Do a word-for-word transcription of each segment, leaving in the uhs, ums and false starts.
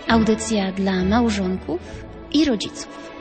Audycja dla małżonków i rodziców.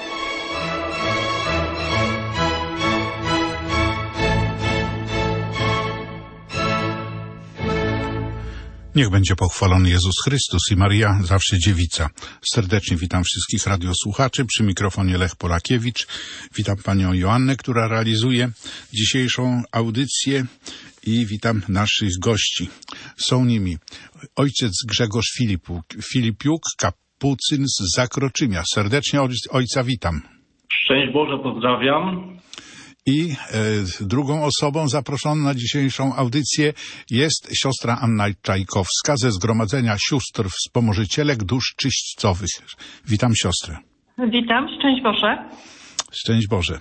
Niech będzie pochwalony Jezus Chrystus i Maria, zawsze dziewica. Serdecznie witam wszystkich radiosłuchaczy. Przy mikrofonie Lech Polakiewicz. Witam panią Joannę, która realizuje dzisiejszą audycję i witam naszych gości. Są nimi ojciec Grzegorz Filipiuk, Filipiuk kapucyn z Zakroczymia. Serdecznie ojca witam. Szczęść Boże, pozdrawiam. I e, drugą osobą zaproszoną na dzisiejszą audycję jest siostra Anna Czajkowska ze Zgromadzenia Sióstr Wspomożycielek Dusz Czyśćcowych. Witam siostrę. Witam, szczęść Boże. Szczęść Boże.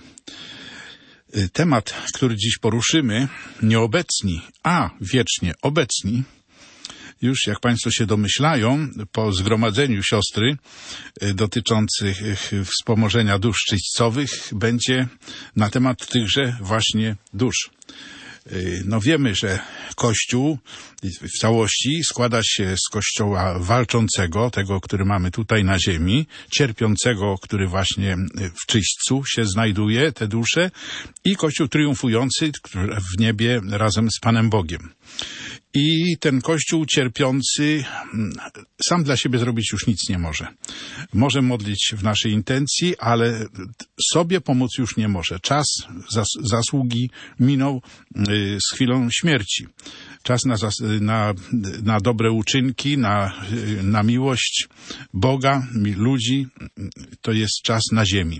Temat, który dziś poruszymy, nieobecni, a wiecznie obecni, już jak państwo się domyślają, po zgromadzeniu siostry dotyczących wspomożenia dusz czyśćcowych będzie na temat tychże właśnie dusz. No wiemy, że Kościół w całości składa się z Kościoła walczącego, tego, który mamy tutaj na ziemi, cierpiącego, który właśnie w czyśćcu się znajduje, te dusze, i Kościół triumfujący, który w niebie razem z Panem Bogiem. I ten Kościół cierpiący sam dla siebie zrobić już nic nie może. Może modlić w naszej intencji, ale sobie pomóc już nie może. Czas zas- zasługi minął y, z chwilą śmierci. Czas na, zas- na, na dobre uczynki, na, y, na miłość Boga, ludzi, to jest czas na ziemi.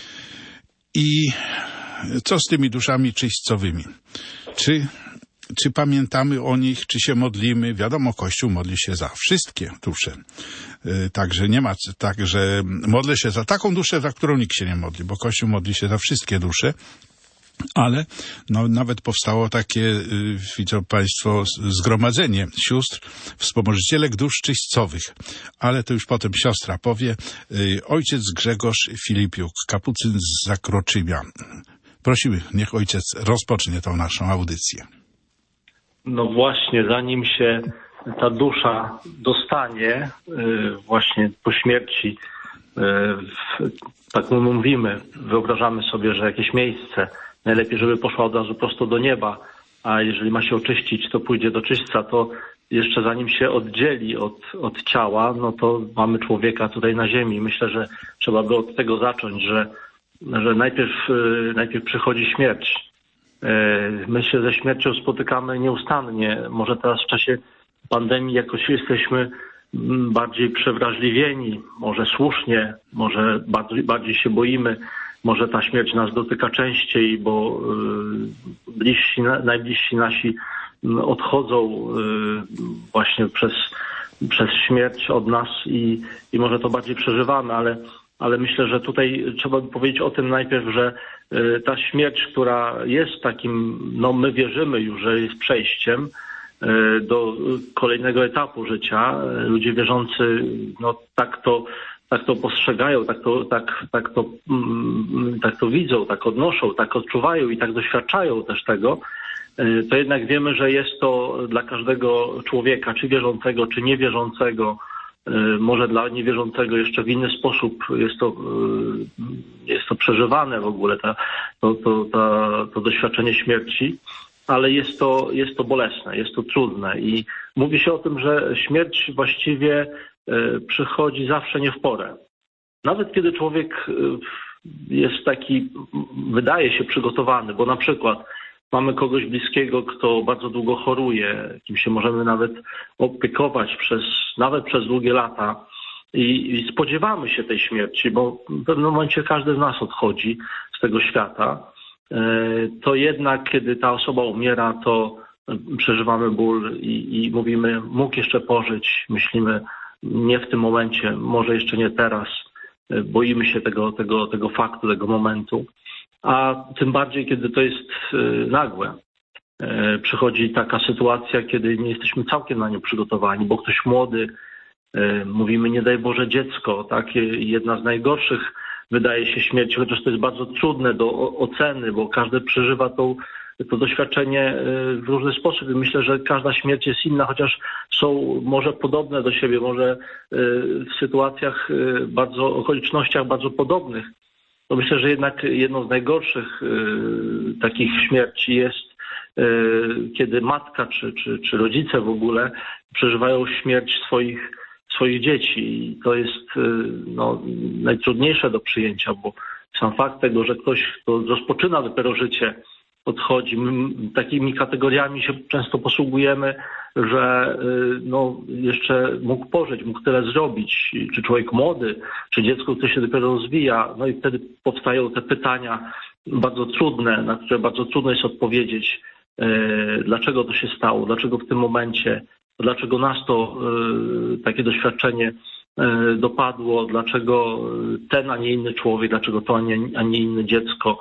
I co z tymi duszami czyśćcowymi? Czy Czy pamiętamy o nich, czy się modlimy? Wiadomo, Kościół modli się za wszystkie dusze. Yy, także nie ma tak, że modlę się za taką duszę, za którą nikt się nie modli, bo Kościół modli się za wszystkie dusze. Ale no, nawet powstało takie, yy, widzą państwo, zgromadzenie sióstr wspomożycielek dusz czyśćcowych. Ale to już potem siostra powie. Yy, ojciec Grzegorz Filipiuk, kapucyn z Zakroczymia. Prosimy, niech ojciec rozpocznie tą naszą audycję. No właśnie, zanim się ta dusza dostanie właśnie po śmierci, tak my mówimy, wyobrażamy sobie, że jakieś miejsce, najlepiej, żeby poszła od razu prosto do nieba, a jeżeli ma się oczyścić, to pójdzie do czyśćca, to jeszcze zanim się oddzieli od, od ciała, no to mamy człowieka tutaj na ziemi. Myślę, że trzeba by od tego zacząć, że, że najpierw, najpierw przychodzi śmierć. My się ze śmiercią spotykamy nieustannie. Może teraz w czasie pandemii jakoś jesteśmy bardziej przewrażliwieni, może słusznie, może bardziej, bardziej się boimy, może ta śmierć nas dotyka częściej, bo bliżsi, najbliżsi nasi odchodzą właśnie przez, przez śmierć od nas i, i może to bardziej przeżywamy, ale Ale myślę, że tutaj trzeba by powiedzieć o tym najpierw, że ta śmierć, która jest takim, no my wierzymy już, że jest przejściem do kolejnego etapu życia. Ludzie wierzący, no tak to, tak to postrzegają, tak to, tak, tak to, tak to widzą, tak odnoszą, tak odczuwają i tak doświadczają też tego. To jednak wiemy, że jest to dla każdego człowieka, czy wierzącego, czy niewierzącego, może dla niewierzącego jeszcze w inny sposób jest to, jest to przeżywane w ogóle, ta, to, to, ta, to doświadczenie śmierci, ale jest to, jest to bolesne, jest to trudne i mówi się o tym, że śmierć właściwie przychodzi zawsze nie w porę. Nawet kiedy człowiek jest taki, wydaje się przygotowany, bo na przykład mamy kogoś bliskiego, kto bardzo długo choruje, kim się możemy nawet opiekować przez, nawet przez długie lata i, i spodziewamy się tej śmierci, bo w pewnym momencie każdy z nas odchodzi z tego świata. To jednak, kiedy ta osoba umiera, to przeżywamy ból i, i mówimy, mógł jeszcze pożyć, myślimy, nie w tym momencie, może jeszcze nie teraz. Boimy się tego, tego, tego faktu, tego momentu. A tym bardziej, kiedy to jest nagłe. Przychodzi taka sytuacja, kiedy nie jesteśmy całkiem na nią przygotowani, bo ktoś młody, mówimy nie daj Boże dziecko, tak? Jedna z najgorszych wydaje się śmierci, chociaż to jest bardzo trudne do oceny, bo każdy przeżywa tą to doświadczenie w różny sposób. I myślę, że każda śmierć jest inna, chociaż są może podobne do siebie, może w sytuacjach bardzo, okolicznościach bardzo podobnych. To myślę, że jednak jedną z najgorszych takich śmierci jest, kiedy matka czy, czy, czy rodzice w ogóle przeżywają śmierć swoich, swoich dzieci. I to jest no, najtrudniejsze do przyjęcia, bo sam fakt tego, że ktoś, kto rozpoczyna dopiero życie, odchodzi. My takimi kategoriami się często posługujemy, że no, jeszcze mógł pożyć, mógł tyle zrobić, czy człowiek młody, czy dziecko, które się dopiero rozwija. No i wtedy powstają te pytania bardzo trudne, na które bardzo trudno jest odpowiedzieć, dlaczego to się stało, dlaczego w tym momencie, dlaczego nas to takie doświadczenie dopadło, dlaczego ten, a nie inny człowiek, dlaczego to, a nie, a nie inne dziecko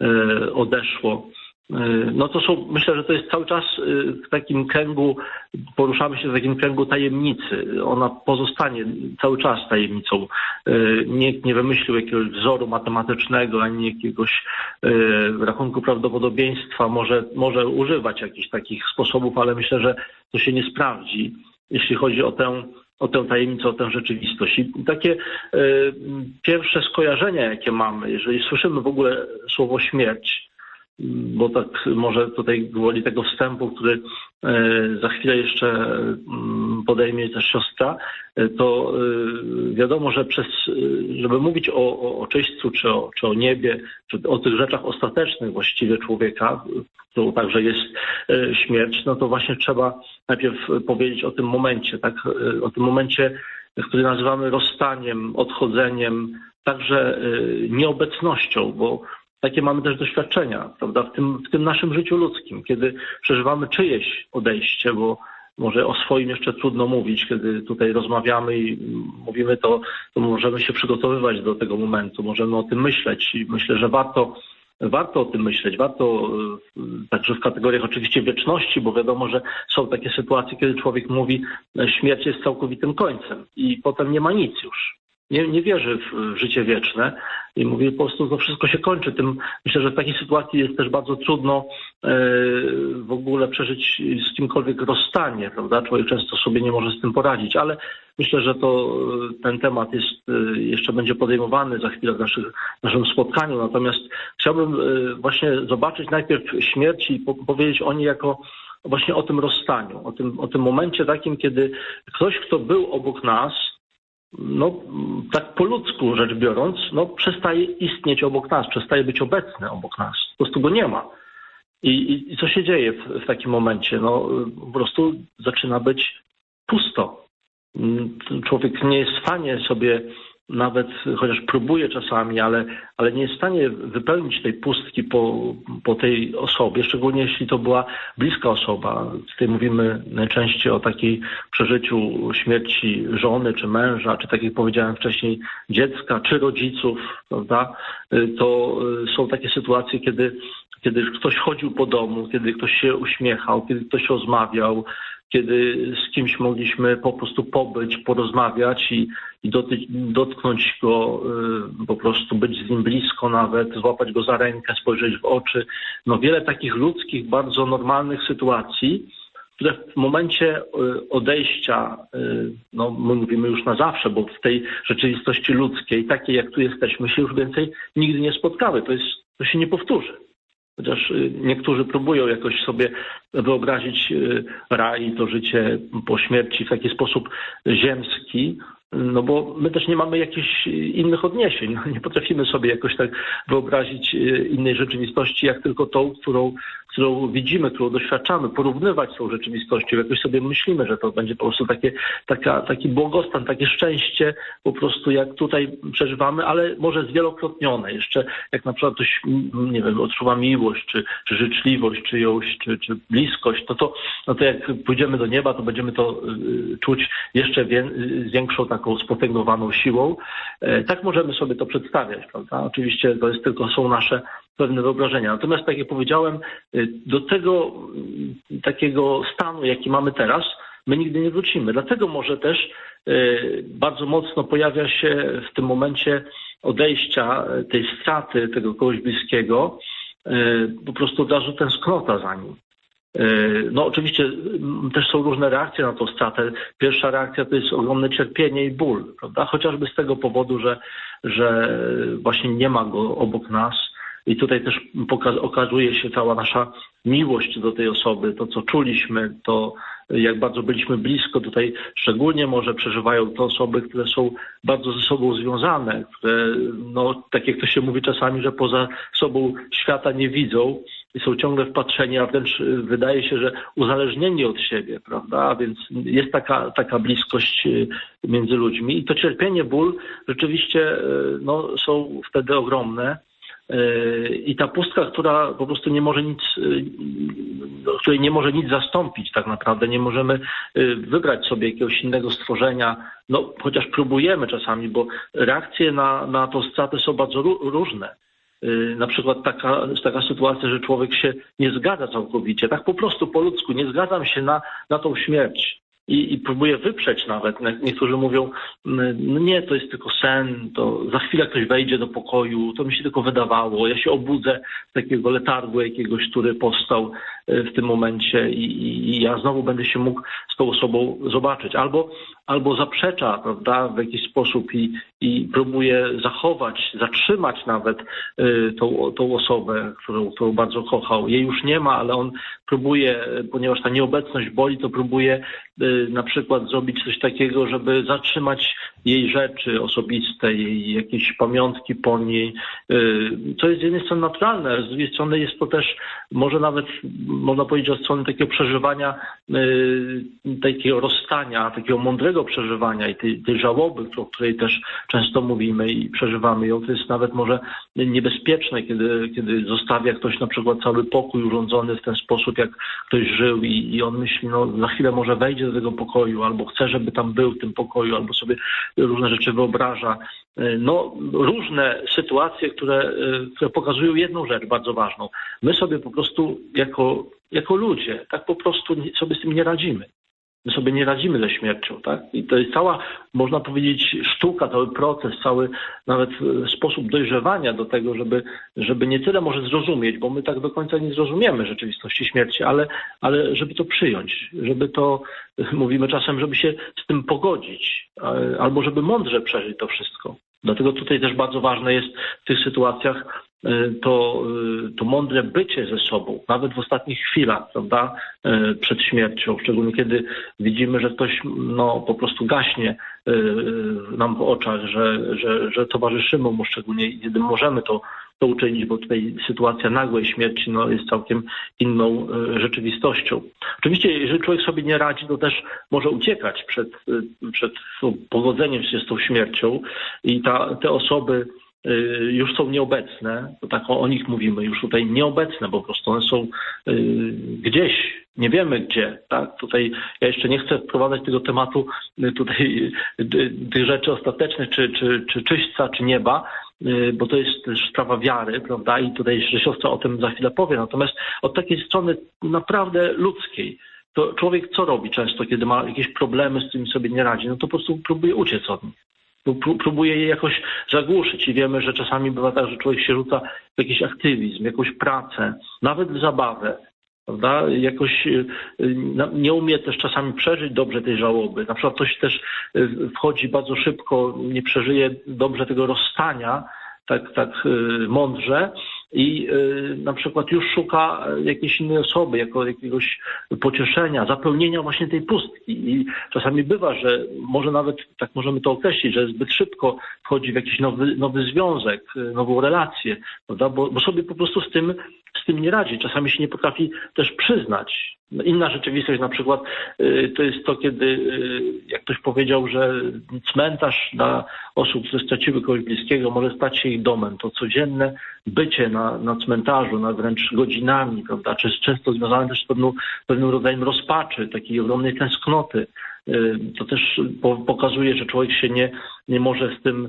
odeszło. No to są, myślę, że to jest cały czas w takim kręgu, poruszamy się w takim kręgu tajemnicy. Ona pozostanie cały czas tajemnicą. Nikt nie wymyślił jakiegoś wzoru matematycznego, ani jakiegoś rachunku prawdopodobieństwa. Może, może używać jakichś takich sposobów, ale myślę, że to się nie sprawdzi, jeśli chodzi o tę o tę tajemnicę, o tę rzeczywistość. I takie y, pierwsze skojarzenia, jakie mamy, jeżeli słyszymy w ogóle słowo śmierć, bo tak może tutaj gwoli tego wstępu, który y, za chwilę jeszcze y, podejmie też siostra, y, to y, wiadomo, że przez, y, żeby mówić o, o, o czyśćcu, czy o, czy o niebie, czy o tych rzeczach ostatecznych właściwie człowieka, którą także jest y, śmierć, no to właśnie trzeba najpierw powiedzieć o tym momencie, tak, y, o tym momencie, który nazywamy rozstaniem, odchodzeniem, także y, nieobecnością, bo takie mamy też doświadczenia, prawda, w tym, w tym naszym życiu ludzkim, kiedy przeżywamy czyjeś odejście, bo może o swoim jeszcze trudno mówić, kiedy tutaj rozmawiamy i mówimy to, to możemy się przygotowywać do tego momentu, możemy o tym myśleć i myślę, że warto, warto o tym myśleć, warto także w kategoriach oczywiście wieczności, bo wiadomo, że są takie sytuacje, kiedy człowiek mówi, śmierć jest całkowitym końcem i potem nie ma nic już. Nie, nie wierzy w życie wieczne i mówi po prostu, to wszystko się kończy. Tym, myślę, że w takiej sytuacji jest też bardzo trudno e, w ogóle przeżyć z kimkolwiek rozstanie, prawda? Człowiek często sobie nie może z tym poradzić, ale myślę, że to ten temat jest, jeszcze będzie podejmowany za chwilę w naszych, naszym spotkaniu. Natomiast chciałbym właśnie zobaczyć najpierw śmierć i po, powiedzieć o niej jako właśnie o tym rozstaniu, o tym, o tym momencie takim, kiedy ktoś, kto był obok nas, no tak po ludzku rzecz biorąc, no przestaje istnieć obok nas, przestaje być obecny obok nas. Po prostu go nie ma. I, i, i co się dzieje w, w takim momencie? No po prostu zaczyna być pusto. Człowiek nie jest w stanie sobie nawet, chociaż próbuje czasami, ale, ale nie jest w stanie wypełnić tej pustki po, po tej osobie, szczególnie jeśli to była bliska osoba. Tutaj mówimy najczęściej o takiej przeżyciu śmierci żony, czy męża, czy tak jak powiedziałem wcześniej, dziecka, czy rodziców, prawda? To są takie sytuacje, kiedy, kiedy ktoś chodził po domu, kiedy ktoś się uśmiechał, kiedy ktoś rozmawiał, kiedy z kimś mogliśmy po prostu pobyć, porozmawiać i, i doty, dotknąć go, y, po prostu być z nim blisko nawet, złapać go za rękę, spojrzeć w oczy. No wiele takich ludzkich, bardzo normalnych sytuacji, które w momencie y, odejścia, y, no my mówimy już na zawsze, bo w tej rzeczywistości ludzkiej, takiej jak tu jesteśmy, się już więcej nigdy nie spotkały. To jest, to się nie powtórzy. Chociaż niektórzy próbują jakoś sobie wyobrazić raj, to życie po śmierci w taki sposób ziemski, no bo my też nie mamy jakichś innych odniesień. Nie potrafimy sobie jakoś tak wyobrazić innej rzeczywistości, jak tylko tą, którą, którą widzimy, którą doświadczamy, porównywać z tą rzeczywistością. Jakoś sobie myślimy, że to będzie po prostu takie, taka, taki błogostan, takie szczęście po prostu jak tutaj przeżywamy, ale może zwielokrotnione. Jeszcze jak na przykład ktoś, nie wiem, odczuwa miłość, czy, czy życzliwość czyjąś, czy, czy bliskość, no to, no to jak pójdziemy do nieba, to będziemy to y, czuć jeszcze wie, z większą taką spotęgowaną siłą. Tak możemy sobie to przedstawiać, prawda? Oczywiście to jest tylko są nasze pewne wyobrażenia. Natomiast, tak jak powiedziałem, do tego takiego stanu, jaki mamy teraz, my nigdy nie wrócimy. Dlatego może też bardzo mocno pojawia się w tym momencie odejścia, tej straty tego kogoś bliskiego, po prostu od razu tęsknota za nim. No oczywiście też są różne reakcje na tą stratę. Pierwsza reakcja to jest ogromne cierpienie i ból, prawda? Chociażby z tego powodu, że, że właśnie nie ma go obok nas i tutaj też okazuje się cała nasza miłość do tej osoby, to co czuliśmy, to jak bardzo byliśmy blisko. Tutaj szczególnie może przeżywają te osoby, które są bardzo ze sobą związane, które, no tak jak to się mówi czasami, że poza sobą świata nie widzą i są ciągle wpatrzeni, a wręcz wydaje się, że uzależnieni od siebie, prawda? A więc jest taka, taka bliskość między ludźmi i to cierpienie, ból rzeczywiście no, są wtedy ogromne. I ta pustka, która po prostu nie może nic, której nie może nic zastąpić tak naprawdę, nie możemy wybrać sobie jakiegoś innego stworzenia, no chociaż próbujemy czasami, bo reakcje na, na tą stratę są bardzo różne. Na przykład taka, taka sytuacja, że człowiek się nie zgadza całkowicie, tak po prostu po ludzku, nie zgadzam się na, na tą śmierć. I, i próbuje wyprzeć nawet. Niektórzy mówią, no nie, to jest tylko sen, to za chwilę ktoś wejdzie do pokoju, to mi się tylko wydawało, ja się obudzę z takiego letargu jakiegoś, który powstał w tym momencie i, i, i ja znowu będę się mógł z tą osobą zobaczyć. Albo, albo zaprzecza, prawda, w jakiś sposób i, i próbuje zachować, zatrzymać nawet y, tą, tą osobę, którą, którą bardzo kochał. Jej już nie ma, ale on próbuje, ponieważ ta nieobecność boli, to próbuje y, na przykład zrobić coś takiego, żeby zatrzymać jej rzeczy osobiste, jej jakieś pamiątki po niej, co jest z jednej strony naturalne, ale z drugiej strony jest to też może nawet, można powiedzieć, od strony takiego przeżywania, takiego rozstania, takiego mądrego przeżywania i tej, tej żałoby, o której też często mówimy i przeżywamy ją, to jest nawet może niebezpieczne, kiedy, kiedy zostawia ktoś na przykład cały pokój urządzony w ten sposób, jak ktoś żył i, i on myśli, no za chwilę może wejdzie do tego pokoju, albo chce, żeby tam był w tym pokoju, albo sobie różne rzeczy wyobraża. No, różne sytuacje, które, które pokazują jedną rzecz bardzo ważną. My sobie po prostu jako, jako ludzie tak po prostu sobie z tym nie radzimy. My sobie nie radzimy ze śmiercią, tak? I to jest cała, można powiedzieć, sztuka, cały proces, cały nawet sposób dojrzewania do tego, żeby, żeby nie tyle może zrozumieć, bo my tak do końca nie zrozumiemy rzeczywistości śmierci, ale, ale żeby to przyjąć, żeby to, mówimy czasem, żeby się z tym pogodzić, albo żeby mądrze przeżyć to wszystko. Dlatego tutaj też bardzo ważne jest w tych sytuacjach to, to mądre bycie ze sobą, nawet w ostatnich chwilach, prawda, przed śmiercią, szczególnie kiedy widzimy, że ktoś no, po prostu gaśnie nam w oczach, że, że, że towarzyszymy mu, szczególnie kiedy możemy to, to uczynić, bo tutaj sytuacja nagłej śmierci no, jest całkiem inną rzeczywistością. Oczywiście, jeżeli człowiek sobie nie radzi, to też może uciekać przed, przed pogodzeniem się z tą śmiercią i ta, te osoby już są nieobecne, to tak o, o nich mówimy, już tutaj nieobecne, bo po prostu one są y, gdzieś, nie wiemy gdzie, tak? Tutaj ja jeszcze nie chcę wprowadzać tego tematu y, tutaj y, tych rzeczy ostatecznych, czy, czy, czy czyśćca, czy nieba, y, bo to jest też sprawa wiary, prawda? I tutaj jeszcze siostra o tym za chwilę powie. Natomiast od takiej strony naprawdę ludzkiej, to człowiek co robi często, kiedy ma jakieś problemy, z którymi sobie nie radzi, no to po prostu próbuje uciec od nich. Próbuje je jakoś zagłuszyć i wiemy, że czasami bywa tak, że człowiek się rzuca w jakiś aktywizm, jakąś pracę, nawet w zabawę, prawda? Jakoś nie umie też czasami przeżyć dobrze tej żałoby. Na przykład ktoś też wchodzi bardzo szybko, nie przeżyje dobrze tego rozstania, tak, tak mądrze i y, na przykład już szuka jakiejś innej osoby, jako jakiegoś pocieszenia, zapełnienia właśnie tej pustki. I czasami bywa, że może nawet, tak możemy to określić, że zbyt szybko wchodzi w jakiś nowy, nowy związek, nową relację, prawda? Bo, bo sobie po prostu z tym, z tym nie radzi. Czasami się nie potrafi też przyznać. Inna rzeczywistość na przykład y, to jest to, kiedy y, jak ktoś powiedział, że cmentarz dla osób, które straciły kogoś bliskiego, może stać się ich domem. To codzienne bycie na, na cmentarzu, na wręcz godzinami, prawda, czy często związane też z pewną, pewnym rodzajem rozpaczy, takiej ogromnej tęsknoty. Y, to też po, pokazuje, że człowiek się nie, nie może z tym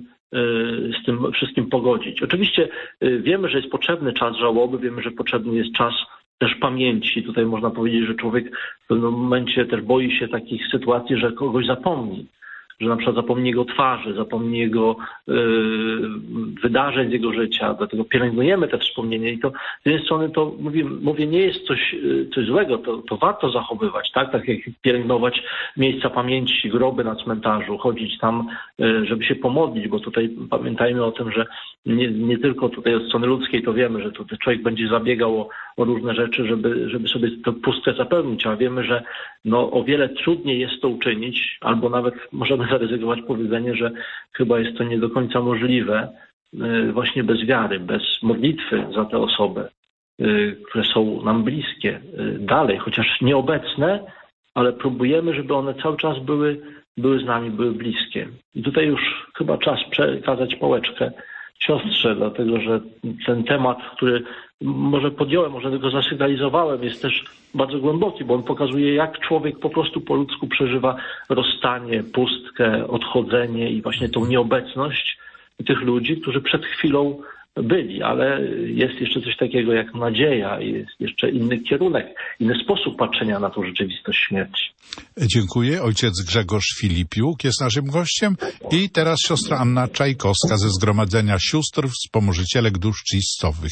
z tym wszystkim pogodzić. Oczywiście wiemy, że jest potrzebny czas żałoby, wiemy, że potrzebny jest czas też pamięci. Tutaj można powiedzieć, że człowiek w pewnym momencie też boi się takich sytuacji, że kogoś zapomni. że na przykład zapomni jego twarzy, zapomni jego y, wydarzeń z jego życia, dlatego pielęgnujemy te wspomnienia i to z jednej strony to mówię, mówię nie jest coś, coś złego, to, to warto zachowywać, tak? Tak jak pielęgnować miejsca pamięci, groby na cmentarzu, chodzić tam, y, żeby się pomodlić, bo tutaj pamiętajmy o tym, że nie, nie tylko tutaj od strony ludzkiej to wiemy, że tutaj człowiek będzie zabiegał o, o różne rzeczy, żeby, żeby sobie tę pustkę zapełnić, a wiemy, że no, o wiele trudniej jest to uczynić, albo nawet możemy zaryzykować powiedzenie, że chyba jest to nie do końca możliwe właśnie bez wiary, bez modlitwy za tę osobę, które są nam bliskie dalej, chociaż nieobecne, ale próbujemy, żeby one cały czas były, były z nami, były bliskie. I tutaj już chyba czas przekazać pałeczkę siostrze, dlatego że ten temat, który może podjąłem, może tylko zasygnalizowałem, jest też bardzo głęboki, bo on pokazuje, jak człowiek po prostu po ludzku przeżywa rozstanie, pustkę, odchodzenie i właśnie tą nieobecność tych ludzi, którzy przed chwilą byli, ale jest jeszcze coś takiego jak nadzieja, jest jeszcze inny kierunek, inny sposób patrzenia na tą rzeczywistość śmierci. Dziękuję. Ojciec Grzegorz Filipiuk jest naszym gościem i teraz siostra Anna Czajkowska ze Zgromadzenia Sióstr Wspomożycielek Dusz Czystowych.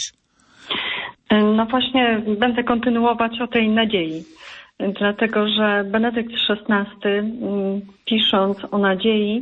No właśnie, będę kontynuować o tej nadziei, dlatego że Benedykt szesnasty, pisząc o nadziei,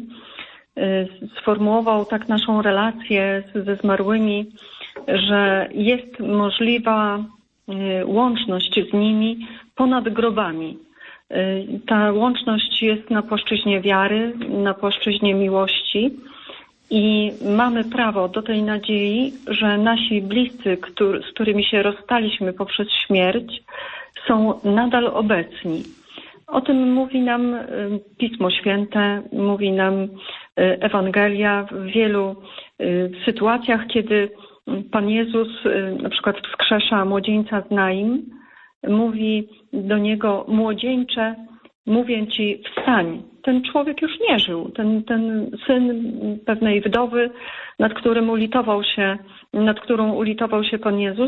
sformułował tak naszą relację ze zmarłymi, że jest możliwa łączność z nimi ponad grobami. Ta łączność jest na płaszczyźnie wiary, na płaszczyźnie miłości i mamy prawo do tej nadziei, że nasi bliscy, który, z którymi się rozstaliśmy poprzez śmierć, są nadal obecni. O tym mówi nam Pismo Święte, mówi nam Ewangelia w wielu sytuacjach, kiedy Pan Jezus na przykład wskrzesza młodzieńca z Naim, mówi do niego: młodzieńcze, mówię ci, wstań. Ten człowiek już nie żył. Ten, ten syn pewnej wdowy, nad którym ulitował się, nad którą ulitował się Pan Jezus,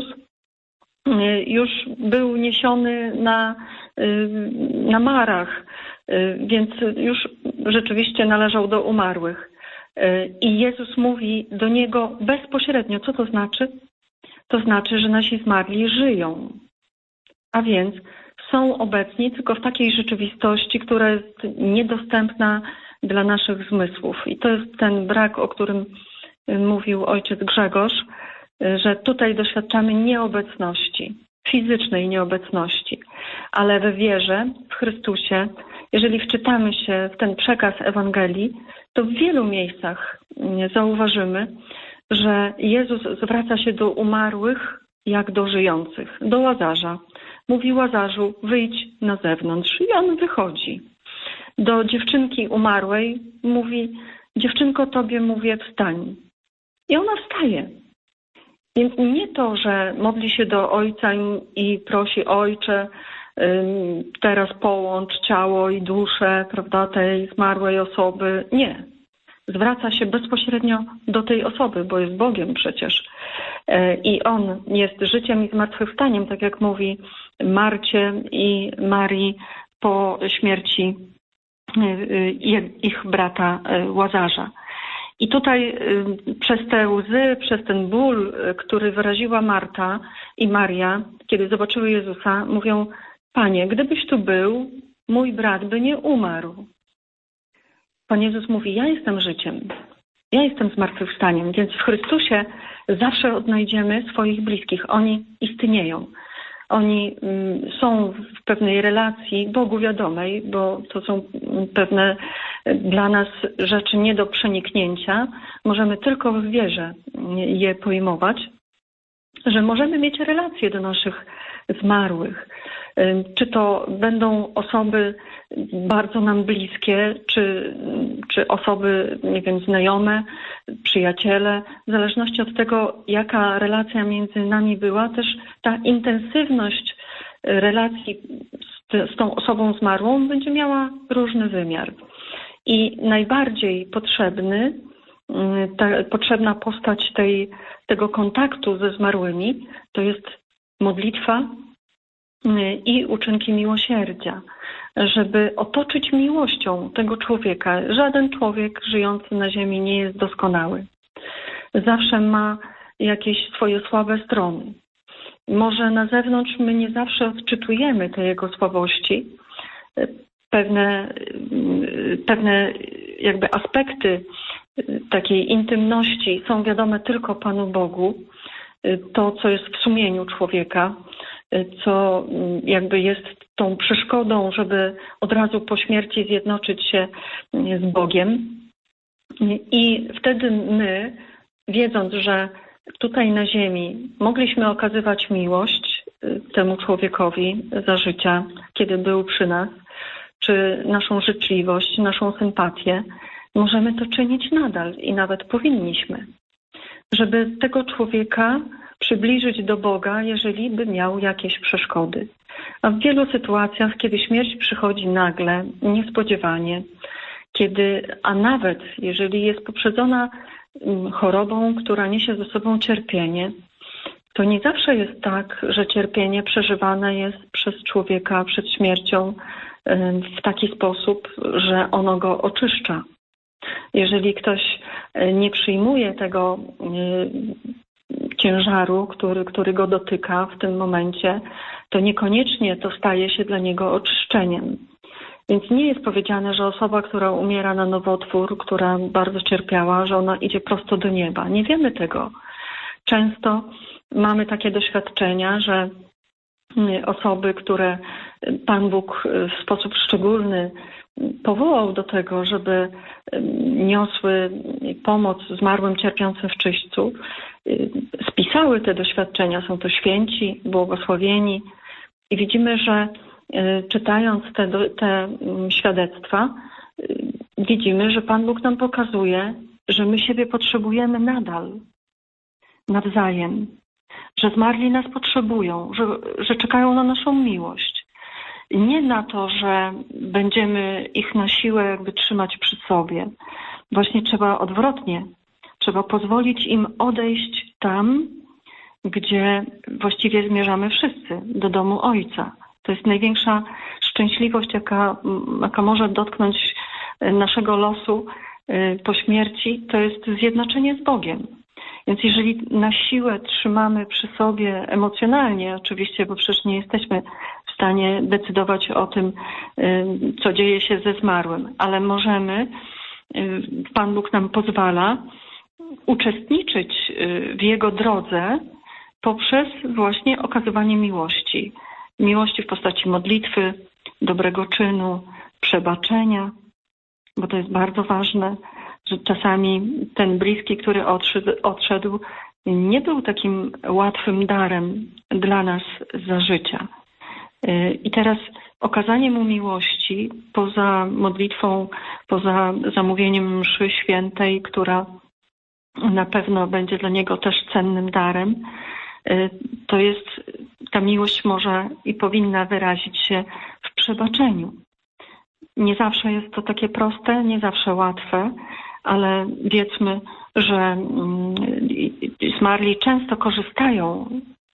już był niesiony na, na marach, więc już rzeczywiście należał do umarłych. I Jezus mówi do niego bezpośrednio. Co to znaczy? To znaczy, że nasi zmarli żyją. A więc są obecni tylko w takiej rzeczywistości, która jest niedostępna dla naszych zmysłów. I to jest ten brak, o którym mówił ojciec Grzegorz, że tutaj doświadczamy nieobecności, fizycznej nieobecności. Ale we wierze w Chrystusie, jeżeli wczytamy się w ten przekaz Ewangelii, to w wielu miejscach zauważymy, że Jezus zwraca się do umarłych jak do żyjących, do Łazarza. Mówi: Łazarzu, wyjdź na zewnątrz. I on wychodzi. Do dziewczynki umarłej mówi: dziewczynko, tobie mówię, wstań. I ona wstaje. Więc nie to, że modli się do Ojca i prosi: Ojcze, teraz połącz ciało i duszę, prawda, tej zmarłej osoby. Nie. Zwraca się bezpośrednio do tej osoby, bo jest Bogiem przecież. I On jest życiem i zmartwychwstaniem, tak jak mówi Marcie i Marii po śmierci ich brata Łazarza. I tutaj przez te łzy, przez ten ból, który wyraziła Marta i Maria, kiedy zobaczyły Jezusa, mówią: Panie, gdybyś tu był, mój brat by nie umarł. Pan Jezus mówi: ja jestem życiem, ja jestem zmartwychwstaniem, więc w Chrystusie zawsze odnajdziemy swoich bliskich. Oni istnieją. Oni są w pewnej relacji Bogu wiadomej, bo to są pewne dla nas rzeczy nie do przeniknięcia. Możemy tylko w wierze je pojmować, że możemy mieć relacje do naszych zmarłych. Czy to będą osoby bardzo nam bliskie, czy, czy osoby, nie wiem, znajome, przyjaciele. W zależności od tego, jaka relacja między nami była, też ta intensywność relacji z, z tą osobą zmarłą będzie miała różny wymiar. I najbardziej potrzebny, ta, potrzebna postać tej, tego kontaktu ze zmarłymi to jest modlitwa i uczynki miłosierdzia. żeby otoczyć miłością tego człowieka. Żaden człowiek żyjący na ziemi nie jest doskonały. Zawsze ma jakieś swoje słabe strony. Może na zewnątrz my nie zawsze odczytujemy te jego słabości. Pewne, pewne jakby aspekty takiej intymności są wiadome tylko Panu Bogu. To, co jest w sumieniu człowieka, co jakby jest tą przeszkodą, żeby od razu po śmierci zjednoczyć się z Bogiem. I wtedy my, wiedząc, że tutaj na ziemi mogliśmy okazywać miłość temu człowiekowi za życia, kiedy był przy nas, czy naszą życzliwość, naszą sympatię, możemy to czynić nadal i nawet powinniśmy, żeby tego człowieka przybliżyć do Boga, jeżeli by miał jakieś przeszkody. A w wielu sytuacjach, kiedy śmierć przychodzi nagle, niespodziewanie, kiedy, a nawet jeżeli jest poprzedzona chorobą, która niesie ze sobą cierpienie, to nie zawsze jest tak, że cierpienie przeżywane jest przez człowieka przed śmiercią w taki sposób, że ono go oczyszcza. Jeżeli ktoś nie przyjmuje tego ciężaru, który, który go dotyka w tym momencie, to niekoniecznie to staje się dla niego oczyszczeniem. Więc nie jest powiedziane, że osoba, która umiera na nowotwór, która bardzo cierpiała, że ona idzie prosto do nieba. Nie wiemy tego. Często mamy takie doświadczenia, że osoby, które Pan Bóg w sposób szczególny powołał do tego, żeby niosły pomoc zmarłym cierpiącym w czyśćcu, spisały te doświadczenia. Są to święci, błogosławieni. I widzimy, że czytając te, te świadectwa, widzimy, że Pan Bóg nam pokazuje, że my siebie potrzebujemy nadal, nawzajem, że zmarli nas potrzebują, że, że czekają na naszą miłość. Nie na to, że będziemy ich na siłę jakby trzymać przy sobie. Właśnie trzeba odwrotnie. Trzeba pozwolić im odejść tam, gdzie właściwie zmierzamy wszyscy, do domu Ojca. To jest największa szczęśliwość, jaka, jaka może dotknąć naszego losu po śmierci, to jest zjednoczenie z Bogiem. Więc jeżeli na siłę trzymamy przy sobie emocjonalnie, oczywiście, bo przecież nie jesteśmy w stanie decydować o tym, co dzieje się ze zmarłym, ale możemy, Pan Bóg nam pozwala uczestniczyć w Jego drodze poprzez właśnie okazywanie miłości. Miłości w postaci modlitwy, dobrego czynu, przebaczenia, bo to jest bardzo ważne, że czasami ten bliski, który odszedł, odszedł nie był takim łatwym darem dla nas za życia. I teraz okazanie mu miłości poza modlitwą, poza zamówieniem mszy świętej, która na pewno będzie dla niego też cennym darem, to jest, ta miłość może i powinna wyrazić się w przebaczeniu. Nie zawsze jest to takie proste, nie zawsze łatwe, ale wiedzmy, że zmarli często korzystają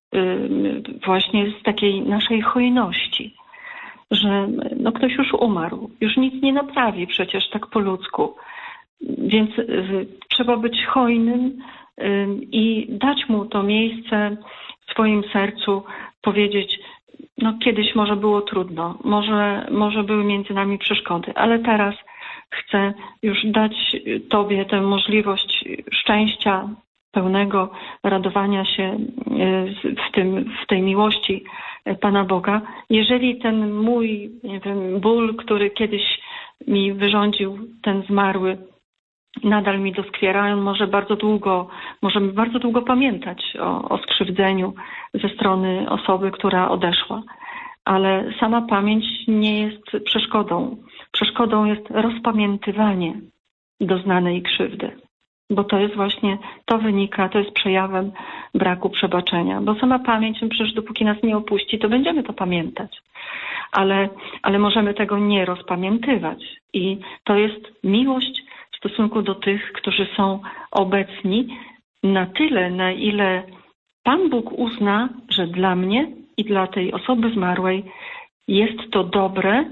właśnie z takiej naszej hojności, że no ktoś już umarł, już nic nie naprawi przecież tak po ludzku, więc trzeba być hojnym i dać mu to miejsce w swoim sercu, powiedzieć, no kiedyś może było trudno, może, może były między nami przeszkody, ale teraz chcę już dać Tobie tę możliwość szczęścia, pełnego radowania się w, tym, w tej miłości Pana Boga. Jeżeli ten mój, nie wiem, ból, który kiedyś mi wyrządził ten zmarły, nadal mi doskwiera, on może bardzo długo, możemy bardzo długo pamiętać o, o skrzywdzeniu ze strony osoby, która odeszła. Ale sama pamięć nie jest przeszkodą. Przeszkodą jest rozpamiętywanie doznanej krzywdy. Bo to jest właśnie, to wynika, to jest przejawem braku przebaczenia. Bo sama pamięć, przecież dopóki nas nie opuści, to będziemy to pamiętać. Ale, ale możemy tego nie rozpamiętywać. I to jest miłość w stosunku do tych, którzy są obecni na tyle, na ile Pan Bóg uzna, że dla mnie i dla tej osoby zmarłej jest to dobre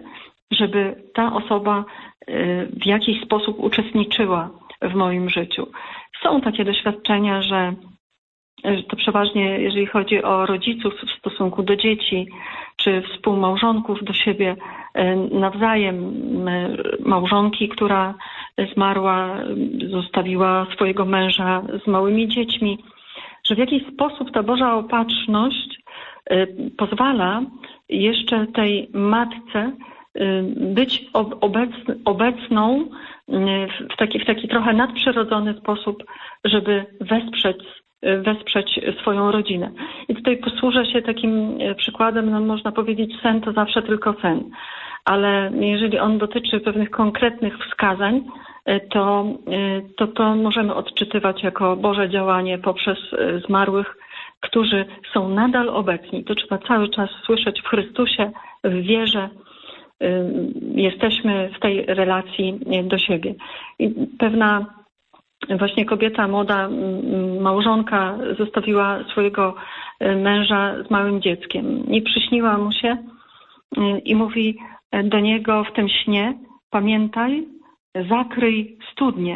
żeby ta osoba w jakiś sposób uczestniczyła w moim życiu. Są takie doświadczenia, że to przeważnie jeżeli chodzi o rodziców w stosunku do dzieci, czy współmałżonków do siebie nawzajem, małżonki, która zmarła, zostawiła swojego męża z małymi dziećmi, że w jakiś sposób ta Boża opatrzność pozwala jeszcze tej matce być obecną w taki, w taki trochę nadprzyrodzony sposób, żeby wesprzeć, wesprzeć swoją rodzinę. I tutaj posłużę się takim przykładem, no można powiedzieć, sen to zawsze tylko sen, ale jeżeli on dotyczy pewnych konkretnych wskazań, to to, to możemy odczytywać jako Boże działanie poprzez zmarłych, którzy są nadal obecni. To trzeba cały czas słyszeć w Chrystusie, w wierze. Jesteśmy w tej relacji do siebie. I pewna właśnie kobieta, młoda małżonka zostawiła swojego męża z małym dzieckiem. I przyśniła mu się i mówi do niego w tym śnie: pamiętaj, zakryj studnię.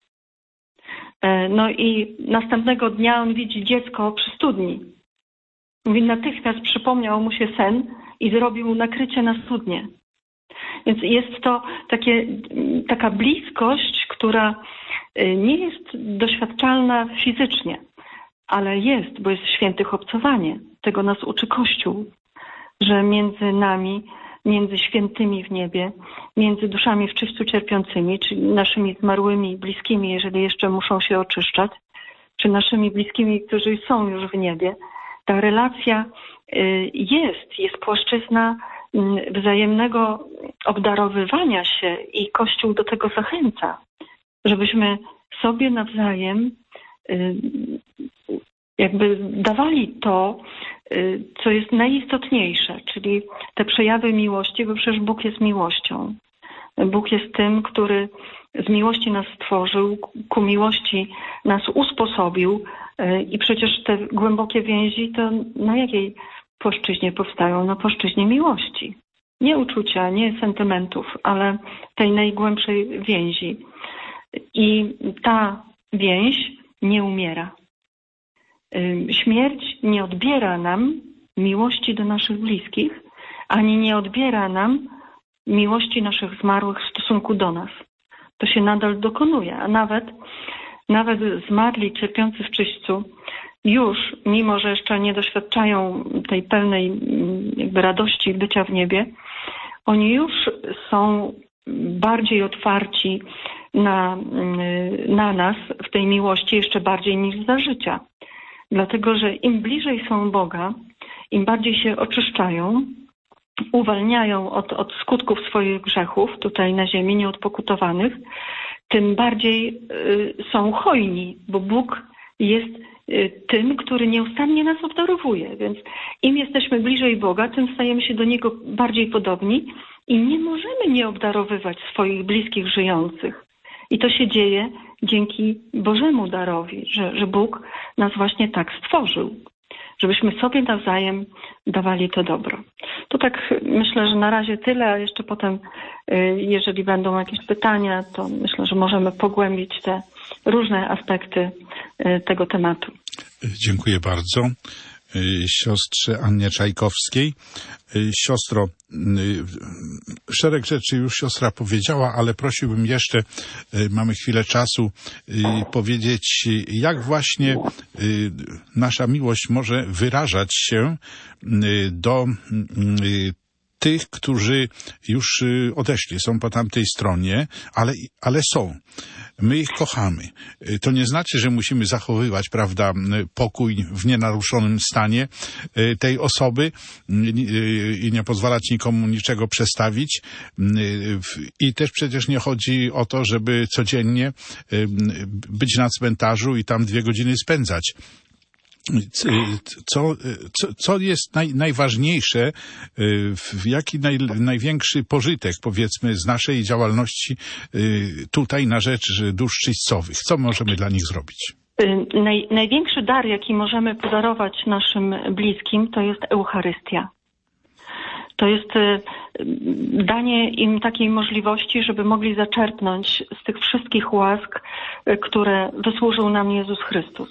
No i następnego dnia on widzi dziecko przy studni. Mówi, natychmiast przypomniał mu się sen i zrobił nakrycie na studnię. Więc jest to takie, taka bliskość, która nie jest doświadczalna fizycznie, ale jest, bo jest świętych obcowanie. Tego nas uczy Kościół, że między nami, między świętymi w niebie, między duszami w czyściu cierpiącymi, czyli naszymi zmarłymi bliskimi, jeżeli jeszcze muszą się oczyszczać, czy naszymi bliskimi, którzy są już w niebie, ta relacja jest, jest płaszczyzna wzajemnego obdarowywania się i Kościół do tego zachęca, żebyśmy sobie nawzajem jakby dawali to, co jest najistotniejsze, czyli te przejawy miłości, bo przecież Bóg jest miłością. Bóg jest tym, który z miłości nas stworzył, ku miłości nas usposobił i przecież te głębokie więzi to na jakiej płaszczyźnie powstają? Na płaszczyźnie miłości. Nie uczucia, nie sentymentów, ale tej najgłębszej więzi. I ta więź nie umiera. Śmierć nie odbiera nam miłości do naszych bliskich, ani nie odbiera nam miłości naszych zmarłych w stosunku do nas. To się nadal dokonuje, a nawet, nawet zmarli, cierpiący w czyśćcu, już, mimo że jeszcze nie doświadczają tej pełnej jakby radości bycia w niebie, oni już są bardziej otwarci na, na nas w tej miłości jeszcze bardziej niż za życia. Dlatego, że im bliżej są Boga, im bardziej się oczyszczają, uwalniają od, od skutków swoich grzechów tutaj na ziemi nieodpokutowanych, tym bardziej y, są hojni, bo Bóg jest y, tym, który nieustannie nas obdarowuje. Więc im jesteśmy bliżej Boga, tym stajemy się do Niego bardziej podobni i nie możemy nie obdarowywać swoich bliskich żyjących. I to się dzieje dzięki Bożemu darowi, że, że Bóg nas właśnie tak stworzył, żebyśmy sobie nawzajem dawali to dobro. To tak myślę, że na razie tyle, a jeszcze potem, jeżeli będą jakieś pytania, to myślę, że możemy pogłębić te różne aspekty tego tematu. Dziękuję bardzo siostrze Annie Czajkowskiej. Siostro, szereg rzeczy już siostra powiedziała, ale prosiłbym jeszcze, mamy chwilę czasu, powiedzieć, jak właśnie nasza miłość może wyrażać się do tych, którzy już odeszli, są po tamtej stronie, ale, ale są. My ich kochamy. To nie znaczy, że musimy zachowywać, prawda, pokój w nienaruszonym stanie tej osoby i nie pozwalać nikomu niczego przestawić. I też przecież nie chodzi o to, żeby codziennie być na cmentarzu i tam dwie godziny spędzać. Co, co, co jest naj, najważniejsze, jaki naj, największy pożytek, powiedzmy, z naszej działalności tutaj na rzecz dusz czyśćcowych? Co możemy dla nich zrobić? Naj, największy dar, jaki możemy podarować naszym bliskim, to jest Eucharystia. To jest y, danie im takiej możliwości, żeby mogli zaczerpnąć z tych wszystkich łask, y, które wysłużył nam Jezus Chrystus.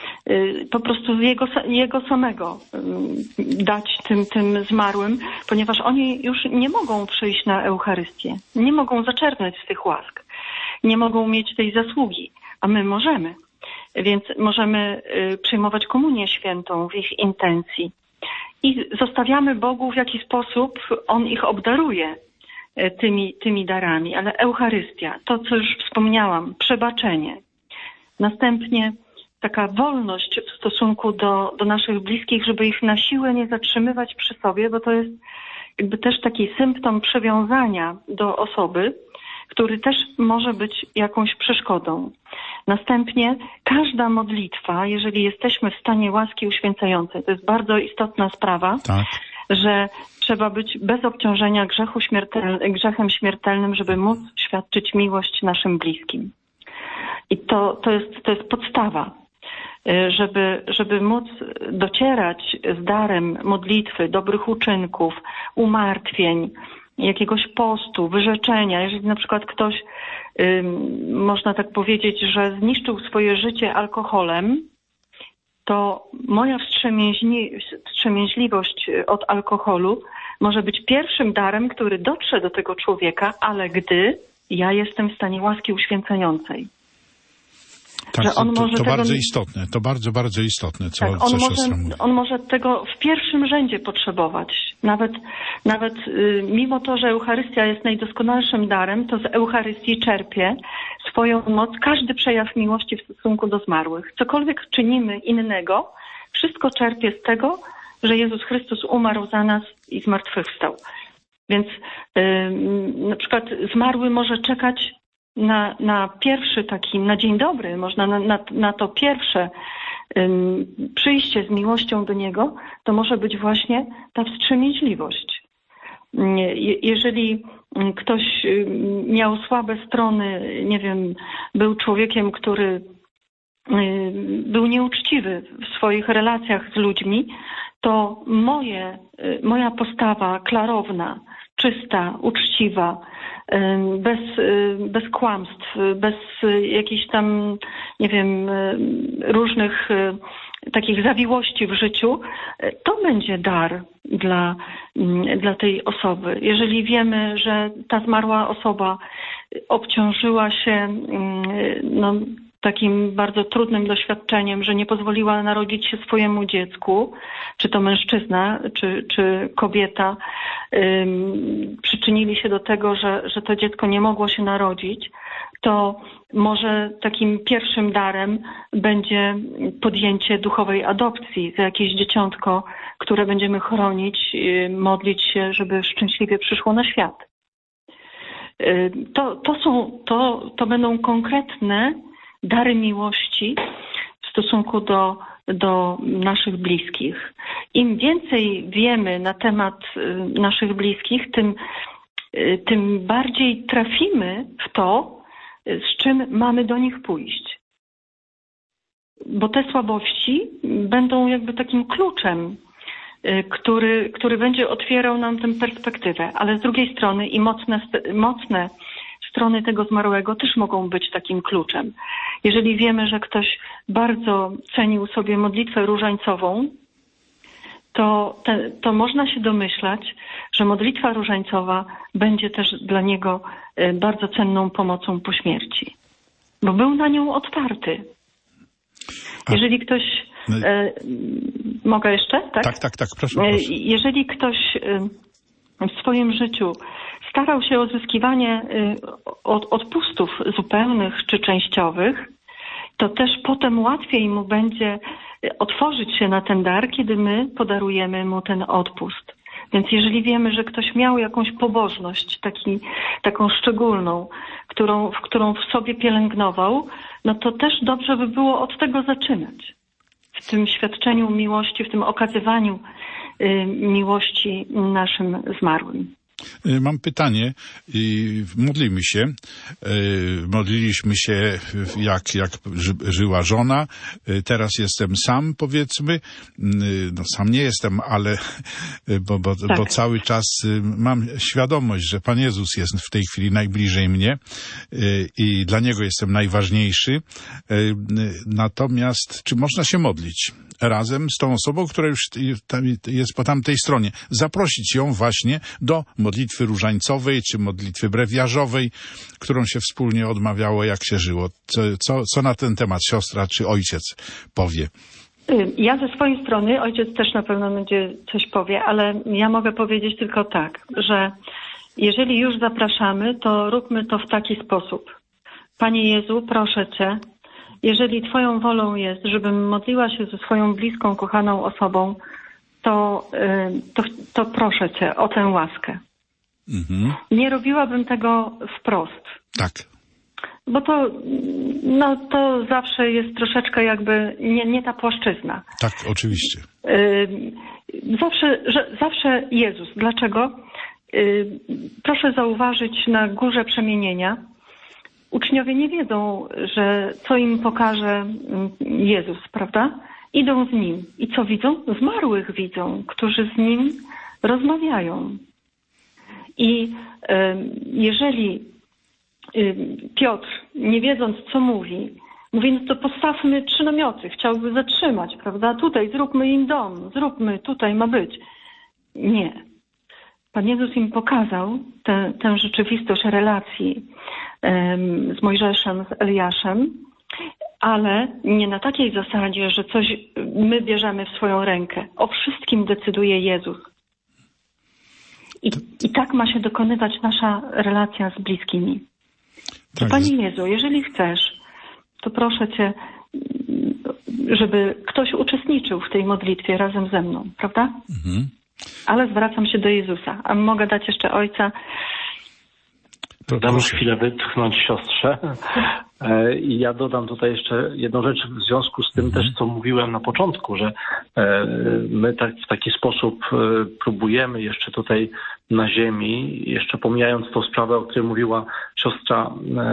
Y, po prostu Jego, Jego samego y, dać tym, tym zmarłym, ponieważ oni już nie mogą przyjść na Eucharystię. Nie mogą zaczerpnąć z tych łask. Nie mogą mieć tej zasługi, a my możemy. Więc możemy y, przyjmować komunię świętą w ich intencji. I zostawiamy Bogu, w jaki sposób On ich obdaruje tymi, tymi darami. Ale Eucharystia, to co już wspomniałam, przebaczenie. Następnie taka wolność w stosunku do, do naszych bliskich, żeby ich na siłę nie zatrzymywać przy sobie, bo to jest jakby też taki symptom przywiązania do osoby, który też może być jakąś przeszkodą. Następnie każda modlitwa, jeżeli jesteśmy w stanie łaski uświęcającej, to jest bardzo istotna sprawa, tak. że trzeba być bez obciążenia grzechu śmiertel- grzechem śmiertelnym, żeby móc świadczyć miłość naszym bliskim. I to, to jest, to jest podstawa, żeby, żeby móc docierać z darem modlitwy, dobrych uczynków, umartwień, jakiegoś postu, wyrzeczenia. Jeżeli na przykład ktoś, ym, można tak powiedzieć, że zniszczył swoje życie alkoholem, to moja wstrzemięźli- wstrzemięźliwość od alkoholu może być pierwszym darem, który dotrze do tego człowieka, ale gdy ja jestem w stanie łaski uświęcającej. Tak, że on to, może to tego... bardzo istotne, to bardzo, bardzo istotne, co, tak, on, co może, siostra mówi. on może tego w pierwszym rzędzie potrzebować. Nawet, nawet y, mimo to, że Eucharystia jest najdoskonalszym darem, to z Eucharystii czerpie swoją moc każdy przejaw miłości w stosunku do zmarłych. Cokolwiek czynimy innego, wszystko czerpie z tego, że Jezus Chrystus umarł za nas i zmartwychwstał. Więc y, na przykład zmarły może czekać Na, na pierwszy taki, na dzień dobry, można na, na, na to pierwsze um, przyjście z miłością do Niego, to może być właśnie ta wstrzemięźliwość. Je, jeżeli ktoś miał słabe strony, nie wiem, był człowiekiem, który um, był nieuczciwy w swoich relacjach z ludźmi, to moje, moja postawa klarowna, czysta, uczciwa, bez, bez kłamstw, bez jakichś tam, nie wiem, różnych takich zawiłości w życiu, to będzie dar dla, dla tej osoby. Jeżeli wiemy, że ta zmarła osoba obciążyła się no, takim bardzo trudnym doświadczeniem, że nie pozwoliła narodzić się swojemu dziecku, czy to mężczyzna, czy, czy kobieta, ym, przyczynili się do tego, że, że to dziecko nie mogło się narodzić, to może takim pierwszym darem będzie podjęcie duchowej adopcji za jakieś dzieciątko, które będziemy chronić, yy, modlić się, żeby szczęśliwie przyszło na świat. Yy, to, to, są, to, to będą konkretne dary miłości w stosunku do, do naszych bliskich. Im więcej wiemy na temat naszych bliskich, tym, tym bardziej trafimy w to, z czym mamy do nich pójść. Bo te słabości będą jakby takim kluczem, który, który będzie otwierał nam tę perspektywę. Ale z drugiej strony i mocne, mocne strony tego zmarłego też mogą być takim kluczem. Jeżeli wiemy, że ktoś bardzo cenił sobie modlitwę różańcową, to, te, to można się domyślać, że modlitwa różańcowa będzie też dla niego bardzo cenną pomocą po śmierci. Bo był na nią otwarty. Jeżeli ktoś... No i... e, mogę jeszcze? Tak, tak, tak, tak proszę, proszę. Jeżeli ktoś w swoim życiu starał się o zyskiwanie od, odpustów zupełnych czy częściowych, to też potem łatwiej mu będzie otworzyć się na ten dar, kiedy my podarujemy mu ten odpust. Więc jeżeli wiemy, że ktoś miał jakąś pobożność, taki, taką szczególną, którą, w którą w sobie pielęgnował, no to też dobrze by było od tego zaczynać. W tym świadczeniu miłości, w tym okazywaniu y, miłości naszym zmarłym. Mam pytanie. Modlimy się. Modliliśmy się, jak, jak żyła żona. Teraz jestem sam, powiedzmy. No, sam nie jestem, ale bo, bo, tak. bo cały czas mam świadomość, że Pan Jezus jest w tej chwili najbliżej mnie i dla Niego jestem najważniejszy. Natomiast czy można się modlić razem z tą osobą, która już jest po tamtej stronie? Zaprosić ją właśnie do modlitwy różańcowej czy modlitwy brewiarzowej, którą się wspólnie odmawiało, jak się żyło. Co, co, co na ten temat siostra czy ojciec powie? Ja ze swojej strony, ojciec też na pewno będzie coś powie, ale ja mogę powiedzieć tylko tak, że jeżeli już zapraszamy, to róbmy to w taki sposób. Panie Jezu, proszę Cię, jeżeli Twoją wolą jest, żebym modliła się ze swoją bliską, kochaną osobą, to, to, to proszę Cię o tę łaskę. Mhm. Nie robiłabym tego wprost. Tak. Bo to, no, to zawsze jest troszeczkę jakby nie, nie ta płaszczyzna. Tak, oczywiście. Zawsze, że, zawsze Jezus. Dlaczego? Proszę zauważyć na Górze Przemienienia. Uczniowie nie wiedzą, że co im pokaże Jezus, prawda? Idą z Nim. I co widzą? Zmarłych widzą, którzy z Nim rozmawiają. I jeżeli Piotr, nie wiedząc co mówi, mówi, no to postawmy trzy namioty, chciałby zatrzymać, prawda? Tutaj zróbmy im dom, zróbmy, tutaj ma być. Nie. Pan Jezus im pokazał tę, tę rzeczywistość relacji z Mojżeszem, z Eliaszem, ale nie na takiej zasadzie, że coś my bierzemy w swoją rękę. O wszystkim decyduje Jezus. I, i tak ma się dokonywać nasza relacja z bliskimi. Tak. Panie Jezu, jeżeli chcesz, to proszę Cię, żeby ktoś uczestniczył w tej modlitwie razem ze mną, prawda? Mhm. Ale zwracam się do Jezusa. A mogę dać jeszcze Ojca? Dam chwilę wytchnąć siostrze. I ja dodam tutaj jeszcze jedną rzecz w związku z tym mhm. też, co mówiłem na początku, że my tak, w taki sposób próbujemy jeszcze tutaj na ziemi, jeszcze pomijając tą sprawę, o której mówiła siostra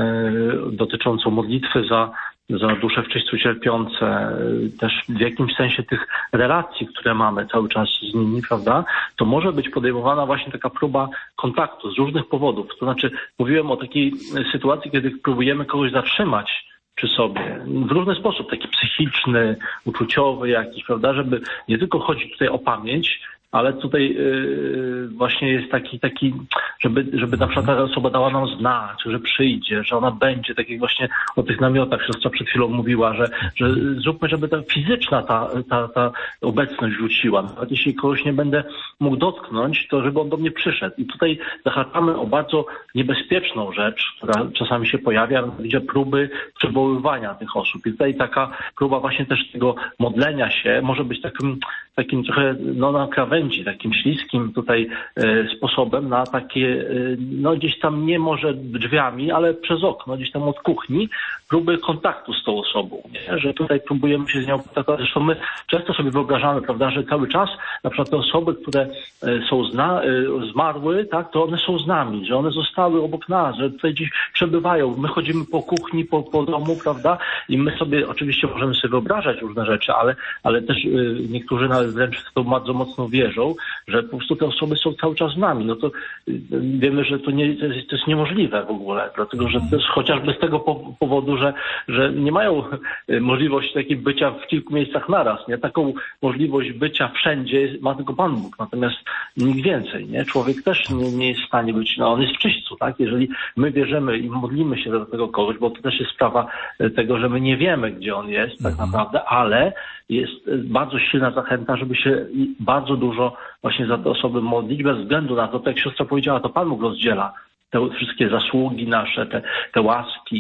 dotyczącą modlitwy za za dusze w czyśćcu cierpiące, też w jakimś sensie tych relacji, które mamy cały czas z nimi, prawda, to może być podejmowana właśnie taka próba kontaktu z różnych powodów. To znaczy, mówiłem o takiej sytuacji, kiedy próbujemy kogoś zatrzymać przy sobie w różny sposób, taki psychiczny, uczuciowy jakiś, prawda, żeby nie tylko chodzi tutaj o pamięć, ale tutaj yy, właśnie jest taki, taki żeby, żeby na przykład ta osoba dała nam znać, że przyjdzie, że ona będzie, tak jak właśnie o tych namiotach siostra przed chwilą mówiła, że, że zróbmy, żeby ta fizyczna ta, ta, ta obecność wróciła. Nawet jeśli kogoś nie będę mógł dotknąć, to żeby on do mnie przyszedł. I tutaj zahaczamy o bardzo niebezpieczną rzecz, która czasami się pojawia, mianowicie próby przywoływania tych osób. I tutaj taka próba właśnie też tego modlenia się może być takim, takim trochę no, na krawędzi, takim śliskim tutaj e, sposobem na takie, e, no gdzieś tam nie może drzwiami, ale przez okno, gdzieś tam od kuchni, próby kontaktu z tą osobą, nie? Że tutaj próbujemy się z nią kontaktować. Zresztą my często sobie wyobrażamy, prawda, że cały czas na przykład te osoby, które e, są zna, e, zmarły, tak, to one są z nami, że one zostały obok nas, że tutaj gdzieś przebywają. My chodzimy po kuchni, po, po domu, prawda, i my sobie oczywiście możemy sobie wyobrażać różne rzeczy, ale, ale też e, niektórzy nawet wręcz w to bardzo mocno wierzą, że po prostu te osoby są cały czas z nami. No to wiemy, że to, nie, to, jest, to jest niemożliwe w ogóle, dlatego że też chociażby z tego powodu, że, że nie mają możliwości takiej bycia w kilku miejscach naraz. Nie? Taką możliwość bycia wszędzie ma tylko Pan Bóg, natomiast nikt więcej. Nie? Człowiek też nie, nie jest w stanie być, no on jest w czyśćcu, tak? Jeżeli my wierzymy i modlimy się do tego kogoś, bo to też jest sprawa tego, że my nie wiemy, gdzie on jest tak naprawdę, ale jest bardzo silna zachęta, żeby się bardzo dużo właśnie za te osoby modlić, bez względu na to, tak jak siostra powiedziała, to Pan Bóg rozdziela te wszystkie zasługi nasze, te, te łaski,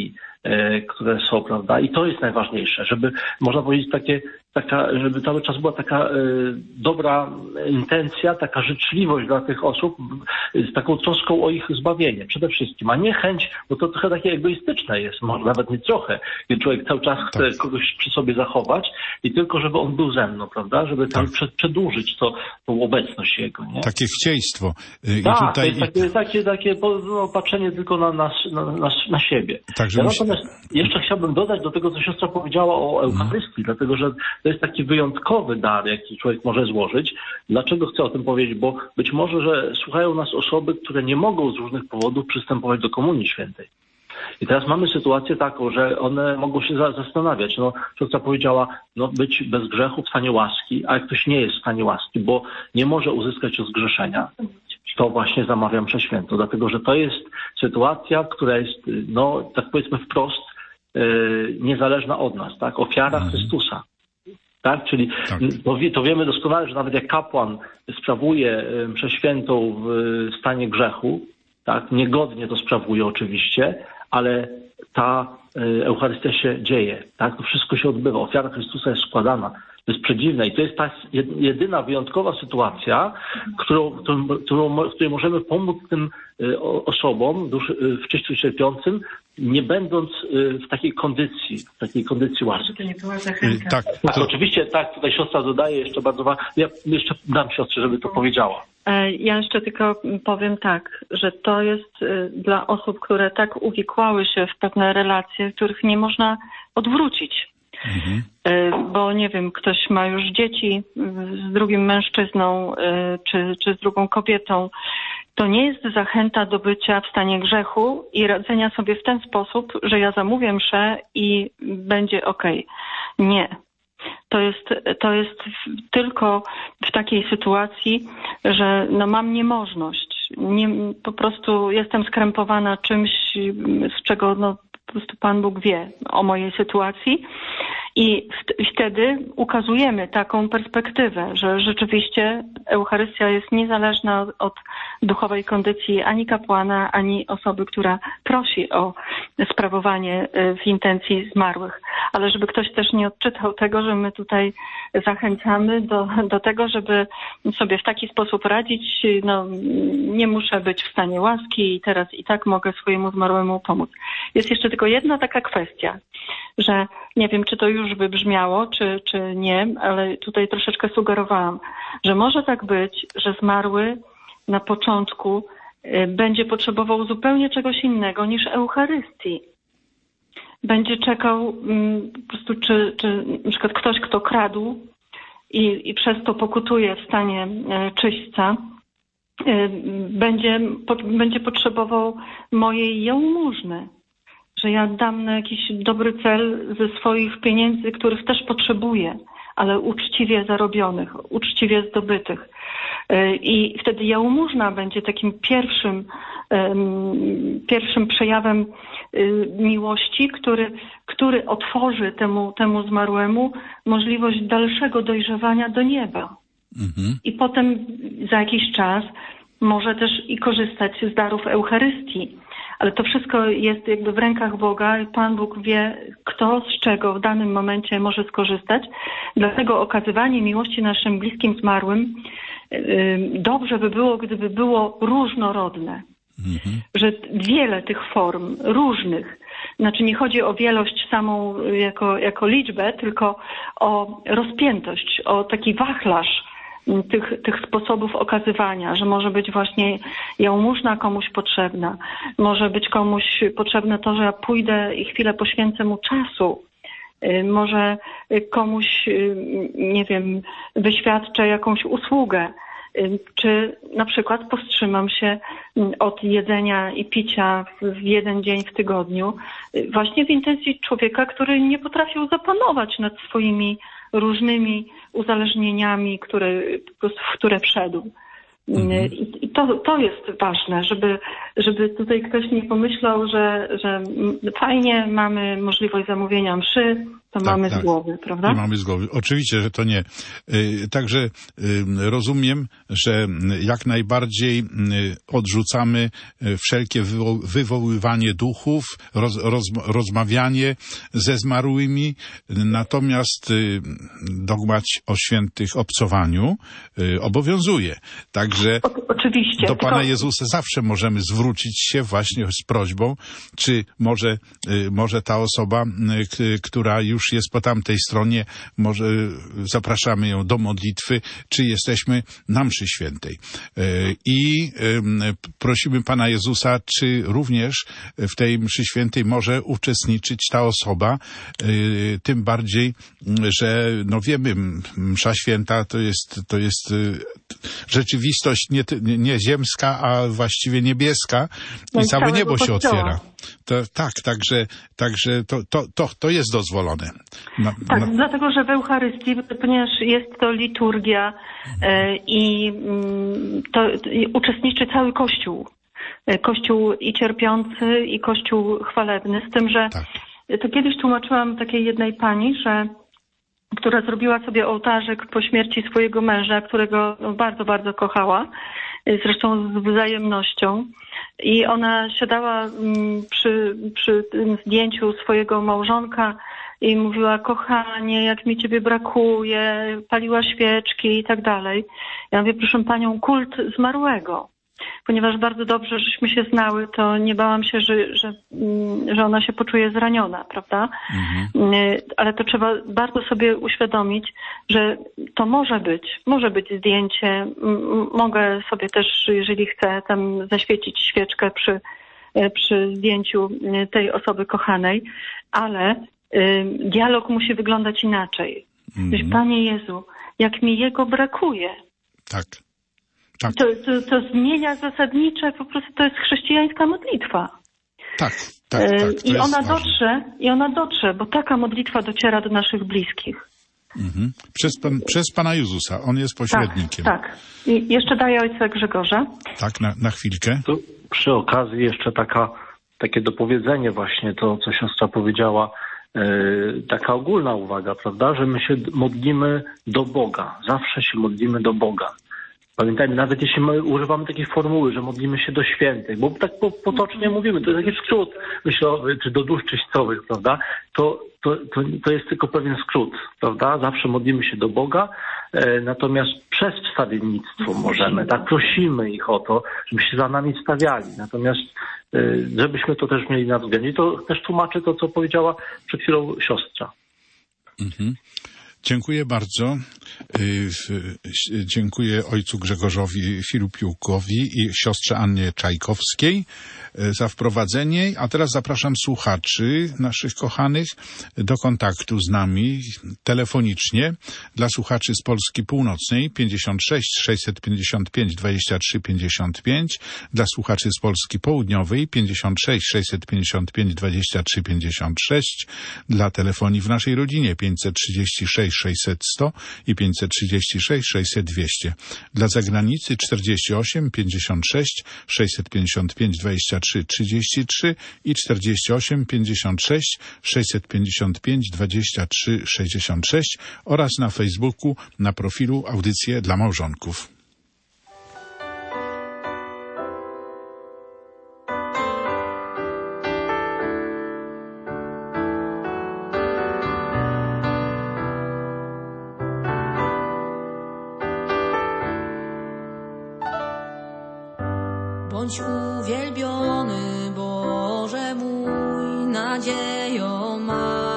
które są, prawda? I to jest najważniejsze, żeby, można powiedzieć, takie, taka, żeby cały czas była taka dobra intencja, taka życzliwość dla tych osób, z taką troską o ich zbawienie przede wszystkim, a nie chęć, bo to trochę takie egoistyczne jest, może nawet nie trochę, gdy człowiek cały czas chce tak. kogoś przy sobie zachować i tylko, żeby on był ze mną, prawda? Żeby tam tak. przedłużyć to, tą obecność jego, nie? Takie chcieństwo. I tak, tutaj... to jest takie, takie, takie no, patrzenie tylko na, nas, na, na, na siebie. Tak, ja musi... natomiast jeszcze chciałbym dodać do tego, co siostra powiedziała o Eucharystii, hmm. dlatego, że to jest taki wyjątkowy dar, jaki człowiek może złożyć. Dlaczego chcę o tym powiedzieć? Bo być może, że słuchają nas osoby, które nie mogą z różnych powodów przystępować do Komunii Świętej. I teraz mamy sytuację taką, że one mogą się zastanawiać. No, siostra powiedziała, no, być bez grzechu w stanie łaski, a jak ktoś nie jest w stanie łaski, bo nie może uzyskać rozgrzeszenia, to właśnie zamawia mszę świętą, dlatego że to jest sytuacja, która jest, no, tak powiedzmy wprost, yy, niezależna od nas, tak? Ofiara mhm. Chrystusa. Tak? Czyli tak. To, to wiemy doskonale, że nawet jak kapłan sprawuje mszę świętą w stanie grzechu, tak? Niegodnie to sprawuje oczywiście, ale ta Eucharystia się dzieje, tak? To wszystko się odbywa. Ofiara Chrystusa jest składana. To jest przedziwne i to jest ta jedyna wyjątkowa sytuacja, którą, którą, którą, w której możemy pomóc tym osobom w czyściu cierpiącym, nie będąc w takiej kondycji, w takiej kondycji łaski. To nie była zachęta. Tak, tak, oczywiście, tak, tutaj siostra dodaje jeszcze bardzo ważne. Ja jeszcze dam siostrze, żeby to powiedziała. Ja jeszcze tylko powiem tak, że to jest dla osób, które tak uwikłały się w pewne relacje, których nie można odwrócić. Mhm. Bo nie wiem, ktoś ma już dzieci z drugim mężczyzną czy, czy z drugą kobietą. To nie jest zachęta do bycia w stanie grzechu i radzenia sobie w ten sposób, że ja zamówię mszę i będzie okej. Nie. To jest, to jest tylko w takiej sytuacji, że no mam niemożność. Nie, po prostu jestem skrępowana czymś, z czego no, po prostu Pan Bóg wie o mojej sytuacji. I wtedy ukazujemy taką perspektywę, że rzeczywiście Eucharystia jest niezależna od duchowej kondycji ani kapłana, ani osoby, która prosi o sprawowanie w intencji zmarłych. Ale żeby ktoś też nie odczytał tego, że my tutaj zachęcamy do, do tego, żeby sobie w taki sposób radzić, no nie muszę być w stanie łaski i teraz i tak mogę swojemu zmarłemu pomóc. Jest jeszcze tylko jedna taka kwestia, że nie wiem, czy to już wybrzmiało, czy, czy nie, ale tutaj troszeczkę sugerowałam, że może tak być, że zmarły na początku będzie potrzebował zupełnie czegoś innego niż Eucharystii. Będzie czekał po prostu, czy, czy na przykład ktoś, kto kradł i, i przez to pokutuje w stanie czyśćca, będzie, będzie potrzebował mojej jałmużny. Że ja dam na jakiś dobry cel ze swoich pieniędzy, których też potrzebuję, ale uczciwie zarobionych, uczciwie zdobytych. I wtedy jałmużna będzie takim pierwszym, pierwszym przejawem miłości, który, który otworzy temu, temu zmarłemu możliwość dalszego dojrzewania do nieba. Mhm. I potem za jakiś czas może też i korzystać z darów Eucharystii. Ale to wszystko jest jakby w rękach Boga i Pan Bóg wie, kto z czego w danym momencie może skorzystać. Dlatego okazywanie miłości naszym bliskim zmarłym dobrze by było, gdyby było różnorodne. Mhm. Że wiele tych form różnych, znaczy nie chodzi o wielość samą jako, jako liczbę, tylko o rozpiętość, o taki wachlarz Tych, tych sposobów okazywania, że może być właśnie jałmużna komuś potrzebna, może być komuś potrzebne to, że ja pójdę i chwilę poświęcę mu czasu, może komuś, nie wiem, wyświadczę jakąś usługę, czy na przykład powstrzymam się od jedzenia i picia w jeden dzień w tygodniu, właśnie w intencji człowieka, który nie potrafił zapanować nad swoimi różnymi uzależnieniami, które, w które wszedł. Mhm. I to, to jest ważne, żeby, żeby tutaj ktoś nie pomyślał, że, że fajnie, mamy możliwość zamówienia mszy, to tak, mamy tak. z głowy, prawda? Nie mamy z głowy. Oczywiście, że to nie. Także rozumiem, że jak najbardziej odrzucamy wszelkie wywo- wywoływanie duchów, roz, roz, rozmawianie ze zmarłymi, natomiast dogmat o świętych obcowaniu obowiązuje. Także o, oczywiście, do Pana tylko... Jezusa zawsze możemy zwrócić się właśnie z prośbą, czy może, może ta osoba, która już jest po tamtej stronie, może zapraszamy ją do modlitwy, czy jesteśmy na mszy świętej. I prosimy Pana Jezusa, czy również w tej mszy świętej może uczestniczyć ta osoba, tym bardziej, że no wiemy, msza święta to jest, to jest rzeczywistość nie, nie ziemska, a właściwie niebieska i no całe niebo się kościoła. Otwiera. To, tak, także, także to, to, to, to jest dozwolone. Na, tak, na... dlatego, że w Eucharystii, ponieważ jest to liturgia e, i mm, to i uczestniczy cały Kościół. Kościół i cierpiący, i Kościół chwalebny. Z tym, że tak. to kiedyś tłumaczyłam takiej jednej pani, że która zrobiła sobie ołtarzyk po śmierci swojego męża, którego no, bardzo, bardzo kochała, zresztą z wzajemnością. I ona siadała przy, przy tym zdjęciu swojego małżonka i mówiła: kochanie, jak mi ciebie brakuje, paliła świeczki i tak dalej. Ja mówię: proszę panią, kult zmarłego. Ponieważ bardzo dobrze, żeśmy się znały, to nie bałam się, że, że, że ona się poczuje zraniona, prawda? Mhm. Ale to trzeba bardzo sobie uświadomić, że to może być, może być zdjęcie. Mogę sobie też, jeżeli chcę, tam zaświecić świeczkę przy, przy zdjęciu tej osoby kochanej, ale dialog musi wyglądać inaczej. Mhm. Panie Jezu, jak mi Jego brakuje. Tak. Tak. To, to, to zmienia zasadnicze, po prostu to jest chrześcijańska modlitwa. Tak, tak, tak. I ona dotrze, i ona dotrze, bo taka modlitwa dociera do naszych bliskich. Mhm. Przez, pan, przez Pana Jezusa, On jest pośrednikiem. Tak, tak. I jeszcze daję ojca Grzegorza. Tak, na, na chwilkę. Tu przy okazji jeszcze taka, takie dopowiedzenie właśnie, to co siostra powiedziała, yy, taka ogólna uwaga, prawda, że my się modlimy do Boga. Zawsze się modlimy do Boga. Pamiętajmy, nawet jeśli my używamy takiej formuły, że modlimy się do świętych, bo tak potocznie mówimy, to jest taki skrót myślowy, czy do dusz czyścowych, prawda? To, to, to, to jest tylko pewien skrót, prawda? Zawsze modlimy się do Boga, e, natomiast przez wstawiennictwo możemy, tak, prosimy ich o to, żeby się za nami stawiali. Natomiast e, żebyśmy to też mieli na względzie. I to też tłumaczy to, co powiedziała przed chwilą siostra. Mhm. Dziękuję bardzo. Dziękuję ojcu Grzegorzowi Filupiukowi i siostrze Annie Czajkowskiej za wprowadzenie. A teraz zapraszam słuchaczy naszych kochanych do kontaktu z nami telefonicznie. Dla słuchaczy z Polski Północnej pięćdziesiąt sześć sześćset pięćdziesiąt pięć dwadzieścia trzy pięćdziesiąt pięć. Dla słuchaczy z Polski Południowej pięćdziesiąt sześć sześćset pięćdziesiąt pięć dwadzieścia trzy pięćdziesiąt sześć. Dla telefonii w naszej rodzinie pięćset trzydzieści sześć sześćset sto i pięćset trzydzieści sześć sześćset dwieście. Dla zagranicy czterdzieści osiem pięćdziesiąt sześć sześćset pięćdziesiąt pięć dwadzieścia trzy trzydzieści trzy i czterdzieści osiem pięćdziesiąt sześć sześćset pięćdziesiąt pięć dwadzieścia trzy sześćdziesiąt sześć oraz na Facebooku na profilu Audycje dla Małżonków. Bądź uwielbiony, Boże mój, nadzieją ma.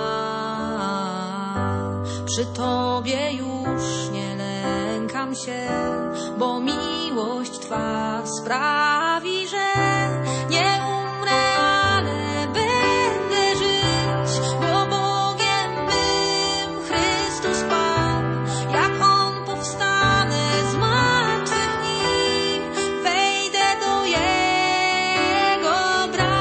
Przy Tobie już nie lękam się, bo miłość Twa sprawi, że nie umrę, ale będę żyć, bo Bogiem bym Chrystus Pan, jak On powstanę z martwych nim, wejdę do Jego bram.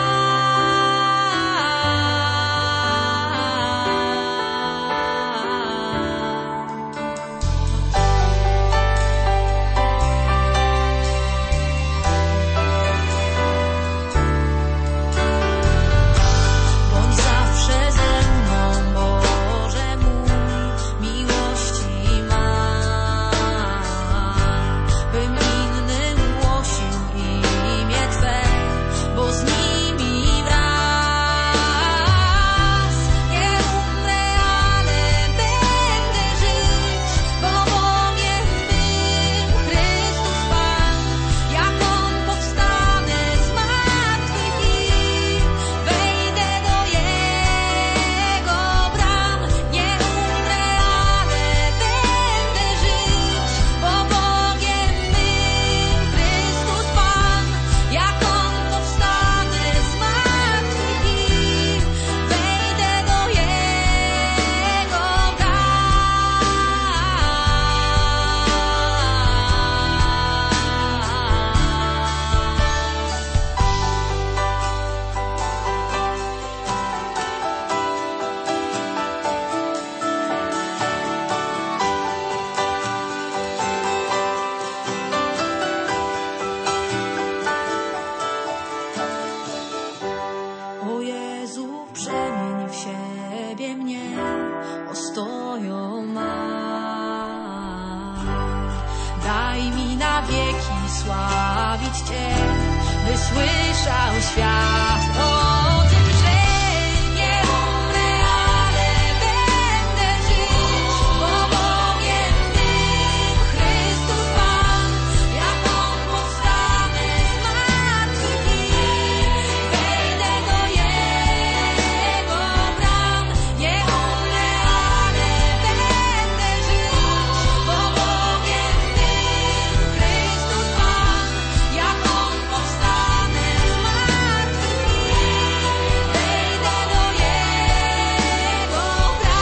przemień w siebie mnie, ostoją ma. Daj mi na wieki sławić Cię, by słyszał świat o tym, że nie umrę, ale będę żyć, bo Bogiem tym Chrystus Pan, jak On powstanę z martwych i wejdę do Jego bram. Nie umrę, ale będę żyć, bo Bogiem tym Chrystus Pan, jak On powstanę z martwych i wejdę do Jego bram.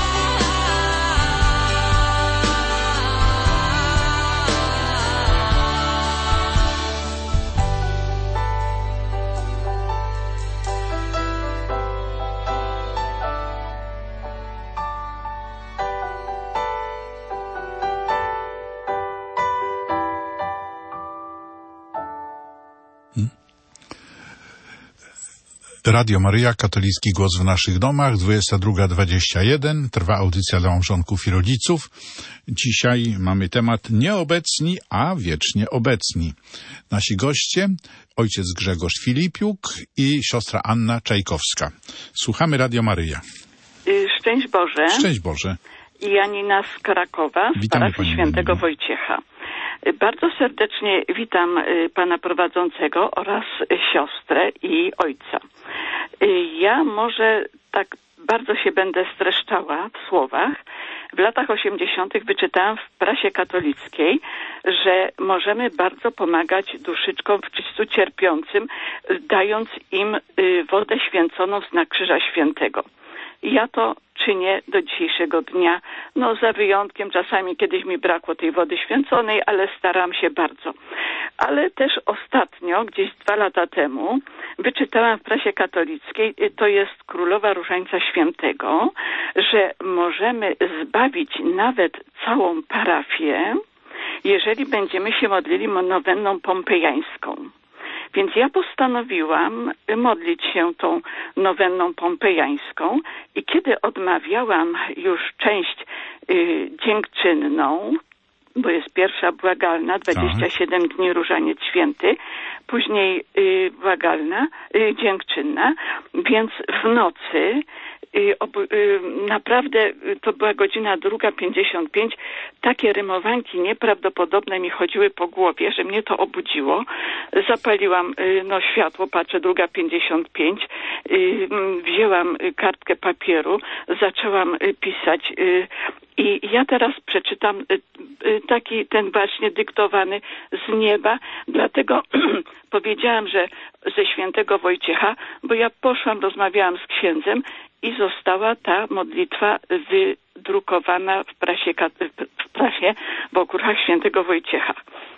Radio Maryja, katolicki głos w naszych domach, dwudziesta druga dwadzieścia jeden, trwa audycja dla małżonków i rodziców. Dzisiaj mamy temat nieobecni, a wiecznie obecni. Nasi goście, ojciec Grzegorz Filipiuk i siostra Anna Czajkowska. Słuchamy Radio Maryja. Szczęść Boże. Szczęść Boże. I Janina z Krakowa, z Witamy, parafii świętego Janino. Wojciecha. Bardzo serdecznie witam y, pana prowadzącego oraz siostrę i ojca. Y, Ja może tak bardzo się będę streszczała w słowach. W latach osiemdziesiątych wyczytałam w prasie katolickiej, że możemy bardzo pomagać duszyczkom w czystu cierpiącym, dając im y, wodę święconą w znak Krzyża Świętego. Ja to czynię do dzisiejszego dnia, no za wyjątkiem czasami kiedyś mi brakło tej wody święconej, ale staram się bardzo. Ale też ostatnio, gdzieś dwa lata temu, wyczytałam w prasie katolickiej, to jest Królowa Różańca Świętego, że możemy zbawić nawet całą parafię, jeżeli będziemy się modlili nowenną pompejańską. Więc ja postanowiłam modlić się tą nowenną pompejańską i kiedy odmawiałam już część y, dziękczynną, bo jest pierwsza błagalna, dwadzieścia siedem dni Różaniec Święty, później y, błagalna, y, dziękczynna, więc w nocy y, ob, y, naprawdę to była godzina druga pięćdziesiąt pięć, takie rymowanki nieprawdopodobne mi chodziły po głowie, że mnie to obudziło. Zapaliłam y, no, światło, patrzę, druga pięćdziesiąt pięć, y, wzięłam kartkę papieru, zaczęłam y, pisać y, i ja teraz przeczytam y, y, taki ten właśnie dyktowany z nieba, dlatego powiedziałam, że ze świętego Wojciecha, bo ja poszłam, rozmawiałam z księdzem i została ta modlitwa wydrukowana w prasie, w prasie w okruchach świętego Wojciecha.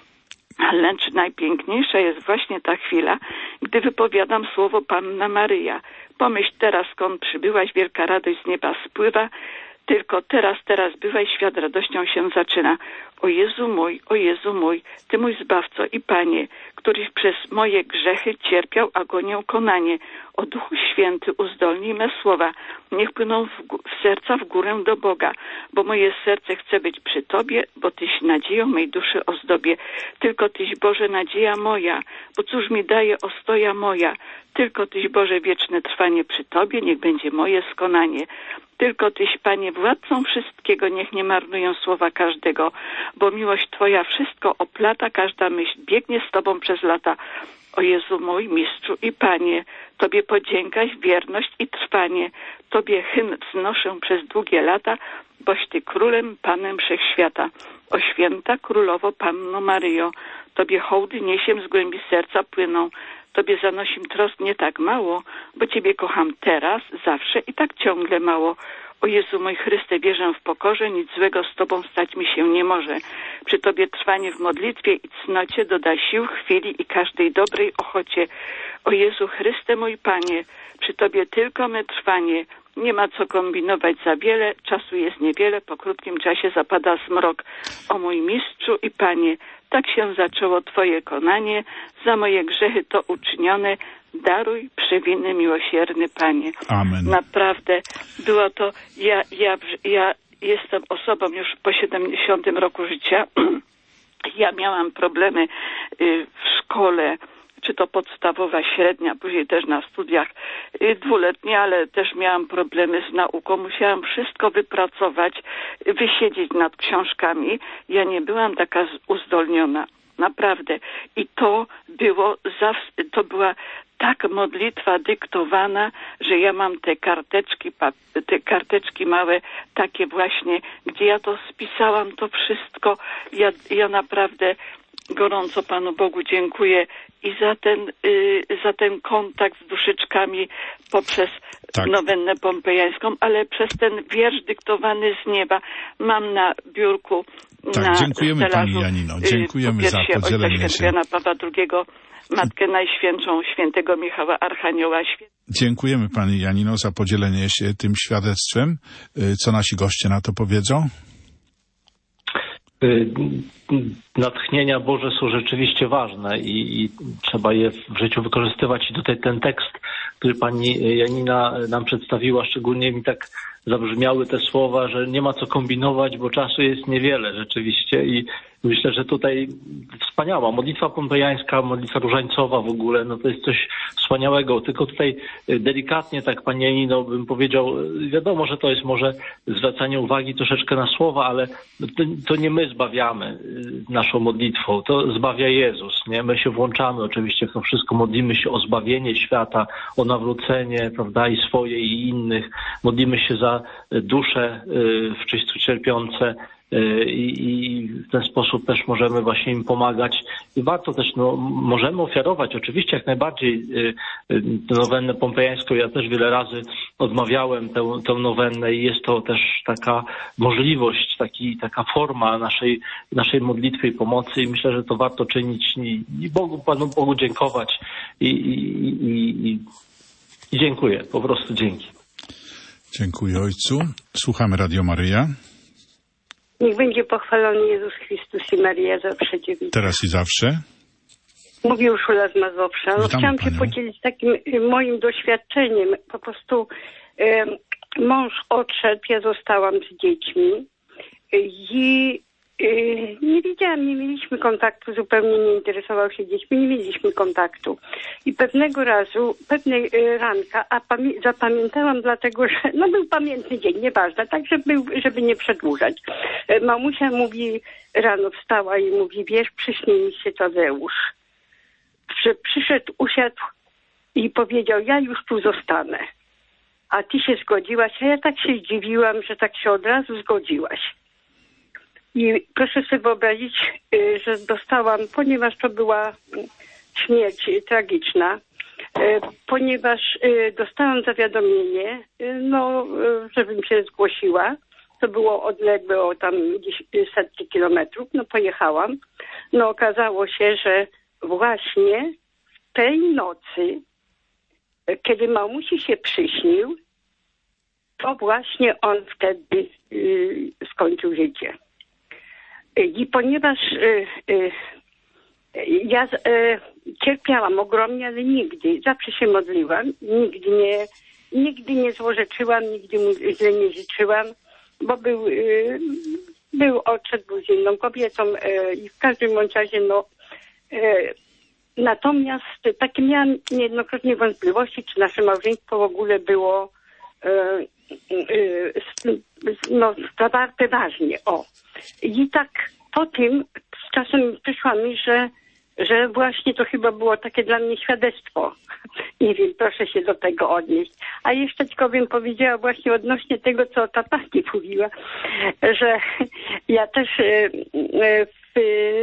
Lecz najpiękniejsza jest właśnie ta chwila, gdy wypowiadam słowo Panna Maryja. Pomyśl teraz, skąd przybyłaś, wielka radość z nieba spływa, tylko teraz, teraz bywaj, świat radością się zaczyna. O Jezu mój, o Jezu mój, Ty mój Zbawco i Panie, któryś przez moje grzechy cierpiał agonię konanie. O Duchu Święty, uzdolnij me słowa, niech płyną w, w serca w górę do Boga, bo moje serce chce być przy Tobie, bo Tyś nadzieją mej duszy ozdobie. Tylko Tyś, Boże, nadzieja moja, bo cóż mi daje ostoja moja. Tylko Tyś, Boże, wieczne trwanie przy Tobie, niech będzie moje skonanie. Tylko Tyś, Panie, władcą wszystkiego, niech nie marnują słowa każdego, bo miłość Twoja wszystko oplata, każda myśl biegnie z Tobą przez lata. O Jezu mój, Mistrzu i Panie, Tobie podziękać, wierność i trwanie, Tobie hymn wznoszę przez długie lata, boś Ty królem, Panem wszechświata. O święta Królowo, Panno Maryjo, Tobie hołdy niesiem z głębi serca płyną, Tobie zanosim trosk nie tak mało, bo Ciebie kocham teraz, zawsze i tak ciągle mało. O Jezu mój Chryste, wierzę w pokorze, nic złego z Tobą stać mi się nie może. Przy Tobie trwanie w modlitwie i cnocie doda sił, chwili i każdej dobrej ochocie. O Jezu Chryste mój Panie, przy Tobie tylko me trwanie, Nie ma co kombinować za wiele, czasu jest niewiele, po krótkim czasie zapada zmrok. O mój mistrzu i Panie, tak się zaczęło Twoje konanie, za moje grzechy to uczynione, daruj przewinny miłosierny Panie. Amen. Naprawdę było to, ja, ja, ja jestem osobą już po siedemdziesiątym roku życia. Ja miałam problemy w szkole, czy to podstawowa, średnia, później też na studiach dwuletnie, ale też miałam problemy z nauką. Musiałam wszystko wypracować, wysiedzieć nad książkami. Ja nie byłam taka uzdolniona. Naprawdę. I to było, to była tak modlitwa dyktowana, że ja mam te karteczki, te karteczki małe, takie właśnie, gdzie ja to spisałam, to wszystko. Ja, ja naprawdę gorąco Panu Bogu dziękuję i za ten, y, za ten kontakt z duszyczkami poprzez tak. nowennę pompejańską, ale przez ten wiersz dyktowany z nieba mam na biurku. Tak, na dziękujemy Pani Janino, dziękujemy za podzielenie się. Jana Pawła drugiego, Matkę Najświętszą, świętego Michała Archanioła. Dziękujemy Pani Janino za podzielenie się tym świadectwem. Co nasi goście na to powiedzą? Natchnienia Boże są rzeczywiście ważne i, i trzeba je w życiu wykorzystywać. I tutaj ten tekst, który Pani Janina nam przedstawiła, szczególnie mi tak zabrzmiały te słowa, że nie ma co kombinować, bo czasu jest niewiele rzeczywiście i myślę, że tutaj wspaniała modlitwa pompejańska, modlitwa różańcowa w ogóle, no to jest coś wspaniałego, tylko tutaj delikatnie tak Pani Janino bym powiedział, wiadomo, że to jest może zwracanie uwagi troszeczkę na słowa, ale to, to nie my zbawiamy naszą modlitwą, to zbawia Jezus, nie? My się włączamy oczywiście w to wszystko, modlimy się o zbawienie świata, o nawrócenie, prawda, i swoje i innych, modlimy się za dusze w czyśćcu cierpiące, I, i w ten sposób też możemy właśnie im pomagać i warto też, no, możemy ofiarować oczywiście jak najbardziej tę nowennę pompejańską. Ja też wiele razy odmawiałem tę, tę nowennę i jest to też taka możliwość, taki, taka forma naszej, naszej modlitwy i pomocy i myślę, że to warto czynić i, i Bogu, Panu Bogu dziękować i, i, i, i, i dziękuję, po prostu dzięki. Dziękuję Ojcu. Słuchamy Radio Maryja. Niech będzie pochwalony Jezus Chrystus i Maryja zawsze dziewica. Teraz i zawsze. Mówię Urszula z Mazowsza. No, chciałam się podzielić takim moim doświadczeniem. Po prostu e, mąż odszedł, ja zostałam z dziećmi i e, nie wiedziałam, nie mieliśmy kontaktu, zupełnie nie interesował się dziećmi, nie mieliśmy kontaktu. I pewnego razu, pewnej ranka, a pamię- zapamiętałam dlatego, że no był pamiętny dzień, nieważne, tak żeby, żeby nie przedłużać. Mamusia mówi, rano wstała i mówi, wiesz, przyśni mi się Tadeusz. Że przyszedł, usiadł i powiedział, ja już tu zostanę. A ty się zgodziłaś, a ja tak się zdziwiłam, że tak się od razu zgodziłaś. I proszę sobie wyobrazić, że dostałam, ponieważ to była śmierć tragiczna, ponieważ dostałam zawiadomienie, no, żebym się zgłosiła. To było odległe o tam setki kilometrów, no pojechałam. No okazało się, że właśnie w tej nocy, kiedy mamusi się przyśnił, to właśnie on wtedy y, skończył życie. I ponieważ y, y, ja y, cierpiałam ogromnie, ale nigdy, zawsze się modliłam, nigdy nie, nigdy nie złorzeczyłam, nigdy mu źle nie życzyłam, bo był, y, był odszedł, był z inną kobietą y, i w każdym bądź razie, no, y, natomiast takie miałam niejednokrotnie wątpliwości, czy nasze małżeństwo w ogóle było y, y, no, zawarte ważnie, o. I tak po tym z czasem przyszła mi, że, że właśnie to chyba było takie dla mnie świadectwo. Nie wiem, proszę się do tego odnieść. A jeszcze tylko bym powiedziała właśnie odnośnie tego, co ta pani mówiła, że ja też w,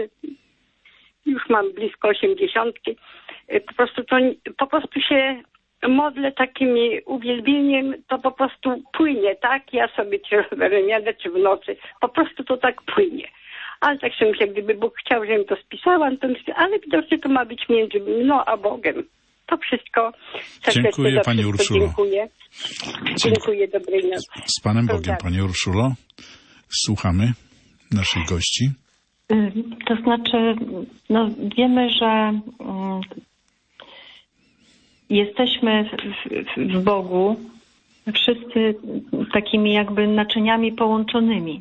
już mam blisko osiemdziesiątki, po prostu to po prostu się modlę takim uwielbieniem, to po prostu płynie, tak? Ja sobie czy rowerem jadę, czy w nocy, po prostu to tak płynie. Ale tak sobie myślę, gdyby Bóg chciał, żebym to spisała, to myślę, ale widocznie to ma być między mną a Bogiem. To wszystko. Serdecznie dziękuję za Pani wszystko Urszulo. Dziękuję. Dziękuję, dobrej nocy. Z Panem Bogiem, Pani Urszulo. Słuchamy naszych gości. To znaczy, no wiemy, że um, jesteśmy w, w, w Bogu wszyscy takimi jakby naczyniami połączonymi.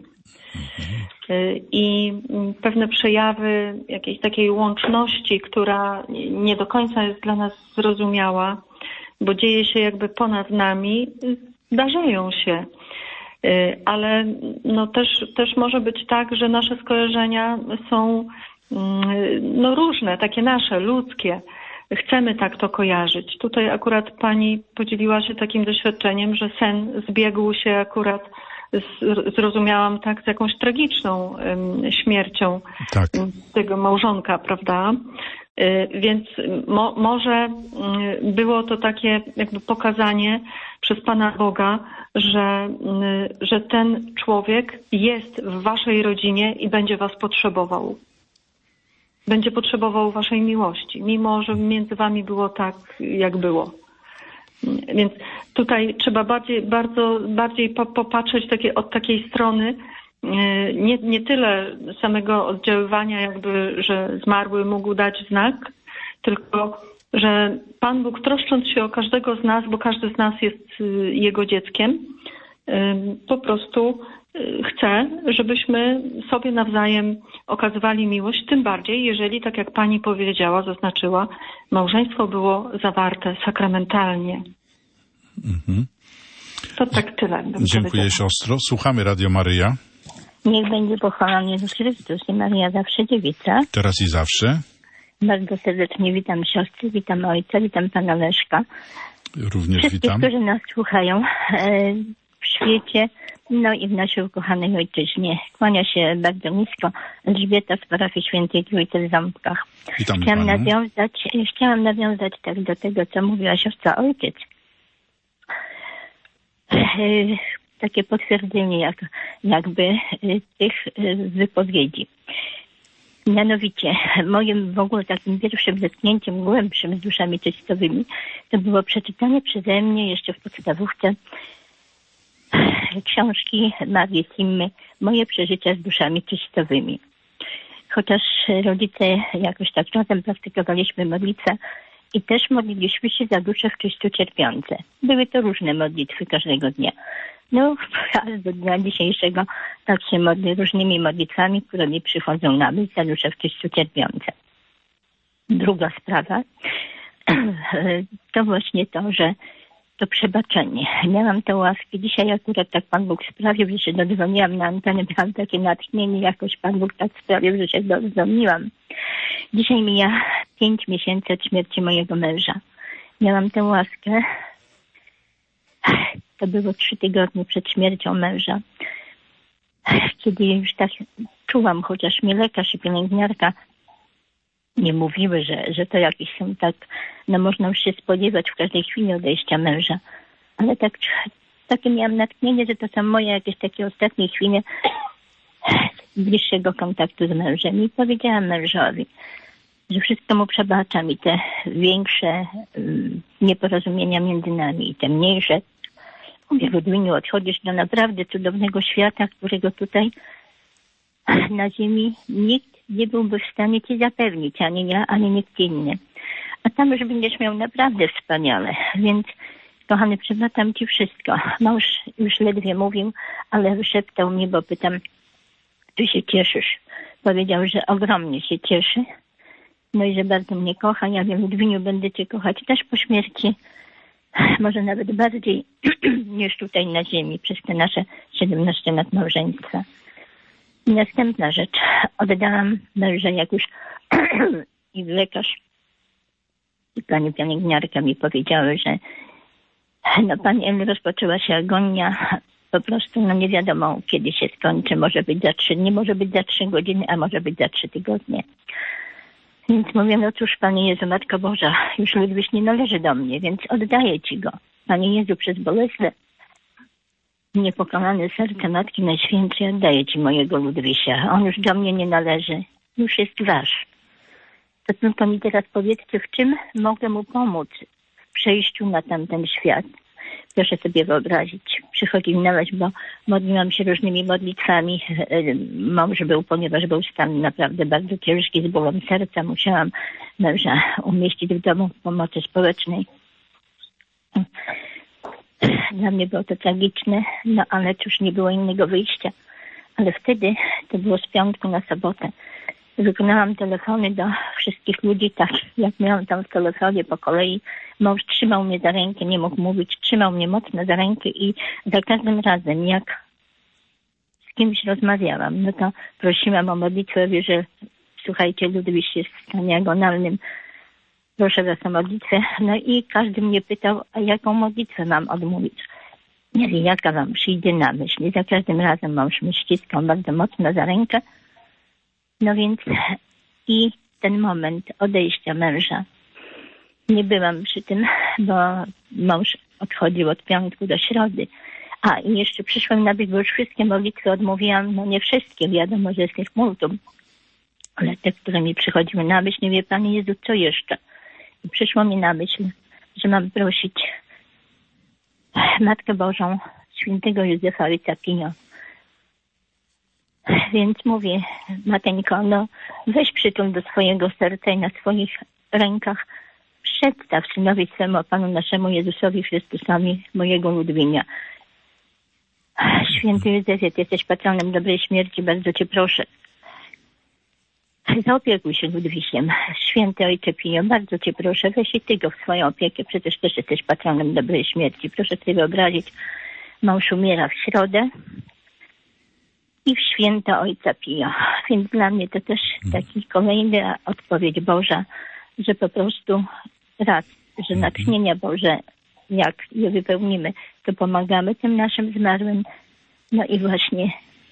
I pewne przejawy jakiejś takiej łączności, która nie do końca jest dla nas zrozumiała, bo dzieje się jakby ponad nami, zdarzają się. Ale no też, też może być tak, że nasze skojarzenia są no różne, takie nasze, ludzkie. Chcemy tak to kojarzyć. Tutaj akurat pani podzieliła się takim doświadczeniem, że sen zbiegł się akurat, z, zrozumiałam tak, z jakąś tragiczną um, śmiercią tak. tego małżonka, prawda? Y, więc mo, może y, było to takie jakby pokazanie przez Pana Boga, że, y, że ten człowiek jest w waszej rodzinie i będzie was potrzebował. Będzie potrzebował waszej miłości, mimo że między wami było tak, jak było. Więc tutaj trzeba bardziej, bardzo, bardziej popatrzeć takie, od takiej strony, nie, nie tyle samego oddziaływania, jakby, że zmarły mógł dać znak, tylko że Pan Bóg, troszcząc się o każdego z nas, bo każdy z nas jest Jego dzieckiem, po prostu chce, żebyśmy sobie nawzajem okazywali miłość, tym bardziej, jeżeli, tak jak pani powiedziała, zaznaczyła, małżeństwo było zawarte sakramentalnie. Mhm. To tak tyle. Dziękuję siostro. Słuchamy Radio Maryja. Niech będzie pochwalony Jezus Chrystus i Maryja zawsze dziewica. Teraz i zawsze. Bardzo serdecznie witam siostry, witam ojca, witam pana Leszka. Również Wszystkich, witam. którzy nas słuchają w świecie, no i w naszej ukochanej ojczyźnie. Kłania się bardzo nisko Elżbieta z parafii Świętej Trójcy w Ząbkach. Witam chciałam panią. nawiązać, chciałam nawiązać tak do tego, co mówiła siostra ojciec. Takie potwierdzenie jak, jakby tych wypowiedzi. Mianowicie, moim w ogóle takim pierwszym zetknięciem głębszym z duszami czystowymi to było przeczytanie przeze mnie jeszcze w podstawówce książki Marii Simmy Moje przeżycia z duszami czystowymi. Chociaż rodzice jakoś tak czasem praktykowaliśmy modlitwę i też modliliśmy się za dusze w czyściu cierpiące. Były to różne modlitwy każdego dnia. No, aż do dnia dzisiejszego tak się modlę różnymi modlitwami, które mi przychodzą na myśl za dusze w czyściu cierpiące. Druga sprawa to właśnie to, że to przebaczenie. Miałam tę łaskę. Dzisiaj akurat tak Pan Bóg sprawił, że się dodzwoniłam na antenę. Miałam takie natchnienie. Jakoś Pan Bóg tak sprawił, że się dodzwoniłam. Dzisiaj mija pięć miesięcy od śmierci mojego męża. Miałam tę łaskę. To było trzy tygodnie przed śmiercią męża. Kiedy już tak czułam, chociaż mi lekarz i pielęgniarka nie mówiły, że, że to jakieś są tak, no można już się spodziewać w każdej chwili odejścia męża. Ale tak, takie miałam natchnienie, że to są moje jakieś takie ostatnie chwile bliższego kontaktu z mężem. I powiedziałam mężowi, że wszystko mu przebaczam i te większe um, nieporozumienia między nami i te mniejsze. Mówię, Ludwiniu, odchodzisz do naprawdę cudownego świata, którego tutaj na ziemi nikt nie byłby w stanie ci zapewnić, ani ja, ani nikt inny. A tam już będziesz miał naprawdę wspaniale. Więc, kochany, przebaczam ci wszystko. Mąż już ledwie mówił, ale wyszeptał mnie, bo pytam, czy się cieszysz? Powiedział, że ogromnie się cieszy. No i że bardzo mnie kocha. Ja wiem, Ludwiniu, będę cię kochać też po śmierci. Może nawet bardziej niż tutaj na ziemi przez te nasze siedemnaście lat małżeństwa. Następna rzecz. Oddałam męża, jak już i lekarz i pani pielęgniarka mi powiedziały, że no pani Elu, rozpoczęła się agonia. Po prostu no nie wiadomo, kiedy się skończy. Może być za trzy dni, może być za trzy godziny, a może być za trzy tygodnie. Więc mówię, no cóż, Panie Jezu, Matko Boża, już Ludwiś nie należy do mnie, więc oddaję Ci go. Panie Jezu, przez bolesne, niepokonane serce Matki Najświętszej oddaję Ci mojego Ludwisia. On już do mnie nie należy, już jest Wasz. To tylko mi teraz powiedzcie, w czym mogę mu pomóc w przejściu na tamten świat. Proszę sobie wyobrazić, przychodził na myśl, bo modliłam się różnymi modlitwami. Mąż był, ponieważ był stan naprawdę bardzo ciężki, z bólem serca. Musiałam męża umieścić w domu pomocy społecznej. Dla mnie było to tragiczne, no ale cóż, nie było innego wyjścia. Ale wtedy, to było z piątku na sobotę, wykonałam telefony do wszystkich ludzi, tak jak miałam tam w telefonie po kolei. Mąż trzymał mnie za rękę, nie mógł mówić, trzymał mnie mocno za rękę i za każdym razem, jak z kimś rozmawiałam, no to prosiłam o modlitwę, że słuchajcie, Ludwik jest w stanie agonalnym, proszę was o modlitwę. No i każdy mnie pytał, a jaką modlitwę mam odmówić. Nie wiem, jaka wam przyjdzie na myśl. I za każdym razem mąż mnie ściskał bardzo mocno za rękę. No więc i ten moment odejścia męża. Nie byłam przy tym, bo mąż odchodził od piątku do środy. A i jeszcze przyszłam na myśl, bo już wszystkie modlitwy odmówiłam, no nie wszystkie, wiadomo, że jest ich multum. Ale te, które mi przychodziły na myśl, nie wie Panie Jezu, co jeszcze. I przyszło mi na myśl, że mam prosić Matkę Bożą, świętego Józefa Ojca Pio. Więc mówię, Mateńko, no weź przytul do swojego serca i na swoich rękach przedstaw synowi swemu, Panu naszemu Jezusowi Chrystusowi, mojego Ludwinia. Święty Józefie, Ty jesteś patronem dobrej śmierci, bardzo Cię proszę. Zaopiekuj się Ludwisiem. Święty Ojcze Pio, bardzo Cię proszę, weź i Ty go w swoją opiekę, przecież też jesteś patronem dobrej śmierci. Proszę sobie wyobrazić, mąż umiera w środę i w święto Ojca Pio. Więc dla mnie to też taki kolejna odpowiedź Boża, że po prostu raz, że natchnienia Boże, jak je wypełnimy, to pomagamy tym naszym zmarłym. No i właśnie,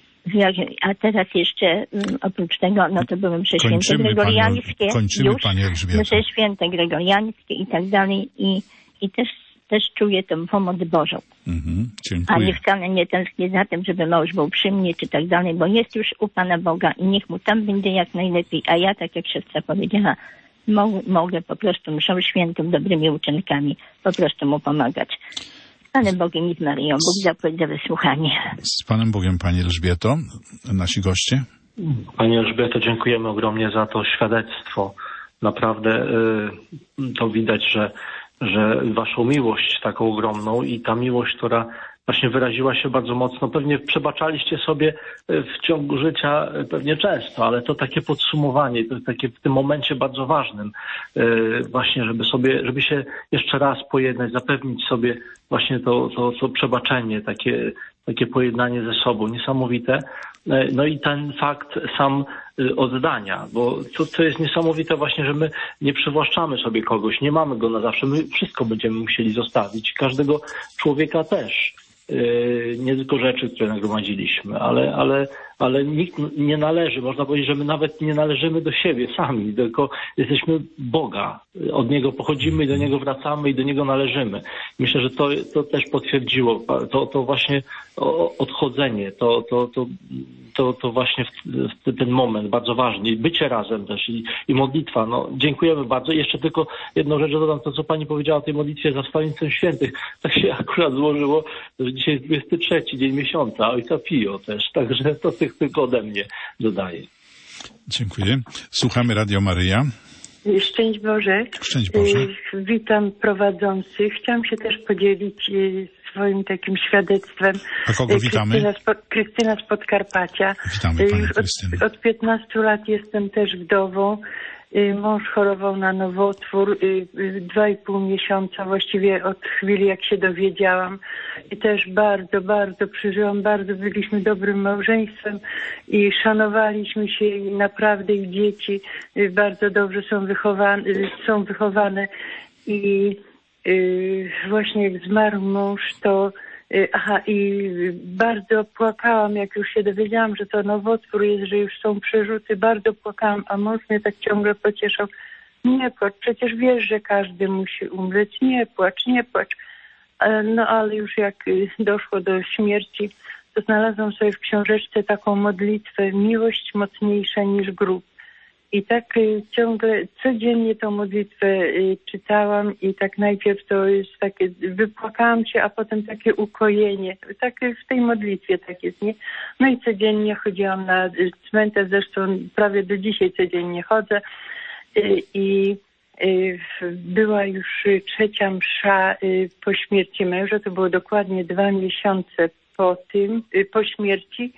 a teraz jeszcze oprócz tego, no to były msze święte gregoriańskie, kończymy, już, Pani Elżbieto. msze święte gregoriańskie i tak dalej i, i też, też czuję tę pomoc Bożą. Mhm, a nie wcale nie tęsknię za tym, żeby mąż był przy mnie czy tak dalej, bo jest już u Pana Boga i niech mu tam będzie jak najlepiej, a ja, tak jak siostra powiedziała, Mo- mogę po prostu mszą świętą, dobrymi uczynkami po prostu mu pomagać. Z Panem Bogiem i z Maryją. Bóg zapłać za wysłuchanie. Z Panem Bogiem, Pani Elżbieto, nasi goście. Pani Elżbieto, dziękujemy ogromnie za to świadectwo. Naprawdę y, to widać, że, że waszą miłość taką ogromną i ta miłość, która właśnie wyraziła się bardzo mocno. Pewnie przebaczaliście sobie w ciągu życia pewnie często, ale to takie podsumowanie, to takie w tym momencie bardzo ważnym, właśnie żeby sobie, żeby się jeszcze raz pojednać, zapewnić sobie właśnie to, to, to przebaczenie, takie, takie pojednanie ze sobą, niesamowite. No i ten fakt sam oddania, bo to, to jest niesamowite właśnie, że my nie przywłaszczamy sobie kogoś, nie mamy go na zawsze, my wszystko będziemy musieli zostawić, każdego człowieka też. Nie tylko rzeczy, które nagromadziliśmy, ale, ale, ale nikt nie należy, można powiedzieć, że my nawet nie należymy do siebie sami, tylko jesteśmy Boga. Od Niego pochodzimy i do Niego wracamy i do Niego należymy. Myślę, że to, to też potwierdziło to, to właśnie odchodzenie, to, to, to, to, to właśnie w, w ten moment bardzo ważny. Bycie razem też i, i modlitwa. No, dziękujemy bardzo. I jeszcze tylko jedną rzecz dodam, to co Pani powiedziała o tej modlitwie za wstawiennictwem świętych. Tak się akurat złożyło, że dzisiaj jest dwudziesty trzeci dzień miesiąca, Ojca Pio też. Także to tylko ode mnie dodaję. Dziękuję. Słuchamy Radio Maryja. Szczęść Boże. Szczęść Boże. Witam prowadzących. Chciałam się też podzielić swoim takim świadectwem. A kogo witamy? Krystyna z, Pod, Krystyna z Podkarpacia. Witamy Panią Krystynę. Od, od piętnastu lat jestem też wdową. Mąż chorował na nowotwór dwa i pół miesiąca, właściwie od chwili jak się dowiedziałam. I też bardzo, bardzo przeżyłam, bardzo byliśmy dobrym małżeństwem i szanowaliśmy się i naprawdę i dzieci bardzo dobrze są wychowane, są wychowane. I właśnie jak zmarł mąż, to Aha, i bardzo płakałam, jak już się dowiedziałam, że to nowotwór jest, że już są przerzuty. Bardzo płakałam, a mąż mnie tak ciągle pocieszał. Nie płacz, przecież wiesz, że każdy musi umrzeć. Nie płacz, nie płacz. No ale już jak doszło do śmierci, to znalazłam sobie w książeczce taką modlitwę: miłość mocniejsza niż grób. I tak y, ciągle, codziennie tą modlitwę y, czytałam i tak najpierw to jest takie, wypłakałam się, a potem takie ukojenie. Tak w tej modlitwie tak jest, nie? No i codziennie chodziłam na y, cmentarz, zresztą prawie do dzisiaj codziennie chodzę y, i y, była już trzecia msza y, po śmierci męża, to było dokładnie dwa miesiące po tym, y, po śmierci.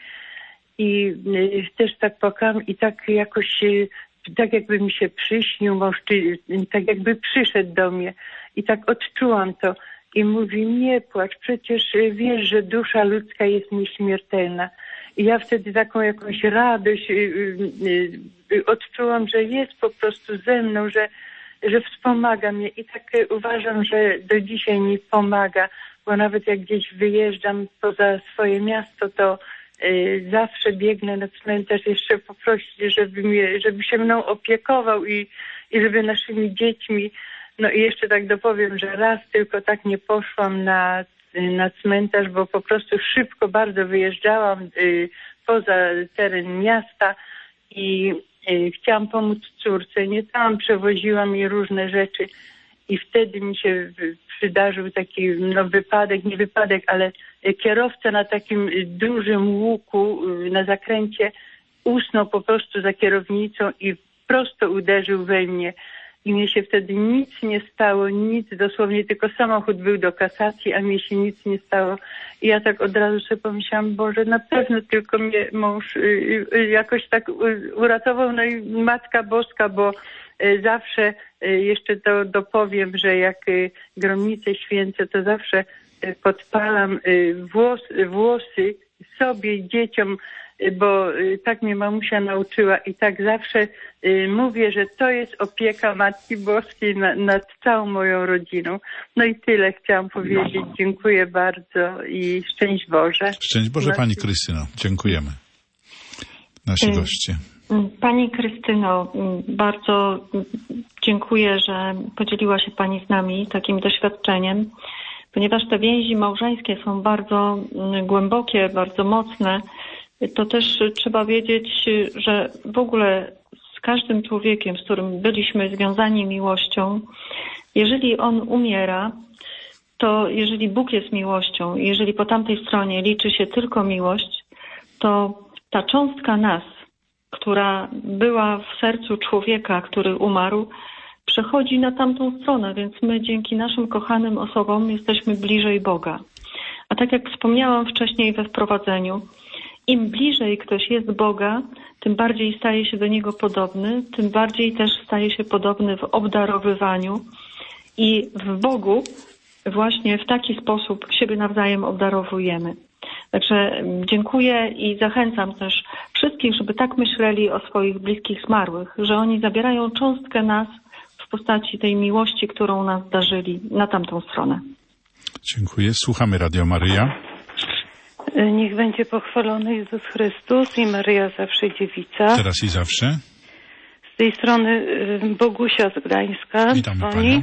I y, też tak płakałam i tak jakoś, y, tak jakby mi się przyśnił mąż, czy tak jakby przyszedł do mnie. I tak odczułam to. I mówi, nie płacz, przecież y, wiesz, że dusza ludzka jest nieśmiertelna. I ja wtedy taką jakąś radość y, y, y, odczułam, że jest po prostu ze mną, że, że wspomaga mnie. I tak y, uważam, że do dzisiaj mi pomaga, bo nawet jak gdzieś wyjeżdżam poza swoje miasto, to Y, zawsze biegnę na cmentarz jeszcze poprosić, żeby, mnie, żeby się mną opiekował i, i żeby naszymi dziećmi. No i jeszcze tak dopowiem, że raz tylko tak nie poszłam na, na cmentarz, bo po prostu szybko bardzo wyjeżdżałam y, poza teren miasta i y, chciałam pomóc córce. Nie tam przewoziłam jej różne rzeczy i wtedy mi się przydarzył taki no, wypadek, nie wypadek, ale kierowca na takim dużym łuku na zakręcie usnął po prostu za kierownicą i prosto uderzył we mnie. I mnie się wtedy nic nie stało, nic, dosłownie tylko samochód był do kasacji, a mnie się nic nie stało. I ja tak od razu sobie pomyślałam, Boże, na pewno tylko mnie mąż y, y, jakoś tak uratował, no i Matka Boska, bo y, zawsze y, jeszcze to dopowiem, że jak y, gromnicę święcę, to zawsze y, podpalam y, włos, włosy sobie, dzieciom, bo y, tak mnie mamusia nauczyła i tak zawsze y, mówię, że to jest opieka Matki Boskiej na, nad całą moją rodziną. No i tyle chciałam powiedzieć. Dziękuję bardzo i szczęść Boże. Szczęść Boże, Pani Krystyno. Dziękujemy. Nasi goście. Pani Krystyno, bardzo dziękuję, że podzieliła się Pani z nami takim doświadczeniem, ponieważ te więzi małżeńskie są bardzo głębokie, bardzo mocne. To też trzeba wiedzieć, że w ogóle z każdym człowiekiem, z którym byliśmy związani miłością, jeżeli on umiera, to jeżeli Bóg jest miłością, jeżeli po tamtej stronie liczy się tylko miłość, to ta cząstka nas, która była w sercu człowieka, który umarł, przechodzi na tamtą stronę, więc my dzięki naszym kochanym osobom jesteśmy bliżej Boga. A tak jak wspomniałam wcześniej we wprowadzeniu, im bliżej ktoś jest Boga, tym bardziej staje się do Niego podobny, tym bardziej też staje się podobny w obdarowywaniu i w Bogu właśnie w taki sposób siebie nawzajem obdarowujemy. Także dziękuję i zachęcam też wszystkich, żeby tak myśleli o swoich bliskich zmarłych, że oni zabierają cząstkę nas w postaci tej miłości, którą nas darzyli na tamtą stronę. Dziękuję. Słuchamy Radio Maryja. Niech będzie pochwalony Jezus Chrystus i Maryja zawsze dziewica. Teraz i zawsze. Z tej strony Bogusia z Gdańska. Witamy dzwoni. Panią.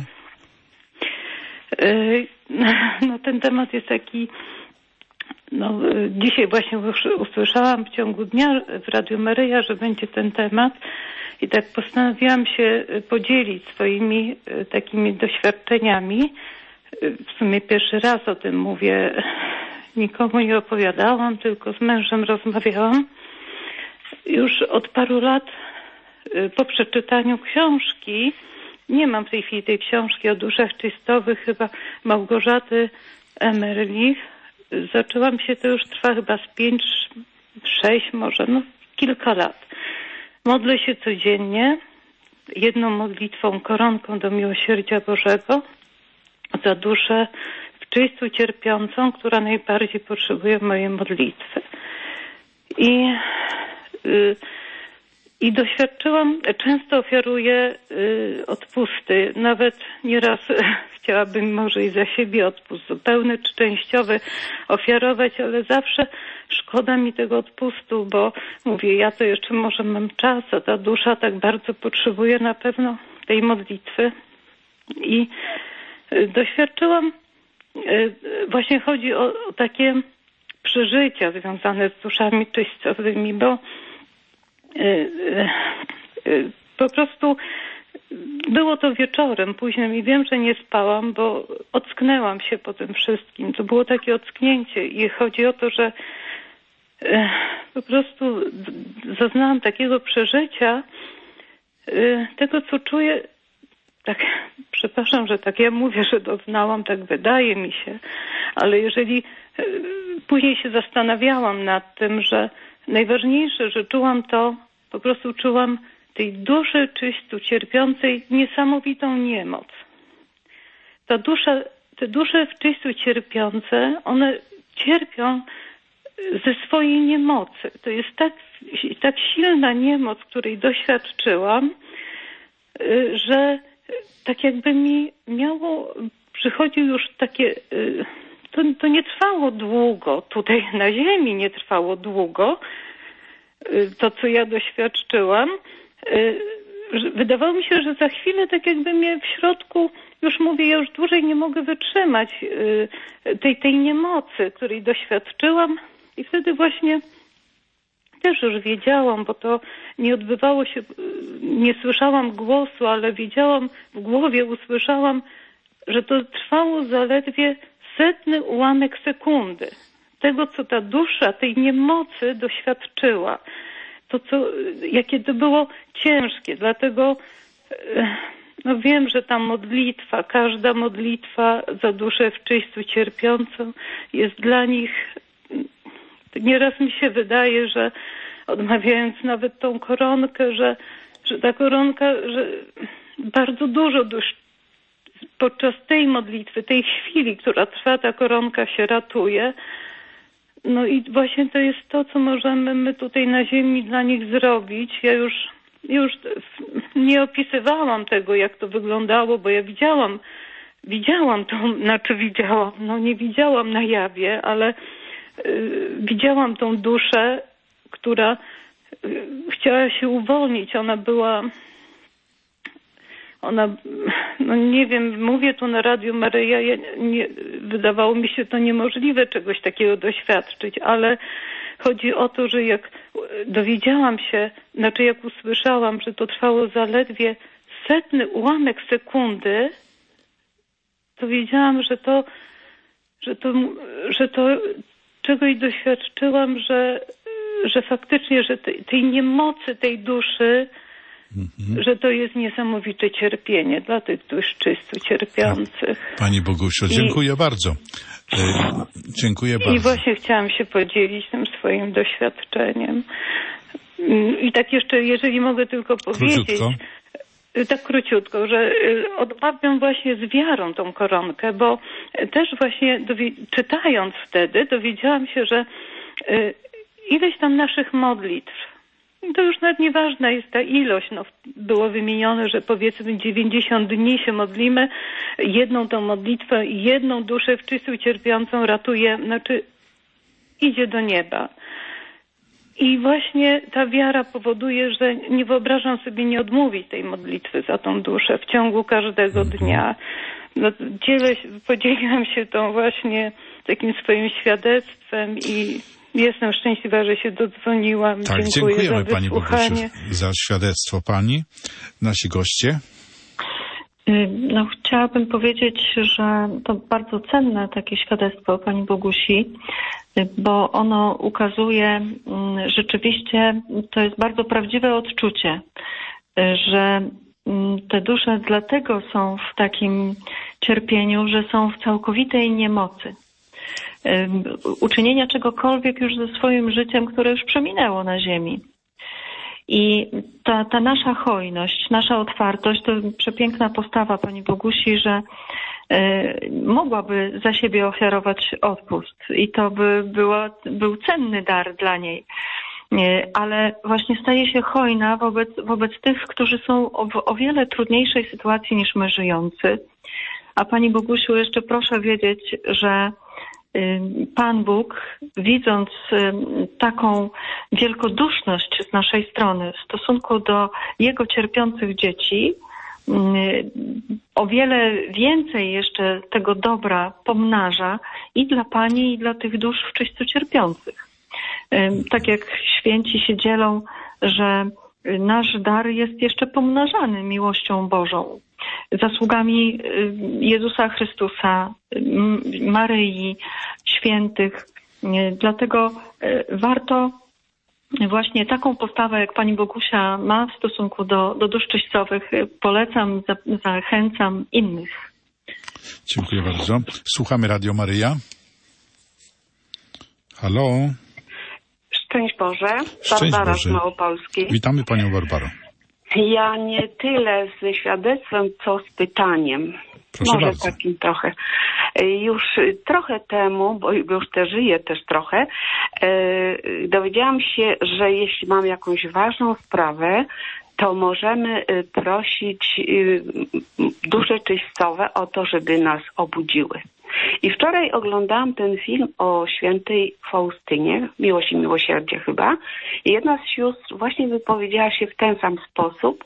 No ten temat jest taki, no dzisiaj właśnie usłyszałam w ciągu dnia w Radiu Maryja, że będzie ten temat i tak postanowiłam się podzielić swoimi takimi doświadczeniami. W sumie pierwszy raz o tym mówię. Nikomu nie opowiadałam, tylko z mężem rozmawiałam. Już od paru lat po przeczytaniu książki, nie mam w tej chwili tej książki o duszach czystowych, chyba Małgorzaty Emerlich, zaczęłam się, to już trwa chyba z pięć, sześć może, no kilka lat. Modlę się codziennie, jedną modlitwą, koronką do miłosierdzia Bożego za duszę czysto cierpiącą, która najbardziej potrzebuje mojej modlitwy. I, y, i doświadczyłam, często ofiaruję y, odpusty. Nawet nieraz chciałabym może i za siebie odpust zupełny czy częściowy ofiarować, ale zawsze szkoda mi tego odpustu, bo mówię, ja to jeszcze może mam czas, a ta dusza tak bardzo potrzebuje na pewno tej modlitwy. I y, doświadczyłam, właśnie chodzi o, o takie przeżycia związane z duszami czystowymi, bo Po prostu było to wieczorem późnym i wiem, że nie spałam, bo ocknęłam się po tym wszystkim. To było takie ocknięcie i chodzi o to, że po prostu zaznałam takiego przeżycia, tego, co czuję, tak, przepraszam, że tak ja mówię, że doznałam, tak wydaje mi się, ale jeżeli później się zastanawiałam nad tym, że najważniejsze, że czułam to, po prostu czułam tej duszy czystu cierpiącej niesamowitą niemoc. Ta dusza, te dusze w czystu cierpiące, one cierpią ze swojej niemocy. To jest tak, tak silna niemoc, której doświadczyłam, że tak jakby mi miało, przychodził już takie, to, to nie trwało długo, tutaj na ziemi nie trwało długo, to co ja doświadczyłam. Wydawało mi się, że za chwilę tak jakby mnie w środku, już mówię, ja już dłużej nie mogę wytrzymać tej, tej niemocy, której doświadczyłam i wtedy właśnie też już wiedziałam, bo to nie odbywało się, nie słyszałam głosu, ale wiedziałam, w głowie usłyszałam, że to trwało zaledwie setny ułamek sekundy. Tego, co ta dusza, tej niemocy doświadczyła. To, co, jakie to było ciężkie. Dlatego no wiem, że ta modlitwa, każda modlitwa za duszę w czystu cierpiącą jest dla nich, nieraz mi się wydaje, że odmawiając nawet tą koronkę, że, że ta koronka, że bardzo dużo dusz podczas tej modlitwy, tej chwili, która trwa, ta koronka się ratuje. No i właśnie to jest to, co możemy my tutaj na ziemi dla nich zrobić. Ja już, już nie opisywałam tego, jak to wyglądało, bo ja widziałam, widziałam to, znaczy widziałam, no nie widziałam na jawie, ale y, widziałam tą duszę, która y, chciała się uwolnić. Ona była, ona, no nie wiem, mówię tu na Radiu Maryja, ja nie, wydawało mi się to niemożliwe czegoś takiego doświadczyć, ale chodzi o to, że jak dowiedziałam się, znaczy jak usłyszałam, że to trwało zaledwie setny ułamek sekundy, to wiedziałam, że to, że to, że to czegoś doświadczyłam, że, że faktycznie, że tej, tej niemocy tej duszy, Mhm. że to jest niesamowite cierpienie dla tych dusz czystu cierpiących. Pani Bogusiu, dziękuję I, bardzo. E, dziękuję bardzo. I właśnie chciałam się podzielić tym swoim doświadczeniem. I tak jeszcze, jeżeli mogę tylko powiedzieć, króciutko. tak króciutko, że odmawiam właśnie z wiarą tą koronkę, bo też właśnie dowi- czytając wtedy dowiedziałam się, że ileś tam naszych modlitw, to już nawet nieważna jest ta ilość. No, było wymienione, że powiedzmy dziewięćdziesiąt dni się modlimy, jedną tą modlitwę i jedną duszę w czystu cierpiącą ratuje, znaczy idzie do nieba. I właśnie ta wiara powoduje, że nie wyobrażam sobie nie odmówić tej modlitwy za tą duszę w ciągu każdego dnia. No, dzielę, podzieliłam się tą właśnie takim swoim świadectwem i jestem szczęśliwa, że się dodzwoniłam. Tak, Dziękuję dziękujemy za Pani Bogusiu za świadectwo Pani. Nasi goście. No, chciałabym powiedzieć, że to bardzo cenne takie świadectwo Pani Bogusi, bo ono ukazuje rzeczywiście, to jest bardzo prawdziwe odczucie, że te dusze dlatego są w takim cierpieniu, że są w całkowitej niemocy. Uczynienia czegokolwiek już ze swoim życiem, które już przeminęło na ziemi. I ta, ta nasza hojność, nasza otwartość to przepiękna postawa Pani Bogusi, że y, mogłaby za siebie ofiarować odpust i to by była, był cenny dar dla niej. Y, ale właśnie staje się hojna wobec, wobec tych, którzy są o, w o wiele trudniejszej sytuacji niż my żyjący. A Pani Bogusiu, jeszcze proszę wiedzieć, że Pan Bóg, widząc taką wielkoduszność z naszej strony w stosunku do Jego cierpiących dzieci, o wiele więcej jeszcze tego dobra pomnaża i dla Pani, i dla tych dusz w czystu cierpiących. Tak jak święci się dzielą, że nasz dar jest jeszcze pomnażany miłością Bożą, zasługami Jezusa Chrystusa, Maryi, świętych. Dlatego warto właśnie taką postawę, jak pani Bogusia ma w stosunku do, do dusz czyścowych, polecam, zachęcam innych. Dziękuję bardzo. Słuchamy Radio Maryja. Halo. Szczęść Boże. Szczęść Barbara Boże. z Małopolski. Witamy panią Barbaro. Ja nie tyle ze świadectwem, co z pytaniem. Proszę Może bardzo. takim trochę. Już trochę temu, bo już też żyję też trochę, dowiedziałam się, że jeśli mam jakąś ważną sprawę, to możemy prosić dusze czyścowe o to, żeby nas obudziły. I wczoraj oglądałam ten film o świętej Faustynie, Miłość i Miłosierdzie chyba. I jedna z sióstr właśnie wypowiedziała się w ten sam sposób,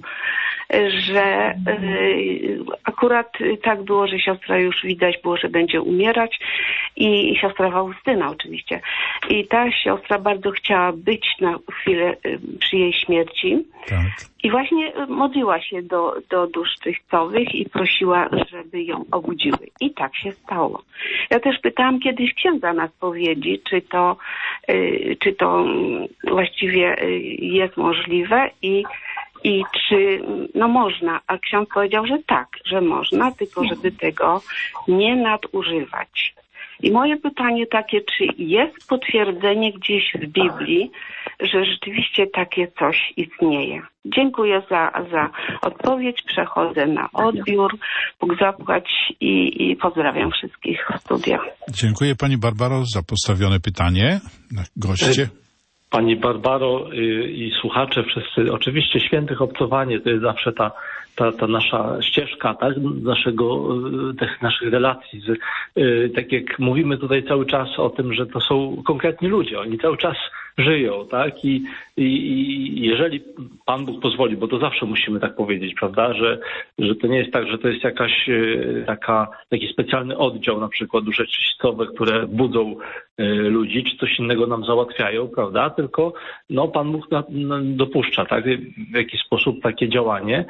że y, akurat tak było, że siostra już widać było, że będzie umierać i, i siostra Faustyna oczywiście. I ta siostra bardzo chciała być na chwilę y, przy jej śmierci. Tak. I właśnie modliła się do, do dusz czyścowych i prosiła, żeby ją obudziły. I tak się stało. Ja też pytałam kiedyś księdza na spowiedzi, czy to, y, czy to właściwie jest możliwe i I czy no można, a ksiądz powiedział, że tak, że można, tylko żeby tego nie nadużywać. I moje pytanie takie, czy jest potwierdzenie gdzieś w Biblii, że rzeczywiście takie coś istnieje? Dziękuję za, za odpowiedź, przechodzę na odbiór, Bóg zapłać i, i pozdrawiam wszystkich w studiu. Dziękuję pani Barbaro za postawione pytanie. Goście. Pani Barbaro i słuchacze wszyscy, oczywiście świętych obcowanie to jest zawsze ta, ta, ta nasza ścieżka, tak, naszego, tych naszych relacji. Z, tak jak mówimy tutaj cały czas o tym, że to są konkretni ludzie, oni cały czas żyją, tak, i, i, i jeżeli Pan Bóg pozwoli, bo to zawsze musimy tak powiedzieć, prawda, że, że to nie jest tak, że to jest jakaś taka, taki specjalny oddział, na przykład dusze czyścowe, które budzą ludzi, czy coś innego nam załatwiają, prawda, tylko no, Pan Bóg na, na, dopuszcza, tak, w jakiś sposób takie działanie.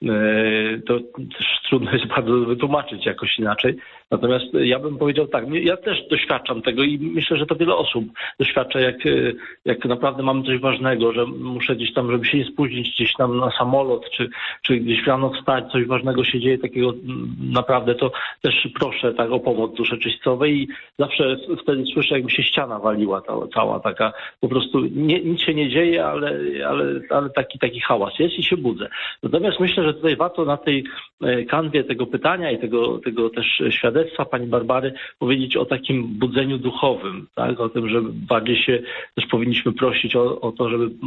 To też trudno jest bardzo wytłumaczyć jakoś inaczej. Natomiast ja bym powiedział tak, ja też doświadczam tego i myślę, że to wiele osób doświadcza, jak, jak naprawdę mamy coś ważnego, że muszę gdzieś tam, żeby się nie spóźnić gdzieś tam na samolot, czy, czy gdzieś rano wstać, coś ważnego się dzieje takiego naprawdę, to też proszę tak o pomoc duszy czyścowej i zawsze wtedy słyszę, jakby się ściana waliła cała, cała taka, po prostu nie, nic się nie dzieje, ale, ale, ale taki, taki hałas jest i się budzę. Natomiast myślę, że tutaj warto na tej kanwie tego pytania i tego, tego też świadectwa pani Barbary powiedzieć o takim budzeniu duchowym, tak? O tym, że bardziej się też powinniśmy prosić o, o to, żeby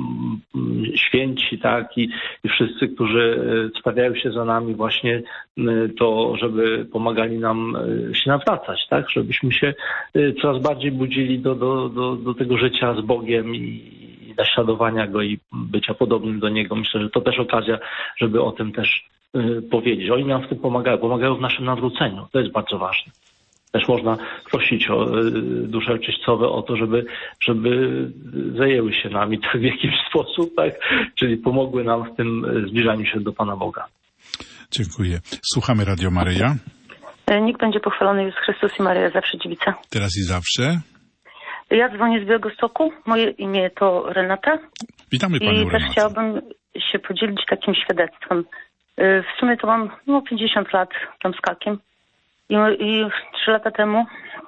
święci, tak? I, i wszyscy, którzy stawiają się za nami właśnie to, żeby pomagali nam się nawracać, tak? Żebyśmy się coraz bardziej budzili do, do, do, do tego życia z Bogiem i naśladowania Go i bycia podobnym do Niego. Myślę, że to też okazja, żeby o tym też y, powiedzieć. Oni nam w tym pomagają, pomagają w naszym nawróceniu. To jest bardzo ważne. Też można prosić o y, dusze czyścowe o to, żeby, żeby zajęły się nami tak w jakiś sposób, tak? Czyli pomogły nam w tym zbliżaniu się do Pana Boga. Dziękuję. Słuchamy Radio Maryja. Niech będzie pochwalony Jezus Chrystus i Maryja zawsze dziewica. Teraz i zawsze. Ja dzwonię z Białegostoku. Moje imię to Renata. Witamy panią I Renatę. też chciałabym się podzielić takim świadectwem. W sumie to mam no, pięćdziesiąt lat tam z kakiem. I, i trzy lata temu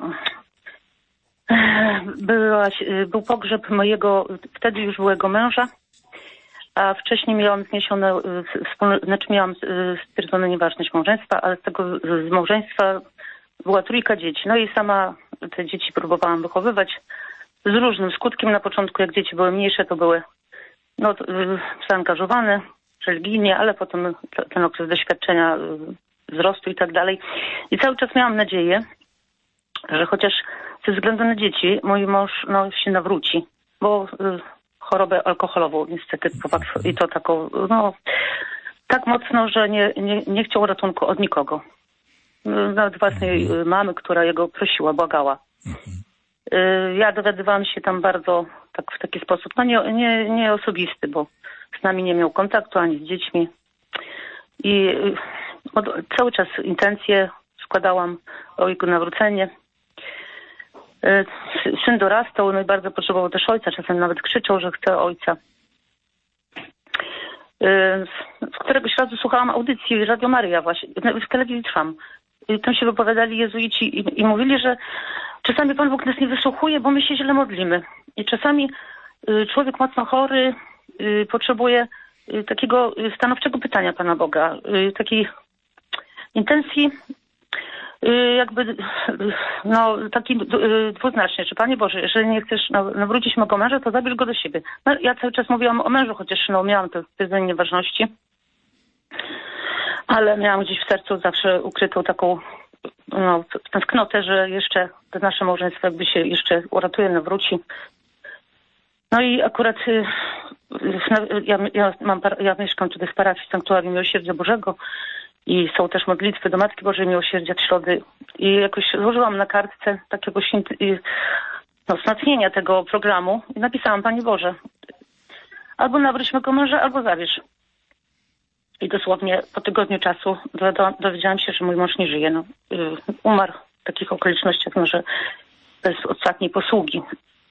była, był pogrzeb mojego wtedy już byłego męża, a wcześniej miałam zniesione, wspólne, znaczy miałam stwierdzone nieważność małżeństwa, ale z tego z małżeństwa była trójka dzieci. No i sama te dzieci próbowałam wychowywać z różnym skutkiem. Na początku, jak dzieci były mniejsze, to były no, zaangażowane religijnie, ale potem ten okres doświadczenia wzrostu i tak dalej. I cały czas miałam nadzieję, że chociaż ze względu na dzieci mój mąż no, się nawróci, bo y, chorobę alkoholową niestety popadł i to taką, no, tak mocno, że nie, nie, nie chciał ratunku od nikogo. Nawet własnej mamy, która jego prosiła, błagała. Ja dowiadywałam się tam bardzo tak w taki sposób, no nie, nie, nie osobisty, bo z nami nie miał kontaktu, ani z dziećmi. I od, cały czas intencje składałam o jego nawrócenie. Syn dorastał, no i bardzo potrzebował też ojca. Czasem nawet krzyczał, że chce ojca. Z któregoś razu słuchałam audycji Radio Maryja właśnie, w telewizji Trwam. Tam się wypowiadali jezuici i, i mówili, że czasami Pan Bóg nas nie wysłuchuje, bo my się źle modlimy. I czasami człowiek mocno chory potrzebuje takiego stanowczego pytania Pana Boga, takiej intencji jakby, no taki dwuznacznie, czy Panie Boże, jeżeli nie chcesz nawrócić mego męża, to zabierz go do siebie. No, ja cały czas mówiłam o mężu, chociaż no, miałam to stwierdzenie nieważności, ale miałam gdzieś w sercu zawsze ukrytą taką no, tęsknotę, że jeszcze to nasze małżeństwo jakby się jeszcze uratuje, nawróci. No i akurat ja, ja, mam, ja mieszkam tutaj w parafii Sanktuarium Miłosierdzia Bożego i są też modlitwy do Matki Bożej Miłosierdzia w środy. I jakoś złożyłam na kartce takiego no, wzmocnienia tego programu i napisałam: Panie Boże, albo nawróć mego męża, albo zabierz. I dosłownie po tygodniu czasu dowiedziałam się, że mój mąż nie żyje. No, umarł w takich okolicznościach, może bez ostatniej posługi.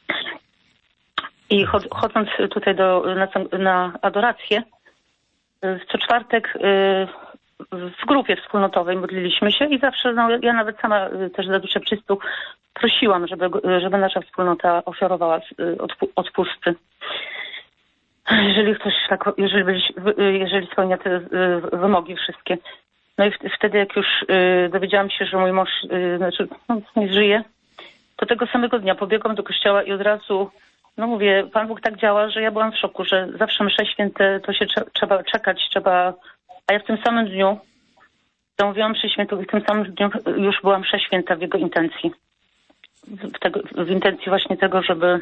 I chodząc tutaj do, na, na adorację, co czwartek w grupie wspólnotowej modliliśmy się i zawsze, no, ja nawet sama też za duszę czystą prosiłam, żeby, żeby nasza wspólnota ofiarowała odpusty. Jeżeli ktoś tak, jeżeli, jeżeli spełnia te wymogi wszystkie. No i wtedy, jak już dowiedziałam się, że mój mąż znaczy, no, nie żyje, to tego samego dnia pobiegłam do kościoła i od razu, no mówię, Pan Bóg tak działa, że ja byłam w szoku, że zawsze msze święte to się trzeba czekać, trzeba, a ja w tym samym dniu zamówiłam mszę świętą i w tym samym dniu już byłam msza święta w jego intencji. W, tego, w intencji właśnie tego, żeby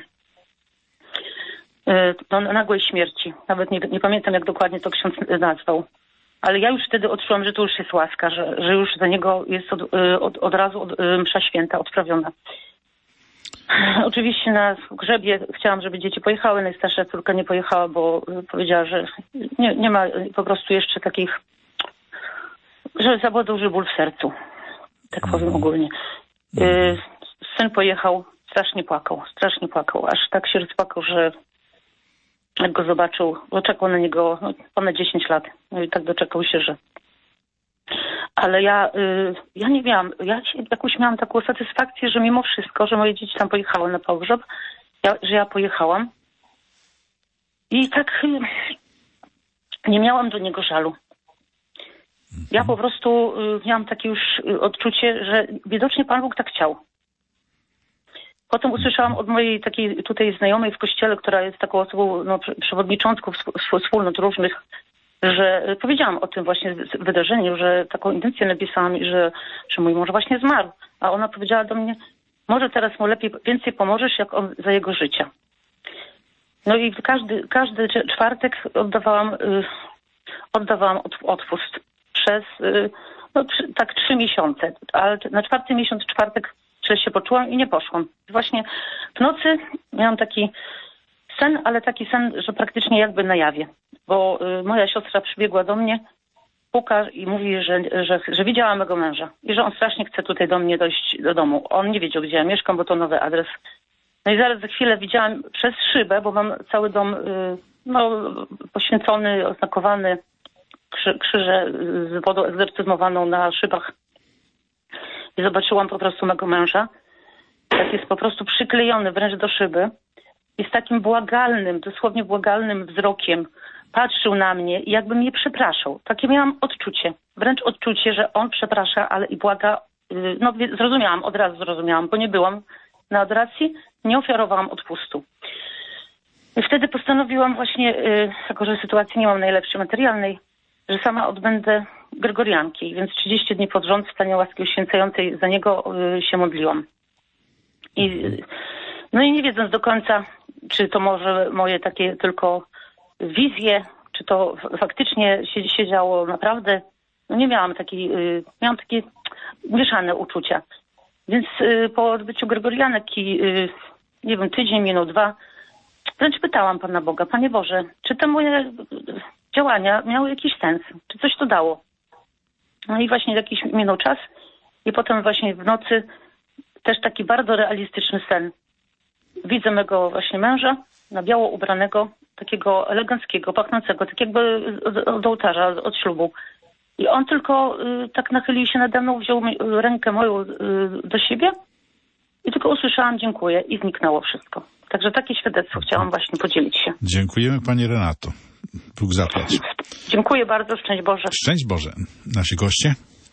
do nagłej śmierci. Nawet nie, nie pamiętam, jak dokładnie to ksiądz nazwał. Ale ja już wtedy odczułam, że to już jest łaska, że, że już za niego jest od, od, od razu od, msza święta odprawiona. Oczywiście na grzebie chciałam, żeby dzieci pojechały. Najstarsza córka nie pojechała, bo powiedziała, że nie, nie ma po prostu jeszcze takich, że za duży ból w sercu. Tak powiem ogólnie. Syn pojechał, strasznie płakał, strasznie płakał. Aż tak się rozpłakał, że jak go zobaczył, bo czekał na niego no, ponad dziesięć lat. No i tak doczekał się, że... Ale ja, y, ja nie miałam, ja jakoś miałam taką satysfakcję, że mimo wszystko, że moje dzieci tam pojechały na pogrzeb, ja, że ja pojechałam. I tak y, nie miałam do niego żalu. Ja po prostu y, miałam takie już odczucie, że widocznie Pan Bóg tak chciał. Potem usłyszałam od mojej takiej tutaj znajomej w kościele, która jest taką osobą no, przewodniczącą wspólnot różnych, że powiedziałam o tym właśnie wydarzeniu, że taką intencję napisałam, że, że mój mąż właśnie zmarł. A ona powiedziała do mnie, może teraz mu lepiej, więcej pomożesz, jak on za jego życia. No i każdy, każdy czwartek oddawałam, y, oddawałam od, odpust przez y, no, trzy, tak trzy miesiące. Ale na czwarty miesiąc, czwartek źle się poczułam i nie poszłam. Właśnie w nocy miałam taki sen, ale taki sen, że praktycznie jakby na jawie. Bo y, moja siostra przybiegła do mnie, puka i mówi, że, że, że widziała mego męża i że on strasznie chce tutaj do mnie dojść do domu. On nie wiedział, gdzie ja mieszkam, bo to nowy adres. No i zaraz za chwilę widziałam przez szybę, bo mam cały dom y, no, poświęcony, oznakowany, krzy, krzyże z wodą egzorcyzmowaną na szybach. I zobaczyłam po prostu mego męża, jak jest po prostu przyklejony wręcz do szyby i z takim błagalnym, dosłownie błagalnym wzrokiem patrzył na mnie i jakby mnie przepraszał. Takie miałam odczucie, wręcz odczucie, że on przeprasza, ale i błaga. No zrozumiałam, od razu zrozumiałam, bo nie byłam na adoracji, nie ofiarowałam odpustu. I wtedy postanowiłam właśnie, jako że sytuacji nie mam najlepszej materialnej, że sama odbędę Gregorianki, więc trzydzieści dni pod rząd w stanie łaski uświęcającej za niego się modliłam. I, no i nie wiedząc do końca, czy to może moje takie tylko wizje, czy to faktycznie się, się działo naprawdę, no nie miałam takiej, miałam takie mieszane uczucia. Więc po odbyciu Gregorianek i nie wiem, tydzień minął, dwa, wręcz pytałam Pana Boga, Panie Boże, czy te moje działania miały jakiś sens? Czy coś to dało? No i właśnie jakiś minął czas i potem właśnie w nocy też taki bardzo realistyczny sen. Widzę mego właśnie męża, na biało ubranego, takiego eleganckiego, pachnącego, tak jakby od ołtarza, od ślubu. I on tylko y, tak nachylił się nade mną, wziął mi, y, rękę moją y, do siebie i tylko usłyszałam dziękuję i zniknęło wszystko. Także takie świadectwo chciałam właśnie podzielić się. Dziękujemy Pani Renato. Bóg zapłać. Dziękuję bardzo, szczęść Boże. Szczęść Boże. Nasi goście?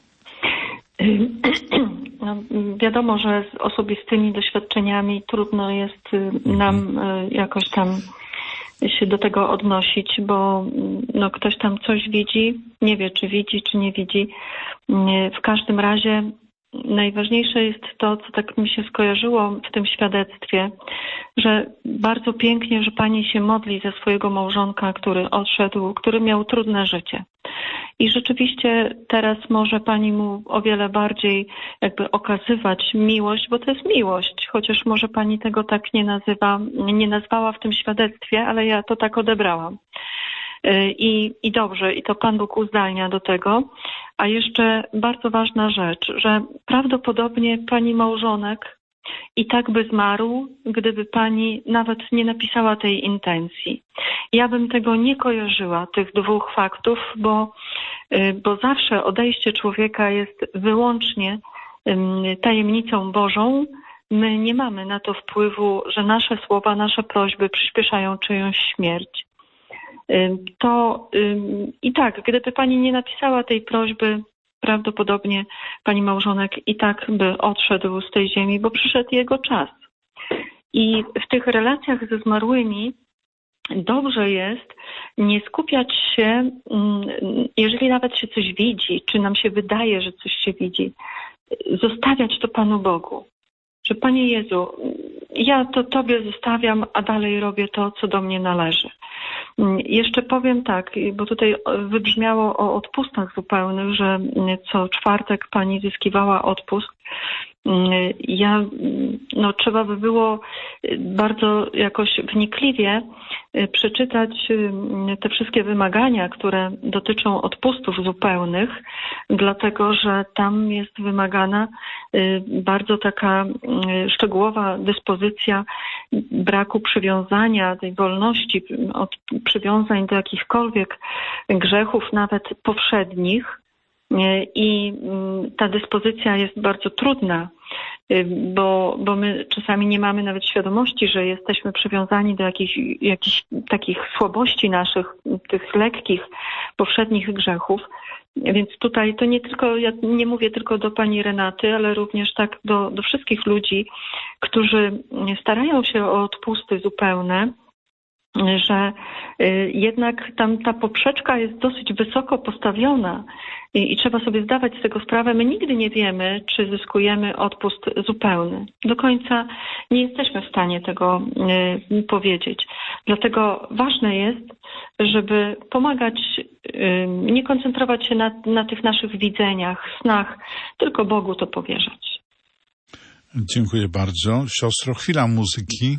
No, wiadomo, że z osobistymi doświadczeniami trudno jest nam jakoś tam się do tego odnosić, bo no, ktoś tam coś widzi, nie wie, czy widzi, czy nie widzi. W każdym razie najważniejsze jest to, co tak mi się skojarzyło w tym świadectwie, że bardzo pięknie, że Pani się modli za swojego małżonka, który odszedł, który miał trudne życie. I rzeczywiście teraz może Pani mu o wiele bardziej jakby okazywać miłość, bo to jest miłość, chociaż może Pani tego tak nie nazywa, nie nazwała w tym świadectwie, ale ja to tak odebrałam. I, I dobrze, i to Pan Bóg uzdalnia do tego. A jeszcze bardzo ważna rzecz, że prawdopodobnie Pani małżonek i tak by zmarł, gdyby Pani nawet nie napisała tej intencji. Ja bym tego nie kojarzyła, tych dwóch faktów, bo, bo zawsze odejście człowieka jest wyłącznie tajemnicą Bożą. My nie mamy na to wpływu, że nasze słowa, nasze prośby przyspieszają czyjąś śmierć. To i tak, gdyby Pani nie napisała tej prośby, prawdopodobnie Pani małżonek i tak by odszedł z tej ziemi, bo przyszedł jego czas. I w tych relacjach ze zmarłymi dobrze jest nie skupiać się, jeżeli nawet się coś widzi, czy nam się wydaje, że coś się widzi, zostawiać to Panu Bogu. Że Panie Jezu, ja to Tobie zostawiam, a dalej robię to, co do mnie należy. Jeszcze powiem tak, bo tutaj wybrzmiało o odpustach zupełnych, że co czwartek Pani zyskiwała odpust. Ja, no trzeba by było bardzo jakoś wnikliwie przeczytać te wszystkie wymagania, które dotyczą odpustów zupełnych, dlatego że tam jest wymagana bardzo taka szczegółowa dyspozycja braku przywiązania, tej wolności od przywiązań do jakichkolwiek grzechów, nawet powszednich. I ta dyspozycja jest bardzo trudna, bo, bo my czasami nie mamy nawet świadomości, że jesteśmy przywiązani do jakichś, jakichś takich słabości naszych, tych lekkich, powszednich grzechów. Więc tutaj to nie tylko, ja nie mówię tylko do Pani Renaty, ale również tak do, do wszystkich ludzi, którzy starają się o odpusty zupełne, że jednak tam ta poprzeczka jest dosyć wysoko postawiona i, i trzeba sobie zdawać z tego sprawę. My nigdy nie wiemy, czy zyskujemy odpust zupełny. Do końca nie jesteśmy w stanie tego y, powiedzieć. Dlatego ważne jest, żeby pomagać, y, nie koncentrować się na, na tych naszych widzeniach, snach, tylko Bogu to powierzać. Dziękuję bardzo. Siostro, chwila muzyki.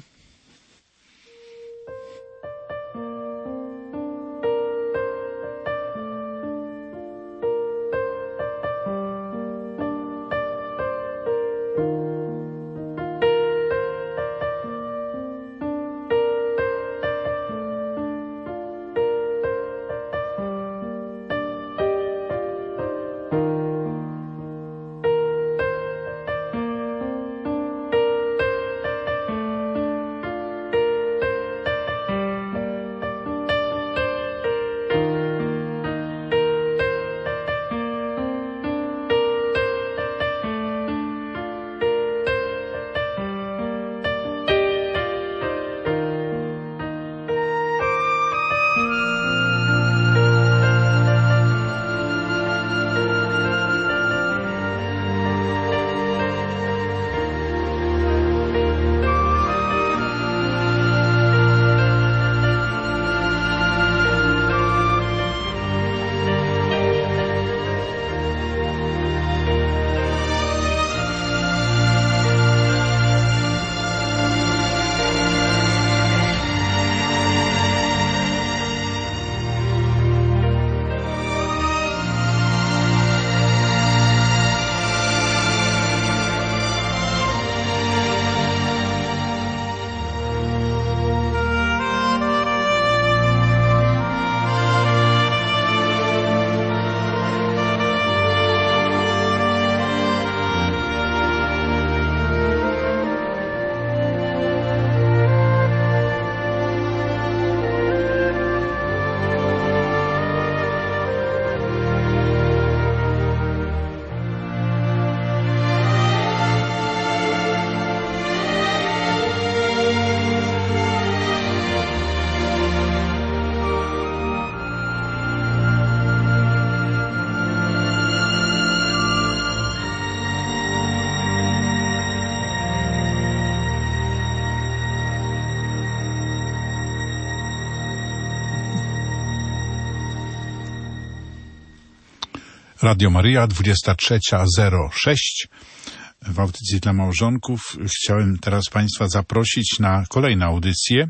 Radio Maryja, dwudziesta trzecia zero sześć. W audycji dla małżonków chciałem teraz Państwa zaprosić na kolejną audycję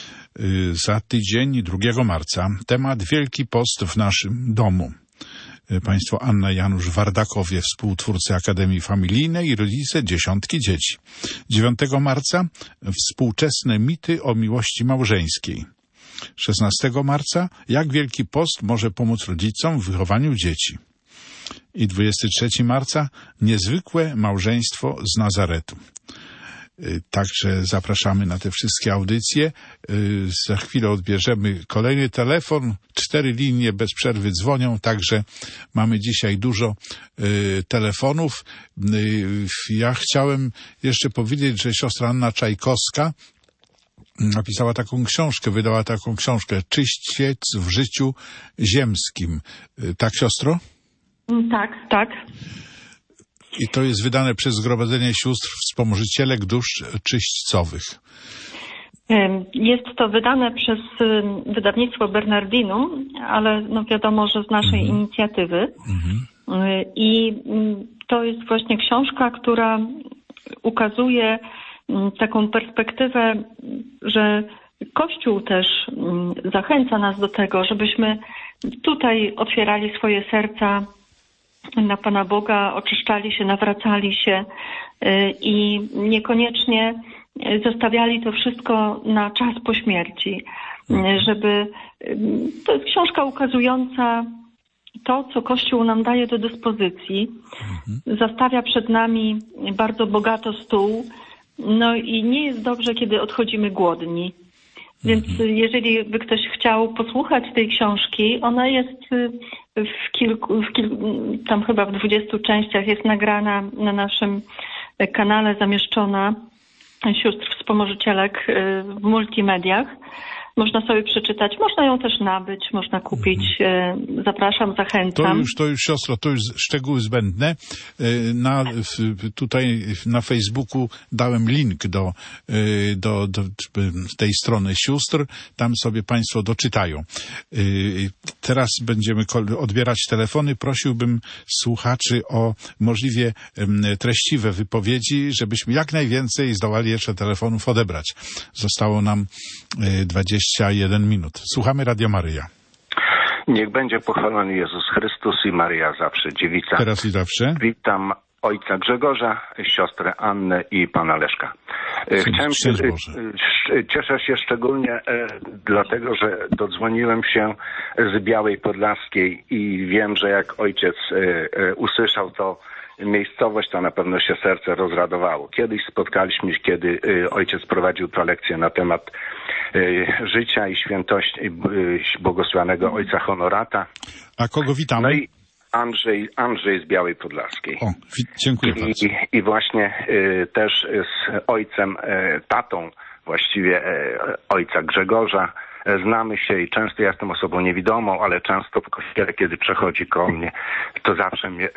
za tydzień, drugiego marca. Temat Wielki Post w naszym domu. Państwo Anna i Janusz Wardakowie, współtwórcy Akademii Familijnej i rodzice dziesiątki dzieci. dziewiątego marca współczesne mity o miłości małżeńskiej. szesnastego marca jak Wielki Post może pomóc rodzicom w wychowaniu dzieci. I dwudziestego trzeciego marca niezwykłe małżeństwo z Nazaretu. Także zapraszamy na te wszystkie audycje. Za chwilę odbierzemy kolejny telefon. Cztery linie bez przerwy dzwonią, także mamy dzisiaj dużo telefonów. Ja chciałem jeszcze powiedzieć, że siostra Anna Czajkowska napisała taką książkę, wydała taką książkę Czyściec w życiu ziemskim. Tak, siostro? Tak, tak. I to jest wydane przez Zgromadzenie Sióstr Wspomożycielek Dusz Czyśćcowych. Jest to wydane przez wydawnictwo Bernardinum, ale no wiadomo, że z naszej mhm. inicjatywy. Mhm. I to jest właśnie książka, która ukazuje taką perspektywę, że Kościół też zachęca nas do tego, żebyśmy tutaj otwierali swoje serca na Pana Boga, oczyszczali się, nawracali się i niekoniecznie zostawiali to wszystko na czas po śmierci, żeby... To jest książka ukazująca to, co Kościół nam daje do dyspozycji. Zastawia przed nami bardzo bogato stół, no i nie jest dobrze, kiedy odchodzimy głodni. Więc jeżeli by ktoś chciał posłuchać tej książki, ona jest w kilku, w kilku, tam chyba w dwudziestu częściach jest nagrana na naszym kanale, zamieszczona Sióstr Wspomożycielek w multimediach. Można sobie przeczytać, można ją też nabyć, można kupić. Zapraszam, zachęcam. To już, to już siostro, to już szczegóły zbędne. Na, tutaj na Facebooku dałem link do, do, do tej strony sióstr. Tam sobie Państwo doczytają. Teraz będziemy odbierać telefony. Prosiłbym słuchaczy o możliwie treściwe wypowiedzi, żebyśmy jak najwięcej zdołali jeszcze telefonów odebrać. Zostało nam dwadzieścia jeden minut. Słuchamy Radio Maryja. Niech będzie pochwalony Jezus Chrystus i Maryja zawsze dziewica. Teraz i zawsze. Witam ojca Grzegorza, siostrę Annę i pana Leszka. Chciałem się, cieszę się szczególnie dlatego, że dodzwoniłem się z Białej Podlaskiej i wiem, że jak ojciec usłyszał to miejscowość, to na pewno się serce rozradowało. Kiedyś spotkaliśmy się, kiedy ojciec prowadził prelekcję na temat życia i świętości błogosławionego ojca Honorata. A kogo witamy? No i Andrzej, Andrzej z Białej Podlaskiej. O, dziękuję I, bardzo. I, I właśnie y, też z ojcem, y, tatą właściwie y, ojca Grzegorza znamy się i często ja jestem osobą niewidomą, ale często w kościele, kiedy przechodzi koło mnie, to zawsze mnie y,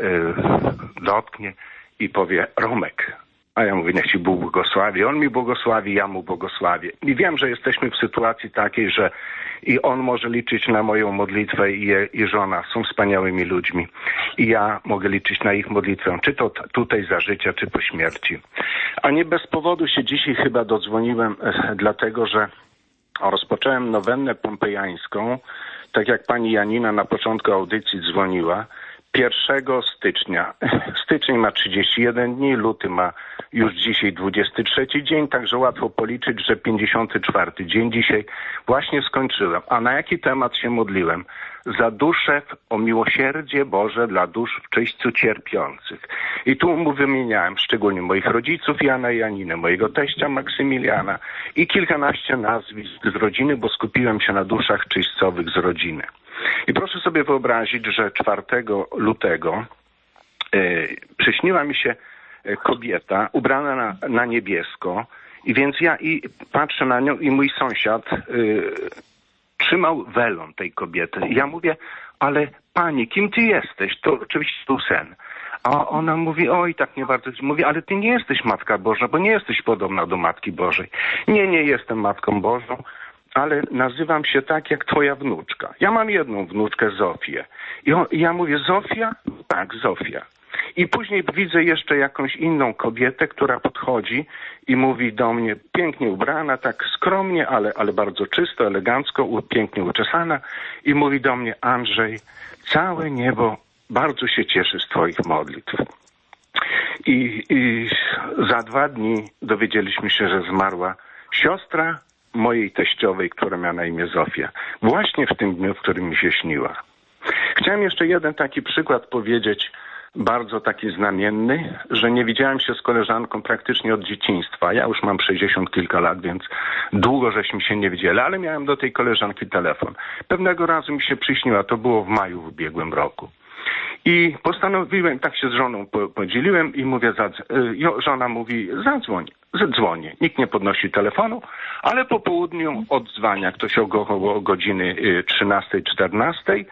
dotknie i powie: Romek. A ja mówię: niech Ci Bóg błogosławi. On mi błogosławi, ja Mu błogosławię. I wiem, że jesteśmy w sytuacji takiej, że i on może liczyć na moją modlitwę i, i żona są wspaniałymi ludźmi. I ja mogę liczyć na ich modlitwę, czy to t- tutaj za życia, czy po śmierci. A nie bez powodu się dzisiaj chyba dodzwoniłem, e, dlatego że rozpocząłem nowennę pompejańską, tak jak pani Janina na początku audycji dzwoniła, pierwszego stycznia. Styczeń ma trzydzieści jeden dni, luty ma już dzisiaj dwudziesty trzeci dzień, także łatwo policzyć, że pięćdziesiąty czwarty dzień dzisiaj właśnie skończyłem. A na jaki temat się modliłem? Za duszę, o miłosierdzie Boże dla dusz w czyśćcu cierpiących. I tu mu wymieniałem szczególnie moich rodziców, Jana i Janinę, mojego teścia Maksymiliana i kilkanaście nazwisk z rodziny, bo skupiłem się na duszach czyśćcowych z rodziny. I proszę sobie wyobrazić, że czwartego lutego yy, przyśniła mi się kobieta ubrana na, na niebiesko i więc ja i patrzę na nią i mój sąsiad yy, trzymał welon tej kobiety. I ja mówię: ale pani, kim ty jesteś? To oczywiście był sen. A ona mówi: oj, tak nie bardzo. Mówi: ale ty nie jesteś Matka Boża, bo nie jesteś podobna do Matki Bożej. Nie, nie jestem Matką Bożą. ale nazywam się tak jak twoja wnuczka. Ja mam jedną wnuczkę, Zofię. I, on, i ja mówię, Zofia? Tak, Zofia. I później widzę jeszcze jakąś inną kobietę, która podchodzi i mówi do mnie, pięknie ubrana, tak skromnie, ale, ale bardzo czysto, elegancko, u, pięknie uczesana i mówi do mnie, Andrzej, całe niebo bardzo się cieszy z twoich modlitw. I, I za dwa dni dowiedzieliśmy się, że zmarła siostra mojej teściowej, która miała na imię Zofia. Właśnie w tym dniu, w którym mi się śniła. Chciałem jeszcze jeden taki przykład powiedzieć, bardzo taki znamienny, że nie widziałem się z koleżanką praktycznie od dzieciństwa. Ja już mam sześćdziesiąt kilka lat, więc długo żeśmy się nie widzieli, ale miałem do tej koleżanki telefon. Pewnego razu mi się przyśniła, to było w maju w ubiegłym roku. I postanowiłem, tak się z żoną podzieliłem i mówię, żona mówi, zadzwoń, zadzwonię. Nikt nie podnosi telefonu, ale po południu odzwania ktoś około godziny trzynastej, czternastej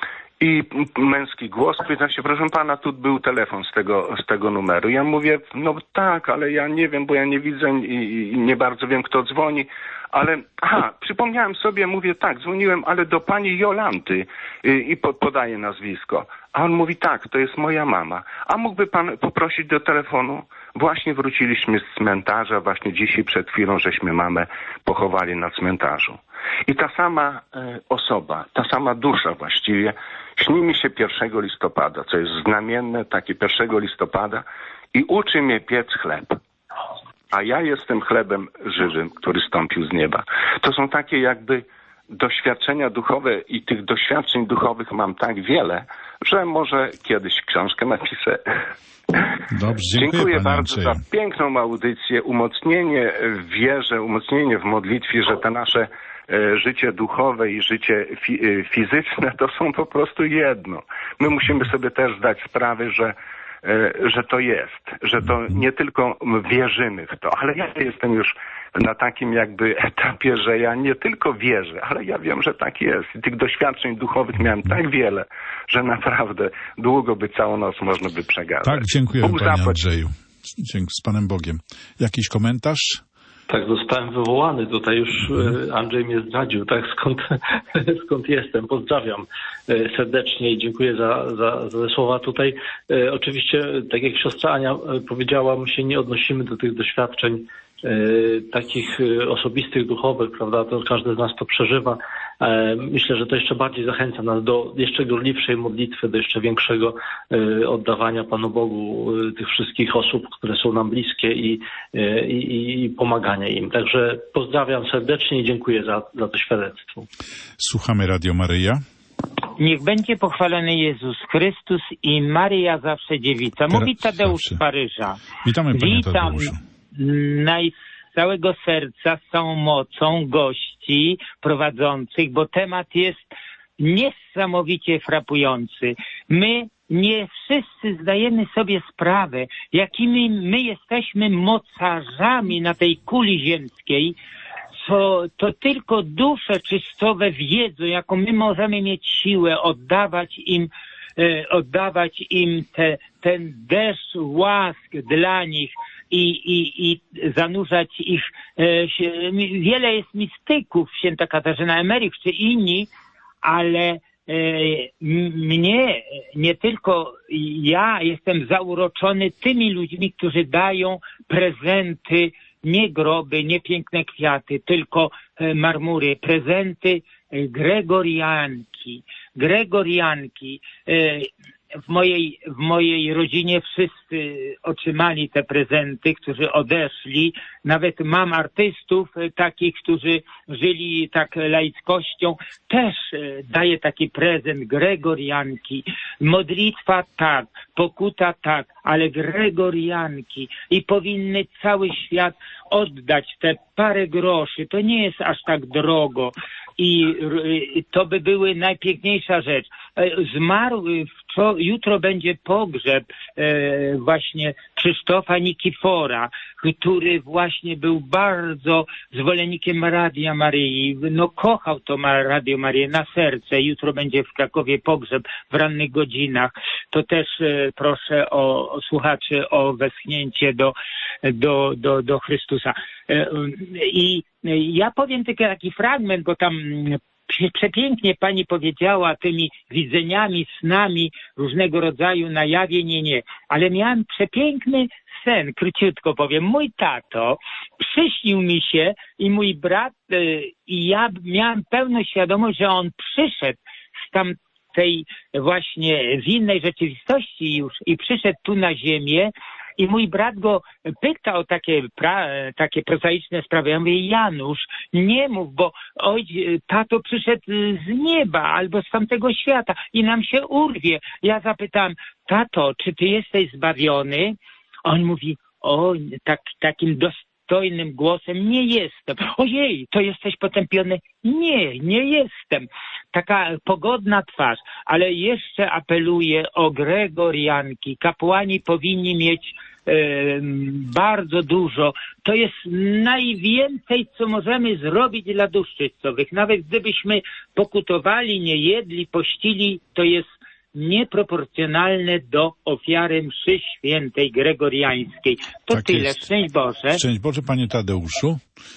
i męski głos pyta się, proszę pana, tu był telefon z tego, z tego numeru. Ja mówię, no tak, ale ja nie wiem, bo ja nie widzę i, i nie bardzo wiem, kto dzwoni. Ale, aha, przypomniałem sobie, mówię, tak, dzwoniłem, ale do pani Jolanty i, i po, podaję nazwisko. A on mówi, tak, to jest moja mama. A mógłby pan poprosić do telefonu? Właśnie wróciliśmy z cmentarza, właśnie dzisiaj przed chwilą żeśmy mamę pochowali na cmentarzu. I ta sama e, osoba, ta sama dusza właściwie, śni mi się pierwszego listopada, co jest znamienne, takie pierwszego listopada i uczy mnie piec chleb. A ja jestem chlebem żywym, który stąpił z nieba. To są takie jakby doświadczenia duchowe i tych doświadczeń duchowych mam tak wiele, że może kiedyś książkę napiszę. Dobrze, dziękuję, dziękuję bardzo Andrzeju. za piękną audycję, umocnienie w wierze, umocnienie w modlitwie, że te nasze e, życie duchowe i życie fi, e, fizyczne to są po prostu jedno. My musimy sobie też zdać sprawę, że że to jest, że to nie tylko wierzymy w to, ale ja jestem już na takim jakby etapie, że ja nie tylko wierzę, ale ja wiem, że tak jest. I tych doświadczeń duchowych miałem tak wiele, że naprawdę długo by całą noc można by przegadać. Tak, dziękuję Bóg panie zapłać. Andrzeju. Dziękuję, z Panem Bogiem. Jakiś komentarz? Tak, zostałem wywołany. Tutaj już Andrzej mnie zdradził, tak, skąd, skąd jestem. Pozdrawiam serdecznie i dziękuję za, za, za słowa tutaj. Oczywiście, tak jak siostra Ania powiedziała, my się nie odnosimy do tych doświadczeń takich osobistych, duchowych, prawda, to każdy z nas to przeżywa. Myślę, że to jeszcze bardziej zachęca nas do jeszcze gorliwszej modlitwy, do jeszcze większego oddawania Panu Bogu tych wszystkich osób, które są nam bliskie i, i, i pomagania im. Także pozdrawiam serdecznie i dziękuję za, za to świadectwo. Słuchamy Radio Maryja. Niech będzie pochwalony Jezus Chrystus i Maryja zawsze dziewica. Mówi Tadeusz z Paryża. Witamy, panie Witam Tadeuszu. naj, z całego serca, z całą mocą gości prowadzących, bo temat jest niesamowicie frapujący. My nie wszyscy zdajemy sobie sprawę, jakimi my jesteśmy mocarzami na tej kuli ziemskiej, co to tylko dusze czystowe wiedzą, jaką my możemy mieć siłę oddawać im, e, oddawać im te, ten deszcz łask dla nich i, i, i zanurzać ich. E, się, wiele jest mistyków, święta Katarzyna Emeryk czy inni, ale e, mnie, nie tylko ja jestem zauroczony tymi ludźmi, którzy dają prezenty, nie groby, nie piękne kwiaty, tylko marmury, prezenty gregorianki. Gregorianki. W mojej, w mojej rodzinie wszyscy otrzymali te prezenty, którzy odeszli. Nawet mam artystów takich, którzy żyli tak laickością. Też daję taki prezent gregorianki. Modlitwa tak, pokuta tak, ale gregorianki. I powinny cały świat oddać te parę groszy. To nie jest aż tak drogo. I to by były najpiękniejsza rzecz. Zmarł jutro, jutro będzie pogrzeb e, właśnie Krzysztofa Nikifora, który właśnie był bardzo zwolennikiem Radia Maryi. No kochał to Radio Maryję na serce. Jutro będzie w Krakowie pogrzeb w rannych godzinach. To też e, proszę o, o słuchaczy o westchnięcie do, do, do, do Chrystusa. E, I ja powiem tylko taki fragment, bo tam przepięknie pani powiedziała tymi widzeniami, snami różnego rodzaju na jawie, nie, nie. Ale miałem przepiękny sen, króciutko powiem. Mój tato przyśnił mi się i mój brat y, i ja miałem pełną świadomość, że on przyszedł z tamtej właśnie z innej rzeczywistości już i przyszedł tu na ziemię. I mój brat go pyta o takie, pra, takie prozaiczne sprawy. Ja mówię, Janusz, nie mów, bo oj, tato przyszedł z nieba albo z tamtego świata i nam się urwie. Ja zapytałem, tato, czy ty jesteś zbawiony? On mówi, o, tak, takim dostojnym głosem, nie jestem. Ojej, to jesteś potępiony? Nie, nie jestem. Taka pogodna twarz, ale jeszcze apeluję o gregorianki. Kapłani powinni mieć e, bardzo dużo. To jest najwięcej, co możemy zrobić dla dusz czystowych. Nawet gdybyśmy pokutowali, nie jedli, pościli, to jest nieproporcjonalne do ofiary mszy świętej gregoriańskiej. To tak tyle. Jest. Szczęść Boże. Szczęść Boże, panie Tadeuszu.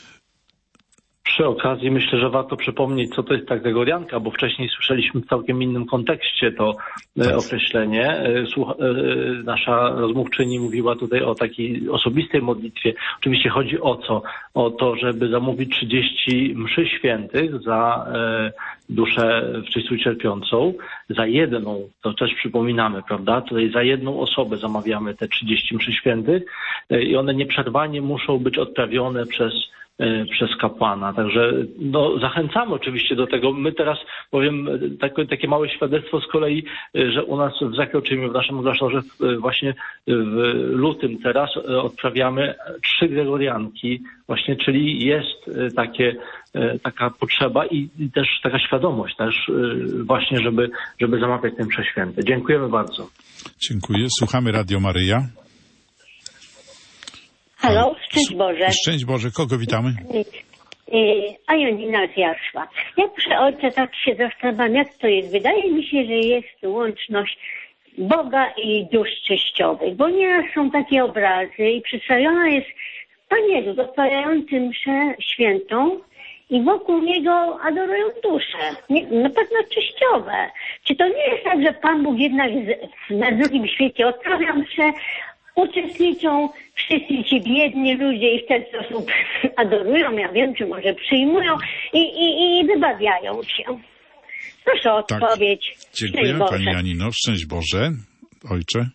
Przy okazji myślę, że warto przypomnieć, co to jest ta gregorianka, bo wcześniej słyszeliśmy w całkiem innym kontekście to e, określenie. E, słucha, e, nasza rozmówczyni mówiła tutaj o takiej osobistej modlitwie. Oczywiście chodzi o co? O to, żeby zamówić trzydzieści mszy świętych za e, duszę wczesną cierpiącą, za jedną, to też przypominamy, prawda? Tutaj za jedną osobę zamawiamy te trzydzieści mszy świętych e, i one nieprzerwanie muszą być odprawione przez przez kapłana. Także no, zachęcamy oczywiście do tego. My teraz powiem takie, takie małe świadectwo z kolei, że u nas w Zakroczymiu, w naszym klasztorze właśnie w lutym teraz odprawiamy trzy gregorianki właśnie, czyli jest takie, taka potrzeba i, i też taka świadomość też właśnie, żeby, żeby zamawiać ten msze święte. Dziękujemy bardzo. Dziękuję. Słuchamy Radio Maryja. Halo, szczęść Boże. Szczęść Boże, kogo witamy? A Janina z Jarszła. Ja proszę ojca, tak się zastanawiam, jak to jest. Wydaje mi się, że jest łączność Boga i dusz czyściowych, bo nieraz są takie obrazy i przedstawiona jest Pan Jezus odprawiający mszę świętą i wokół Niego adorują dusze, nie, na pewno czyściowe. Czy to nie jest tak, że Pan Bóg jednak z, na drugim świecie odprawia mszę, uczestniczą wszyscy ci biedni ludzie i w ten sposób adorują, ja wiem, czy może przyjmują i, i, i wybawiają się. Proszę o odpowiedź. Tak. Dziękuję pani Janino. Szczęść Boże. Ojcze.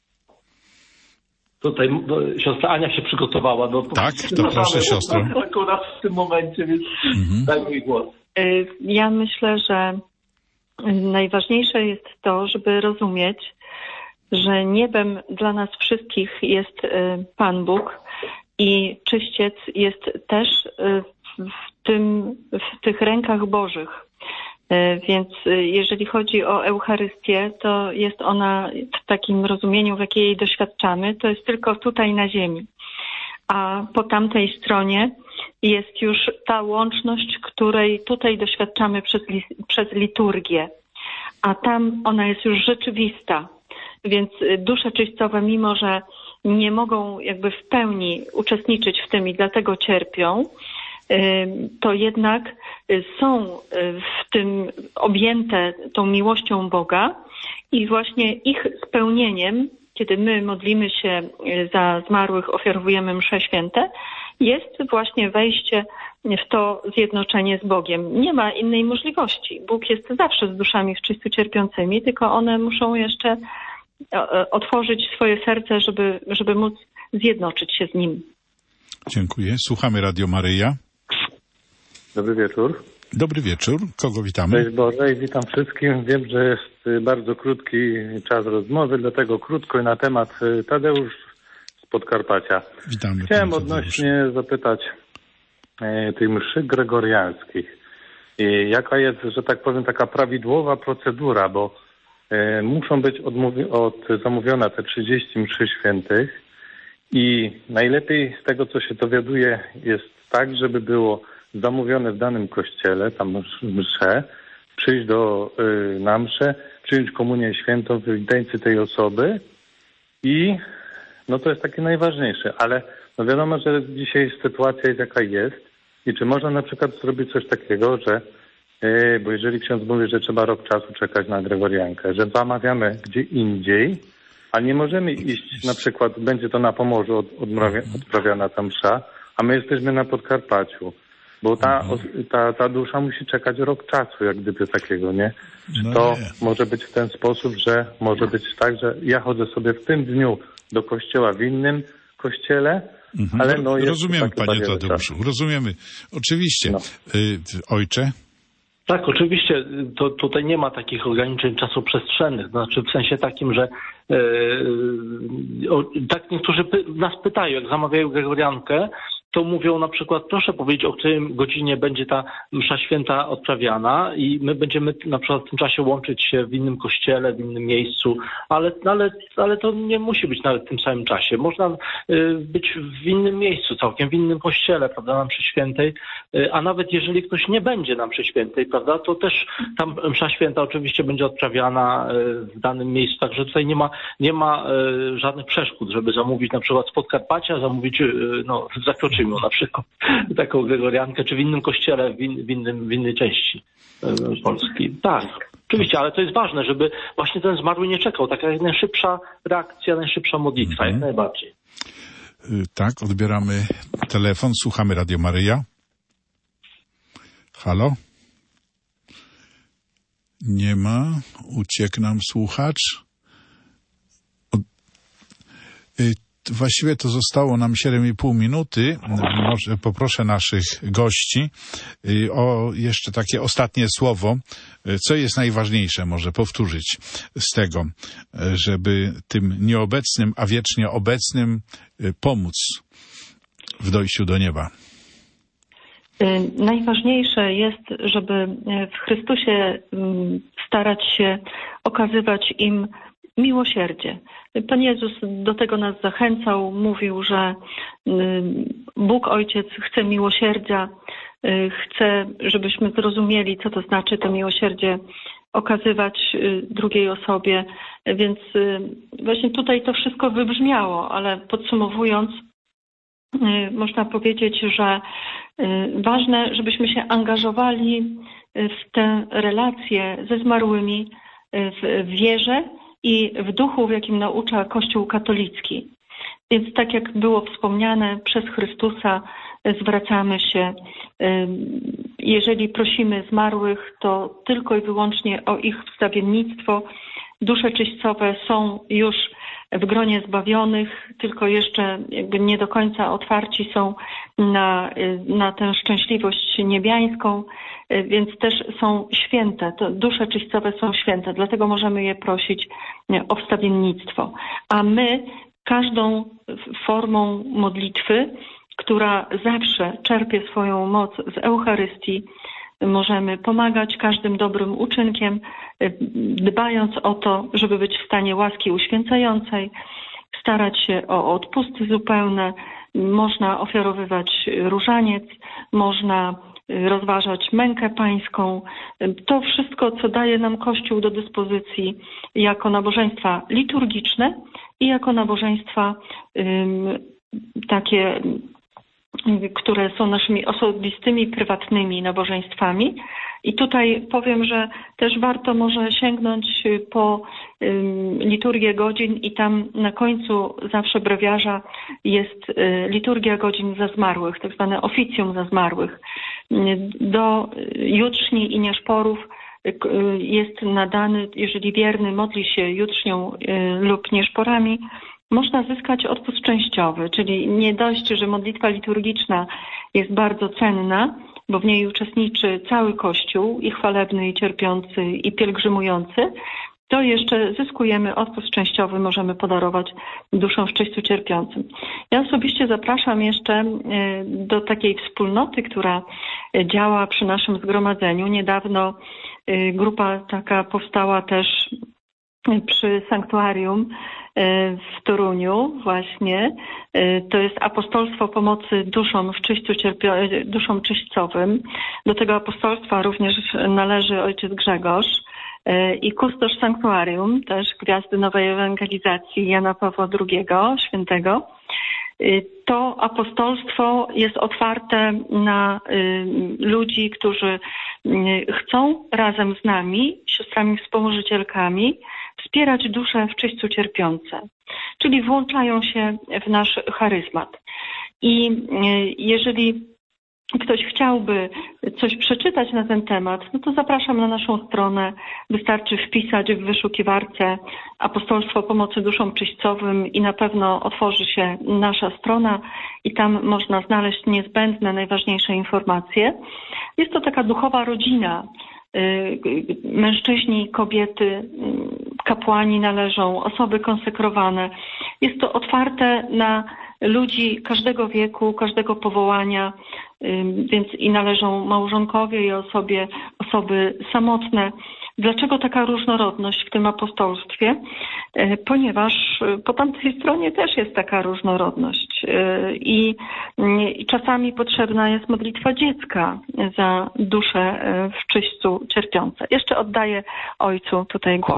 Tutaj do, siostra Ania się przygotowała. Do, tak, to proszę siostro. Akurat w tym momencie, więc mhm. daj mi głos. Ja myślę, że najważniejsze jest to, żeby rozumieć, że niebem dla nas wszystkich jest Pan Bóg i czyściec jest też w, tym, w tych rękach Bożych. Więc jeżeli chodzi o Eucharystię, to jest ona w takim rozumieniu, w jakiej jej doświadczamy, to jest tylko tutaj na ziemi. A po tamtej stronie jest już ta łączność, której tutaj doświadczamy przez, przez liturgię. A tam ona jest już rzeczywista. Więc dusze czyścowe, mimo że nie mogą jakby w pełni uczestniczyć w tym i dlatego cierpią, to jednak są w tym objęte tą miłością Boga i właśnie ich spełnieniem, kiedy my modlimy się za zmarłych, ofiarowujemy msze święte, jest właśnie wejście w to zjednoczenie z Bogiem. Nie ma innej możliwości. Bóg jest zawsze z duszami wczystu cierpiącymi, tylko one muszą jeszcze otworzyć swoje serce, żeby, żeby móc zjednoczyć się z Nim. Dziękuję. Słuchamy Radio Maryja. Dobry wieczór. Dobry wieczór. Kogo witamy? Cześć Boże i witam wszystkim. Wiem, że jest bardzo krótki czas rozmowy, dlatego krótko i na temat Tadeusz z Podkarpacia. Witamy. Chciałem odnośnie zapytać e, tych mszy gregoriańskich. I jaka jest, że tak powiem, taka prawidłowa procedura, bo muszą być odmówi- od, zamówione te trzydzieści mszy świętych i najlepiej z tego, co się dowiaduje, jest tak, żeby było zamówione w danym kościele, tam msze, przyjść do, y, na mszę, przyjąć komunię świętą w intencji tej osoby i no to jest takie najważniejsze, ale no wiadomo, że dzisiaj sytuacja jest jaka jest i czy można na przykład zrobić coś takiego, że yy, bo jeżeli ksiądz mówi, że trzeba rok czasu czekać na Gregoriankę, że zamawiamy gdzie indziej, a nie możemy iść, na przykład będzie to na Pomorzu od, odmrawia, odprawiana ta msza, a my jesteśmy na Podkarpaciu, bo ta, ta, ta dusza musi czekać rok czasu, jak gdyby takiego, nie? Czy No to nie. może być w ten sposób, że może być tak, że ja chodzę sobie w tym dniu do kościoła w innym kościele, Mhm. ale no jest Rozumiemy, taki panie bariery Tadeuszu, czasu. rozumiemy. Oczywiście. No. Y, ojcze? Tak, oczywiście to, tutaj nie ma takich ograniczeń czasoprzestrzennych, znaczy w sensie takim, że e, o, tak niektórzy py, nas pytają, jak zamawiają Gregoriankę, to mówią na przykład, proszę powiedzieć, o której godzinie będzie ta msza święta odprawiana i my będziemy na przykład w tym czasie łączyć się w innym kościele, w innym miejscu, ale, ale, ale to nie musi być nawet w tym samym czasie. Można y, być w innym miejscu całkiem, w innym kościele, prawda, na mszy świętej, y, a nawet jeżeli ktoś nie będzie na mszy świętej, prawda, to też tam msza święta oczywiście będzie odprawiana y, w danym miejscu, także tutaj nie ma, nie ma y, żadnych przeszkód, żeby zamówić na przykład z Podkarpacia, zamówić y, no, w Zakroczymiu na przykład taką Gregoriankę, czy w innym kościele, w, in, w, innym, w innej części y, Polski. Tak, oczywiście, ale to jest ważne, żeby właśnie ten zmarły nie czekał. Taka jak najszybsza reakcja, najszybsza modlitwa, Mhm. jak najbardziej. Y, tak, odbieramy telefon, słuchamy Radio Maryja. Halo? Nie ma, uciekł nam słuchacz. Od... Y, Właściwie to zostało nam siedem i pół minuty. Może poproszę naszych gości y, o jeszcze takie ostatnie słowo. Y, Co jest najważniejsze, może powtórzyć z tego, y, żeby tym nieobecnym, a wiecznie obecnym y, pomóc w dojściu do nieba. Najważniejsze jest, żeby w Chrystusie starać się okazywać im miłosierdzie. Pan Jezus do tego nas zachęcał, mówił, że Bóg Ojciec chce miłosierdzia, chce, żebyśmy zrozumieli, co to znaczy to miłosierdzie okazywać drugiej osobie, więc właśnie tutaj to wszystko wybrzmiało, ale podsumowując, można powiedzieć, że ważne, żebyśmy się angażowali w tę relację ze zmarłymi w wierze i w duchu, w jakim naucza Kościół katolicki. Więc tak jak było wspomniane, przez Chrystusa zwracamy się. Jeżeli prosimy zmarłych, to tylko i wyłącznie o ich wstawiennictwo. Dusze czyścowe są już w gronie zbawionych, tylko jeszcze jakby nie do końca otwarci są na, na tę szczęśliwość niebiańską, więc też są święte. To dusze czyścowe są święte, dlatego możemy je prosić o wstawiennictwo. A my każdą formą modlitwy, która zawsze czerpie swoją moc z Eucharystii, możemy pomagać każdym dobrym uczynkiem, dbając o to, żeby być w stanie łaski uświęcającej, starać się o odpusty zupełne, można ofiarowywać różaniec, można rozważać mękę pańską. To wszystko, co daje nam Kościół do dyspozycji jako nabożeństwa liturgiczne i jako nabożeństwa um, takie, które są naszymi osobistymi, prywatnymi nabożeństwami. I tutaj powiem, że też warto może sięgnąć po um, liturgię godzin i tam na końcu zawsze brewiarza jest y, liturgia godzin za zmarłych, tak zwane oficjum za zmarłych. Do jutrzni i nieszporów jest nadany, jeżeli wierny modli się jutrznią y, lub nieszporami, można zyskać odpust częściowy, czyli nie dość, że modlitwa liturgiczna jest bardzo cenna, bo w niej uczestniczy cały Kościół, i chwalebny, i cierpiący, i pielgrzymujący, to jeszcze zyskujemy odpust częściowy, możemy podarować duszom w czyśćcu cierpiącym. Ja osobiście zapraszam jeszcze do takiej wspólnoty, która działa przy naszym zgromadzeniu. Niedawno grupa taka powstała też przy sanktuarium w Toruniu właśnie. To jest apostolstwo pomocy duszom w czyśćcu cierpio- duszom czyśćcowym. Do tego apostolstwa również należy ojciec Grzegorz i kustosz sanktuarium, też Gwiazdy Nowej Ewangelizacji Jana Pawła drugiego, świętego. To apostolstwo jest otwarte na ludzi, którzy chcą razem z nami, siostrami wspomożycielkami, wspierać dusze w czyśćcu cierpiące, czyli włączają się w nasz charyzmat. I jeżeli ktoś chciałby coś przeczytać na ten temat, no to zapraszam na naszą stronę. Wystarczy wpisać w wyszukiwarce Apostolstwo Pomocy Duszom Czyśćcowym i na pewno otworzy się nasza strona i tam można znaleźć niezbędne, najważniejsze informacje. Jest to taka duchowa rodzina. Mężczyźni, kobiety, kapłani należą, osoby konsekrowane. Jest to otwarte na ludzi każdego wieku, każdego powołania, więc i należą małżonkowie i osoby, osoby samotne. Dlaczego taka różnorodność w tym apostolstwie? Ponieważ po tamtej stronie też jest taka różnorodność i, i czasami potrzebna jest modlitwa dziecka za dusze w czyśćcu cierpiące. Jeszcze oddaję ojcu tutaj głos.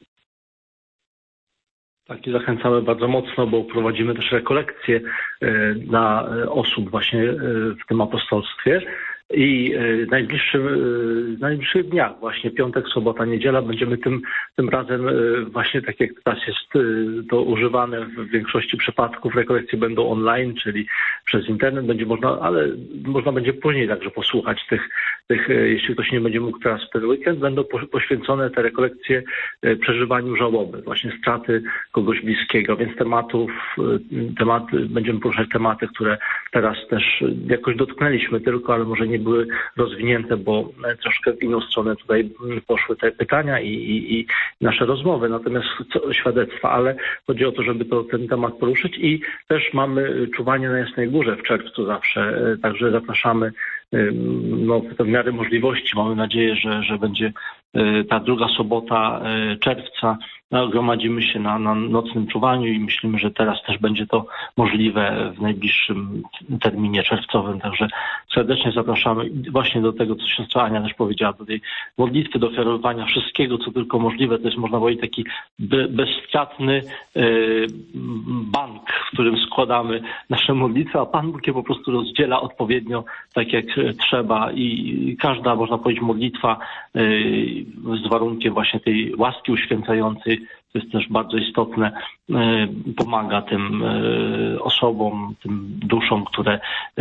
Tak, i zachęcamy bardzo mocno, bo prowadzimy też rekolekcje dla osób właśnie w tym apostolstwie. I w najbliższym, w najbliższych dniach, właśnie piątek, sobota, niedziela, będziemy tym, tym razem właśnie tak jak teraz jest to używane w większości przypadków, rekolekcje będą online, czyli przez internet będzie można, ale można będzie później także posłuchać tych, tych jeśli ktoś nie będzie mógł teraz w ten weekend, będą poświęcone te rekolekcje przeżywaniu żałoby, właśnie straty kogoś bliskiego, więc tematów, tematy, będziemy poruszać tematy, które teraz też jakoś dotknęliśmy tylko, ale może nie były rozwinięte, bo troszkę w inną stronę tutaj poszły te pytania i, i, i nasze rozmowy, natomiast co, świadectwa, ale chodzi o to, żeby to, ten temat poruszyć i też mamy czuwanie na Jasnej Górze w czerwcu zawsze, także zapraszamy no, w miarę możliwości. Mamy nadzieję, że, że będzie ta druga sobota czerwca. No, gromadzimy się na, na nocnym czuwaniu i myślimy, że teraz też będzie to możliwe w najbliższym terminie czerwcowym. Także serdecznie zapraszamy właśnie do tego, co siostra Ania też powiedziała, do tej modlitwy, do ofiarowania wszystkiego, co tylko możliwe. To jest, można powiedzieć, taki be, bezstratny y, bank, w którym składamy nasze modlitwy, a Pan Bóg je po prostu rozdziela odpowiednio, tak jak trzeba i każda, można powiedzieć, modlitwa y, z warunkiem właśnie tej łaski uświęcającej, to jest też bardzo istotne, pomaga tym osobom, tym duszom, które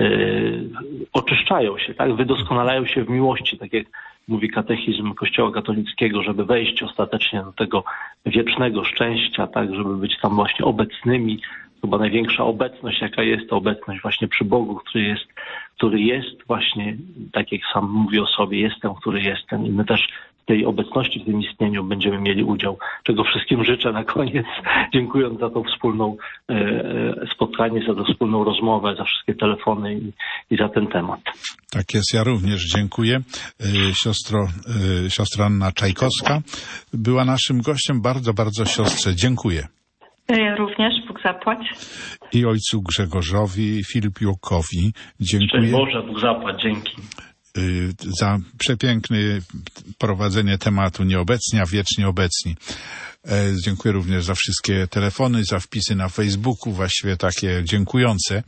oczyszczają się, tak, wydoskonalają się w miłości, tak jak mówi katechizm Kościoła katolickiego, żeby wejść ostatecznie do tego wiecznego szczęścia, tak, żeby być tam właśnie obecnymi. Chyba największa obecność, jaka jest, to obecność właśnie przy Bogu, który jest, który jest właśnie, tak jak sam mówi o sobie, jestem, który jestem. I my też w tej obecności, w tym istnieniu będziemy mieli udział, czego wszystkim życzę na koniec, dziękując za tą wspólną e, spotkanie, za tą wspólną rozmowę, za wszystkie telefony i, i za ten temat. Tak jest, ja również dziękuję. Siostro, siostra Anna Czajkowska była naszym gościem. Bardzo, bardzo siostrze dziękuję. Ja również, Bóg zapłać. I ojcu Grzegorzowi Filipiukowi dziękuję. Szczęść Boże, Bóg zapłać, dzięki. Za przepiękne prowadzenie tematu Nieobecni, a wiecznie obecni. Dziękuję również za wszystkie telefony, za wpisy na Facebooku, właściwie takie dziękujące.